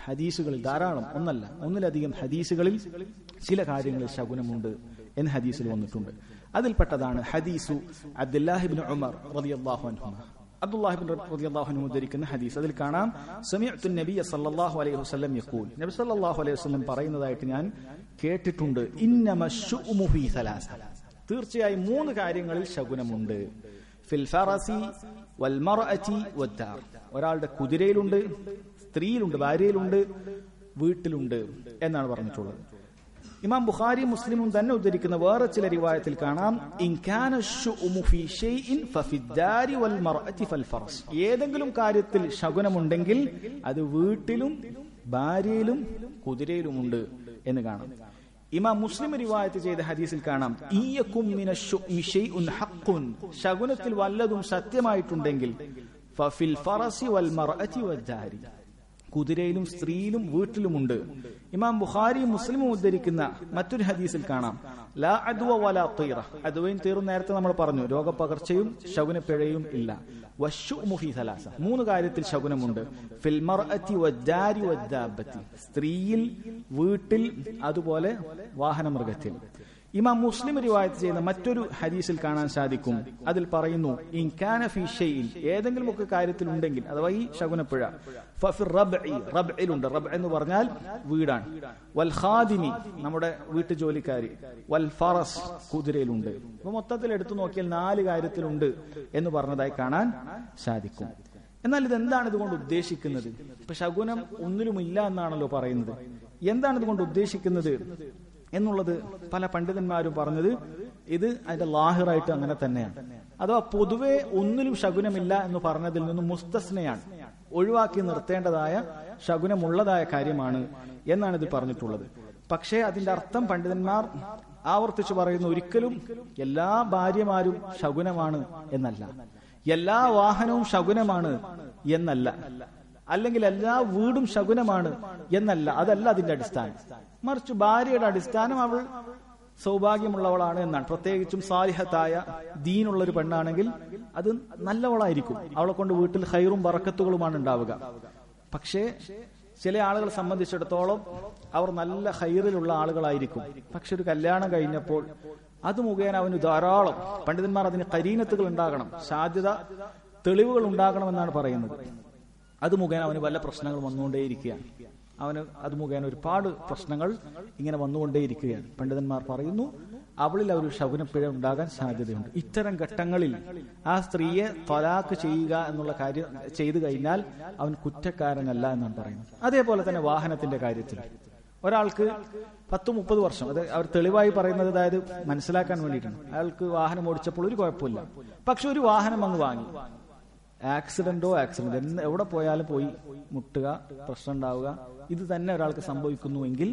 ഹദീസുകളിൽ ധാരാളം, ഒന്നിലധികം ഹദീസുകളിൽ ചില കാര്യങ്ങളിൽ ശകുനമുണ്ട് എന്ന് ഹദീസിൽ വന്നിട്ടുണ്ട്. അതിൽപ്പെട്ടതാണ് ഹദീസു അബ്ദുല്ലാഹി ഇബ്നു ഉമർ റളിയല്ലാഹു അൻഹു. അബ്ദുല്ലാഹി ഇബ്നു റളിയല്ലാഹു അൻഹു ഉദ്ധരിക്കുന്ന ഹദീസ്. അതിൽ കാണാം, സമിഅ്തു നബിയ സല്ലല്ലാഹു അലൈഹി വസല്ലം യഖൂൽ, നബി സല്ലല്ലാഹു അലൈഹി വസല്ലം പറയുന്നതായിട്ട് ഞാൻ കേട്ടിട്ടുണ്ട്, ഇന്നമശ്ശുഉമു ഫീ സലാസ, തീർച്ചയായും 3 കാര്യങ്ങളിൽ ശകുനമുണ്ട്. ഫിൽ ഫറസി വൽ മർഅതി വദ്ദാർ, ഒരാളുടെ കുതിരയിലുണ്ട്, സ്ത്രീയിലുണ്ട്, ഭാര്യയിലുണ്ട്, വീട്ടിലുണ്ട് എന്നാണ് പറഞ്ഞിട്ടുള്ളത്. ഇമാം ബുഖാരി മുസ്ലിമും തന്നെ ഉദ്ധരിക്കുന്ന വേറെ ചില റിവായത്തിൽ കാണാം, ഇൻ കാന ശുഉമു ഫീ ഷൈഇൻ ഫഫിദ്ദാരി വൽ മർഅതി ഫൽ ഫറസ്, ഏതെങ്കിലും കാര്യത്തിൽ ശകുനമുണ്ടെങ്കിൽ അത് വീട്ടിലും ഭാര്യയിലും കുതിരയിലുമുണ്ട് എന്ന് കാണാം. ഇമാം മുസ്ലിം റിവായത്ത് ചെയ്ത ഹദീസിൽ കാണാം, ഇയകും മിനശ്ശുഇ ഷൈഉൻ ഹഖ്ഖുൻ, ശകുനത്തിൽ വല്ലതും സത്യമായിട്ടുണ്ടെങ്കിൽ ഫഫിൽ ഫറസി വൽ മർഅതി വദ്ദാരി, കുതിരയിലും സ്ത്രീയിലും വീട്ടിലുമുണ്ട്. ഇമാം ബുഖാരി മുസ്ലിമും ഉദ്ധരിക്കുന്ന മറ്റൊരു ഹദീസിൽ കാണാം, ലാ അദ്വ വലാ തീറ, അദ്വയും തീറും നേരത്തെ നമ്മൾ പറഞ്ഞു, രോഗപകർച്ചയും ശകുനപ്പിഴയും ഇല്ല. വശുഉമു ഫീ സലാസ, 3 കാര്യത്തിൽ ശകുനമുണ്ട്. ഫിൽ മർഅതി വദ്ദാരി വദ്ദാബത്തി, സ്ത്രീയിൽ, വീട്ടിൽ, അതുപോലെ വാഹനമൃഗത്തിൽ. ഇമാം മുസ്ലിം റിവായത്ത് ചെയ്യുന്ന മറ്റൊരു ഹദീസിൽ കാണാൻ സാധിക്കും, അതിൽ പറയുന്നു, ഇൻ കാന ഫീ ഷൈഇൻ, ഏതെങ്കിലും ഒക്കെ കാര്യത്തിൽ ഉണ്ടെങ്കിൽ, അഥവാ ഈ ശകുനപ്പിഴ, ഫഫിർ റബ്ഇ, റബ്ഇലുണ്ട്, റബ്ഇ എന്ന് പറഞ്ഞാൽ വീടാണ്, വൽ ഖാദിമി, നമ്മുടെ വീട്ടു ജോലിക്കാരി, വൽ ഫറസ്, കുതിരയിലുണ്ട്. അപ്പൊ മൊത്തത്തിൽ എടുത്തു നോക്കിയാൽ 4 കാര്യത്തിലുണ്ട് എന്ന് പറഞ്ഞതായി കാണാൻ സാധിക്കും. എന്നാൽ ഇതെന്താണ് ഇതുകൊണ്ട് ഉദ്ദേശിക്കുന്നത്? ഇപ്പൊ ശകുനം ഒന്നിലുമില്ല എന്നാണല്ലോ പറയുന്നത്. എന്താണ് ഇതുകൊണ്ട് ഉദ്ദേശിക്കുന്നത് എന്നുള്ളത് പല പണ്ഡിതന്മാരും പറഞ്ഞത്, ഇത് അതിന്റെ ലാഹിറായിട്ട് അങ്ങനെ തന്നെയാണ്. അഥവാ പൊതുവെ ഒന്നിലും ശകുനമില്ല എന്ന് പറഞ്ഞതിൽ നിന്നും മുസ്തസ്നയാണ്, ഒഴിവാക്കി നിർത്തേണ്ടതായ ശകുനമുള്ളതായ കാര്യമാണ് എന്നാണ് ഇത് പറഞ്ഞിട്ടുള്ളത്. പക്ഷേ അതിന്റെ അർത്ഥം പണ്ഡിതന്മാർ ആവർത്തിച്ചു പറയുന്നു, ഒരിക്കലും എല്ലാ ഭാര്യമാരും ശകുനമാണ് എന്നല്ല, എല്ലാ വാഹനവും ശകുനമാണ് എന്നല്ല, അല്ലെങ്കിൽ എല്ലാ വീടും ശകുനമാണ് എന്നല്ല. അതല്ല അതിന്റെ അടിസ്ഥാനം. മറിച്ച് ഭാര്യയുടെ അടിസ്ഥാനം അവൾ സൗഭാഗ്യമുള്ളവളാണ് എന്നാണ്. പ്രത്യേകിച്ചും സാലിഹത്തായ ദീനുള്ള ഒരു പെണ്ണാണെങ്കിൽ അത് നല്ലവളായിരിക്കും, അവളെ കൊണ്ട് വീട്ടിൽ ഖൈറും ബറക്കത്തുകളുമാണ് ഉണ്ടാവുക. പക്ഷേ ചില ആളുകളെ സംബന്ധിച്ചിടത്തോളം അവർ നല്ല ഖൈറിലുള്ള ആളുകളായിരിക്കും. പക്ഷെ ഒരു കല്യാണം കഴിഞ്ഞപ്പോൾ അത് മുഖേന അവന് ധാരാളം, പണ്ഡിതന്മാർ അതിന് ഖരീനത്തുകൾ ഉണ്ടാകണം, സാധ്യത തെളിവുകൾ ഉണ്ടാകണമെന്നാണ് പറയുന്നത്. അത് മുഖേന അവന് വല്ല പ്രശ്നങ്ങൾ വന്നുകൊണ്ടേയിരിക്കുകയാണ്. അവന് അത് മുഖേന ഒരുപാട് പ്രശ്നങ്ങൾ ഇങ്ങനെ വന്നുകൊണ്ടേയിരിക്കുകയാണ്. പണ്ഡിതന്മാർ പറയുന്നു, അവളിൽ ഒരു ശകുനപ്പിഴ ഉണ്ടാകാൻ സാധ്യതയുണ്ട്. ഇത്തരം ഘട്ടങ്ങളിൽ ആ സ്ത്രീയെ ത്വലാഖ് ചെയ്യുക എന്നുള്ള കാര്യം ചെയ്തു കഴിഞ്ഞാൽ അവൻ കുറ്റക്കാരനല്ല എന്നാണ് പറയുന്നത്. അതേപോലെ തന്നെ വാഹനത്തിന്റെ കാര്യത്തിൽ ഒരാൾക്ക് 10-30 വർഷം, അത് അവർ തെളിവായി പറയുന്നത്, അതായത് മനസ്സിലാക്കാൻ വേണ്ടിയിട്ടാണ്, അയാൾക്ക് വാഹനം ഓടിച്ചപ്പോൾ ഒരു കുഴപ്പമില്ല. പക്ഷെ ഒരു വാഹനം അങ്ങ് വാങ്ങി, ആക്സിഡന്റ് എവിടെ പോയാലും പോയി മുട്ടുക, പ്രശ്നം ഉണ്ടാവുക, ഇത് തന്നെ ഒരാൾക്ക് സംഭവിക്കുന്നുവെങ്കിൽ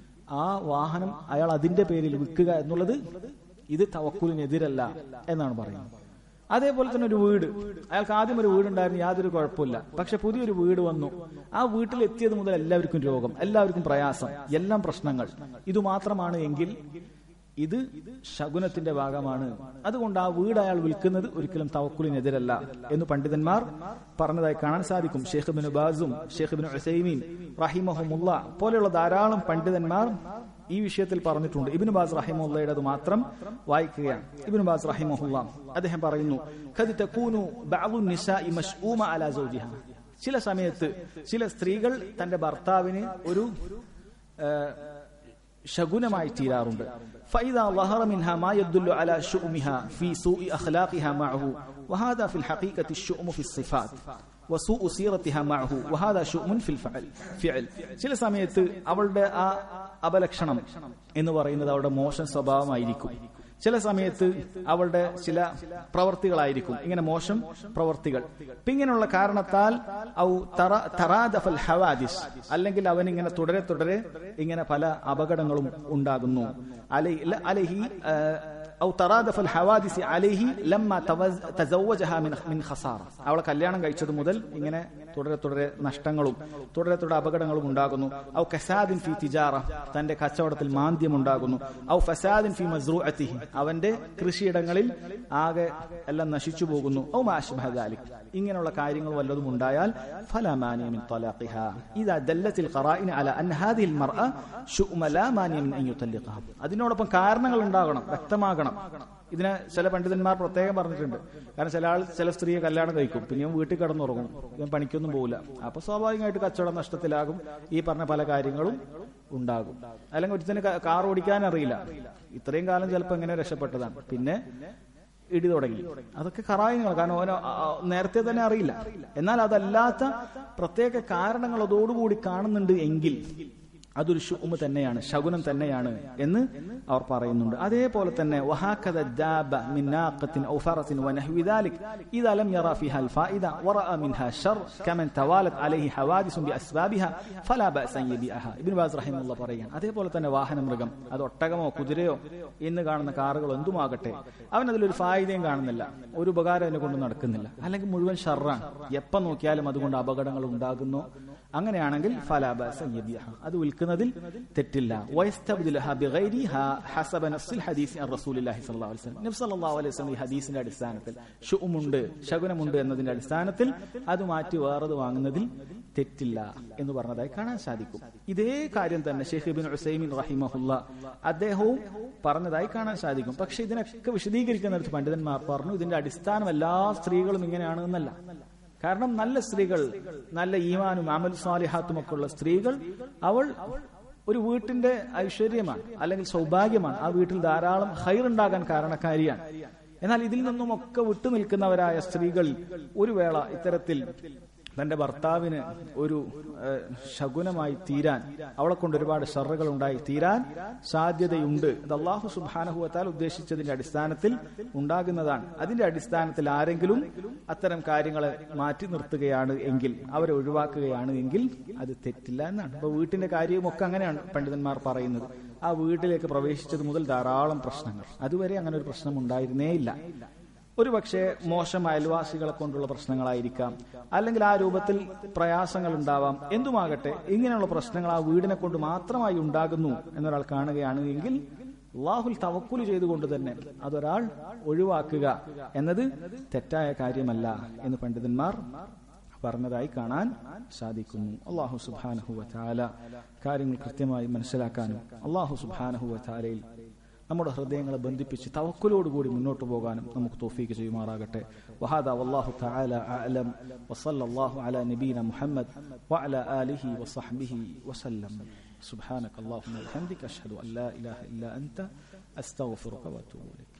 ആ വാഹനം അയാൾ അതിന്റെ പേരിൽ വിൽക്കുക എന്നുള്ളത് ഇത് തവക്കുലിനെതിരല്ല എന്നാണ് പറയുന്നത്. അതേപോലെ തന്നെ ഒരു വീട്, അയാൾക്ക് ആദ്യം ഒരു വീടുണ്ടായിരുന്നു, യാതൊരു കുഴപ്പമില്ല. പക്ഷെ പുതിയൊരു വീട് വന്നു, ആ വീട്ടിൽ എത്തിയത് മുതൽ എല്ലാവർക്കും രോഗം, എല്ലാവർക്കും പ്രയാസം, എല്ലാം പ്രശ്നങ്ങൾ. ഇതുമാത്രമാണ് എങ്കിൽ ഇത് ശകുനത്തിന്റെ ഭാഗമാണ്. അതുകൊണ്ട് ആ വീട് അയാൾ വിൽക്കുന്നത് ഒരിക്കലും തവക്കുലിനെതിരല്ല എന്ന് പണ്ഡിതന്മാർ പറഞ്ഞതായി കാണാൻ സാധിക്കും. ഷെയ്ഖ് ഇബ്നു ബാസും ഷെയ്ഖ് ഇബ്നു ഉസൈമീൻ റഹിമഹുമുള്ള പോലെയുള്ള ധാരാളം പണ്ഡിതന്മാർ ഈ വിഷയത്തിൽ പറഞ്ഞിട്ടുണ്ട്. ഇബ്നു ബാസ് റഹിമഹുള്ളയുടെ മാത്രം വായിക്കുകയാണ്. ഇബ്നു ബാസ് റഹിമഹുള്ള അദ്ദേഹം പറയുന്നു, ഖദ് തകൂനു ബഅദു നിസാഇ മശ്ഊമ അലാ സൗജിഹാ, ചില സമയത്ത് ചില സ്ത്രീകൾ തന്റെ ഭർത്താവിന് ഒരു ശകുനമായി തീരാറുണ്ട്. فإذا ظهر منها ما يدل على شؤمها في سوء أخلاقها معه وهذا في الحقيقة الشؤم في الصفات وسوء سيرتها معه وهذا شؤم في الفعل. ചില സമയത്ത് അവളുടെ ആ അപലക്ഷണം എന്ന് പറയുന്നത് അവളുടെ മോശം സ്വഭാവമായിരിക്കും. ചില സമയത്ത് അവളുടെ ചില പ്രവർത്തികളായിരിക്കും ഇങ്ങനെ മോശം പ്രവർത്തികൾ. ഇങ്ങനെയുള്ള കാരണത്താൽ അല്ലെങ്കിൽ അവൻ ഇങ്ങനെ തുടരെ ഇങ്ങനെ പല അപകടങ്ങളും ഉണ്ടാകുന്നു. അലൈഹി ഔ തറാദഫ അൽ ഹവാദിസ് അലൈഹി ലമ്മ തസവ്വജഹ മിൻ ഖസാറ, അവളെ കല്യാണം കഴിച്ചത് മുതൽ ഇങ്ങനെ തുടരെ നഷ്ടങ്ങളും തുടരെ അപകടങ്ങളും ഉണ്ടാകുന്നു. ഔ കസാദിൻ ഫി തിജാറ, തന്റെ കച്ചവടത്തിൽ മാന്ദ്യം ഉണ്ടാകുന്നു. ഔ ഫസാദിൻ ഫി മസ്റൂഅതിഹി, അവന്റെ കൃഷിയിടങ്ങളിൽ ആകെ എല്ലാം നശിച്ചു പോകുന്നു. ഔ മാ അശ്ബഹ ദാലിക്, ഇങ്ങനെയുള്ള കാര്യങ്ങൾ വല്ലതും ഉണ്ടായാൽ ഫലാ മാനിയ മിൻ തലാഖിഹാ ഇദാ ദല്ലത്തിൽ ഖറായിന അലാ അൻ ഹാദിഹിൽ മർഅ ശുഅമ ലാ മാനിയ മിൻ അൻ യുതല്ലിഖഹ. അതിനോടൊപ്പം കാരണങ്ങൾ ഉണ്ടാകണം, വ്യക്തമാകണം. ഇതിനെ ചില പണ്ഡിതന്മാർ പ്രത്യേകം പറഞ്ഞിട്ടുണ്ട്. കാരണം ചില സ്ത്രീയെ കല്യാണം കഴിക്കും, പിന്നെ വീട്ടിൽ കിടന്നുറങ്ങും, ഇവൻ പണിക്കൊന്നും പോകില്ല. അപ്പൊ സ്വാഭാവികമായിട്ട് കച്ചവടം നഷ്ടത്തിലാകും, ഈ പറഞ്ഞ പല കാര്യങ്ങളും ഉണ്ടാകും. അല്ലെങ്കിൽ ഒരുത്തിന് കാർ ഓടിക്കാൻ അറിയില്ല, ഇത്രയും കാലം ചിലപ്പോൾ എങ്ങനെ രക്ഷപ്പെട്ടതാണ്, പിന്നെ ഇടി തുടങ്ങി. അതൊക്കെ ഖറായിനുകൾ, കാരണം ഓരോ നേരത്തെ തന്നെ അറിയില്ല. എന്നാൽ അതല്ലാത്ത പ്രത്യേക കാരണങ്ങൾ അതോടുകൂടി കാണുന്നുണ്ട് എങ്കിൽ അതൊരു ശുഉമ തന്നെയാണ്, ശകുനം തന്നെയാണ് എന്ന് അവർ പറയുന്നുണ്ട്. അതേപോലെ തന്നെ വഹാകദ ദാബ മിൻ നാഖത്തിൻ ഔ ഫറസിൻ വനഹ്വി ദാലിക് ഇദാ ലം യറ ഫിഹാ അൽഫായിദ വറഅ മിൻഹാ ശർ കമൻ തവാലത് അലൈഹി ഹവാദിസുൻ ബിഅസ്ബാബിഹാ ഫലാ ബഅസ അൻ യബിഅഹ. ഇബ്നു ബാസ് റഹിമഹുല്ലാഹ് പറയുകയാണ്, അതേപോലെ തന്നെ വാഹനമൃഗം, അത് ഒട്ടകമോ കുതിരയോ ഇന്ന് കാണുന്ന കാറുകളോ എന്തുമാകട്ടെ, അവൻ അതിലൊരു ഫായിദയും കാണുന്നില്ല, ഒരു ഉപകാരം അതിനെ കൊണ്ട് നടക്കുന്നില്ല, അല്ലെങ്കിൽ മുഴുവൻ ഷർറാണ്, എപ്പം നോക്കിയാലും അതുകൊണ്ട് അപകടങ്ങൾ ഉണ്ടാകുന്നു. അങ്ങനെയാണെങ്കിൽ ഫലാ ബഅസ അൻ യബിഅഹ, അത് വിൽക്കുന്നതിൽ തെറ്റില്ല. വയസ്തബ്ദിലഹാ ബിഗൈരിഹാ ഹസബ നഫ്സിൽ ഹദീസ് അൻ റസൂലുള്ളാഹി സ്വല്ലല്ലാഹു അലൈഹി വസല്ലം, നബി സ്വല്ലല്ലാഹു അലൈഹി വസല്ലം ഈ ഹദീസിന്റെ അടിസ്ഥാനത്തിൽ ശുഉമുണ്ട്, ശകുനമുണ്ട് എന്നതിന്റെ അടിസ്ഥാനത്തിൽ അത് മാറ്റി വേറത് വാങ്ങുന്നതിൽ തെറ്റില്ല എന്ന് പറഞ്ഞതായി കാണാൻ സാധിക്കും. ഇതേ കാര്യം തന്നെ ഷെയ്ഖ് ഇബ്നു ഉസൈമീൻ റഹിമഹുല്ലാഹ് അദ്ദേഹവും പറഞ്ഞതായി കാണാൻ സാധിക്കും. പക്ഷെ ഇതിനൊക്കെ വിശദീകരിക്കുന്നിടത്ത് പണ്ഡിതന്മാർ പറഞ്ഞു, ഇതിന്റെ അടിസ്ഥാനം എല്ലാ സ്ത്രീകളും ഇങ്ങനെയാണ് എന്നല്ല. കാരണം നല്ല സ്ത്രീകൾ, നല്ല ഈമാനും അമൽ സാലിഹാത്തും ഒക്കെ ഉള്ള സ്ത്രീകൾ, അവൾ ഒരു വീട്ടിന്റെ ഐശ്വര്യമാണ് അല്ലെങ്കിൽ സൗഭാഗ്യമാണ്, ആ വീട്ടിൽ ധാരാളം ഖൈറുണ്ടാകാൻ കാരണക്കാരിയാണ്. എന്നാൽ ഇതിൽ നിന്നുമൊക്കെ വിട്ടുനിൽക്കുന്നവരായ സ്ത്രീകൾ ഒരു വേള ഇത്തരത്തിൽ തന്റെ ഭർത്താവിന് ഒരു ശകുനമായി തീരാൻ, അവളെ കൊണ്ട് ഒരുപാട് ഷർറുകൾ ഉണ്ടായി തീരാൻ സാധ്യതയുണ്ട്. അത് അല്ലാഹു സുബ്ഹാനഹു വ തആല ഉദ്ദേശിച്ചതിന്റെ അടിസ്ഥാനത്തിൽ ഉണ്ടാകുന്നതാണ്. അതിന്റെ അടിസ്ഥാനത്തിൽ ആരെങ്കിലും അത്തരം കാര്യങ്ങളെ മാറ്റി നിർത്തുകയാണ് എങ്കിൽ, അവരെ ഒഴിവാക്കുകയാണ് എങ്കിൽ അത് തെറ്റില്ല എന്നാണ്. അപ്പൊ വീട്ടിന്റെ കാര്യമൊക്കെ അങ്ങനെയാണ് പണ്ഡിതന്മാർ പറയുന്നത്. ആ വീട്ടിലേക്ക് പ്രവേശിച്ചത് മുതൽ ധാരാളം പ്രശ്നങ്ങൾ, അതുവരെ അങ്ങനെ ഒരു പ്രശ്നം ഉണ്ടായിരുന്നേയില്ല. ഒരു പക്ഷേ മോശം അയൽവാസികളെ കൊണ്ടുള്ള പ്രശ്നങ്ങളായിരിക്കാം, അല്ലെങ്കിൽ ആ രൂപത്തിൽ പ്രയാസങ്ങൾ ഉണ്ടാവാം. എന്തുമാകട്ടെ, ഇങ്ങനെയുള്ള പ്രശ്നങ്ങൾ ആ വീടിനെ കൊണ്ട് മാത്രമായി ഉണ്ടാകുന്നു എന്നൊരാൾ കാണുകയാണ് എങ്കിൽ അല്ലാഹുൽ തവക്കുൽ ചെയ്തുകൊണ്ട് തന്നെ അതൊരാൾ ഒഴിവാക്കുക എന്നത് തെറ്റായ കാര്യമല്ല എന്ന് പണ്ഡിതന്മാർ പറഞ്ഞതായി കാണാൻ സാധിക്കുന്നു. അല്ലാഹു സുബ്ഹാനഹു വ തആല കാര്യങ്ങൾ കൃത്യമായി മനസ്സിലാക്കാനും അല്ലാഹു സുബ്ഹാനഹു വ തആലയിൽ നമ്മുടെ ഹൃദയങ്ങളെ ബന്ധിപ്പിച്ച് തവക്കുലോടുകൂടി മുന്നോട്ട് പോകാനും നമുക്ക് തൗഫീഖ് ചെയ്യുമാറാകട്ടെ. വഹാദാ വല്ലാഹു തആല അഅലം വസല്ലല്ലാഹു അലാ നബീന മുഹമ്മദ് വഅലാ ആലിഹി വസഹ്ബിഹി വസല്ലം. സുബ്ഹാനക അല്ലാഹുമ്മ വബിഹംദിക അഷ്ഹദു അൻ ലാ ഇലാഹ ഇല്ലാ അൻത അസ്തഗ്ഫിറുക വഅതൂബു ഇലൈക്.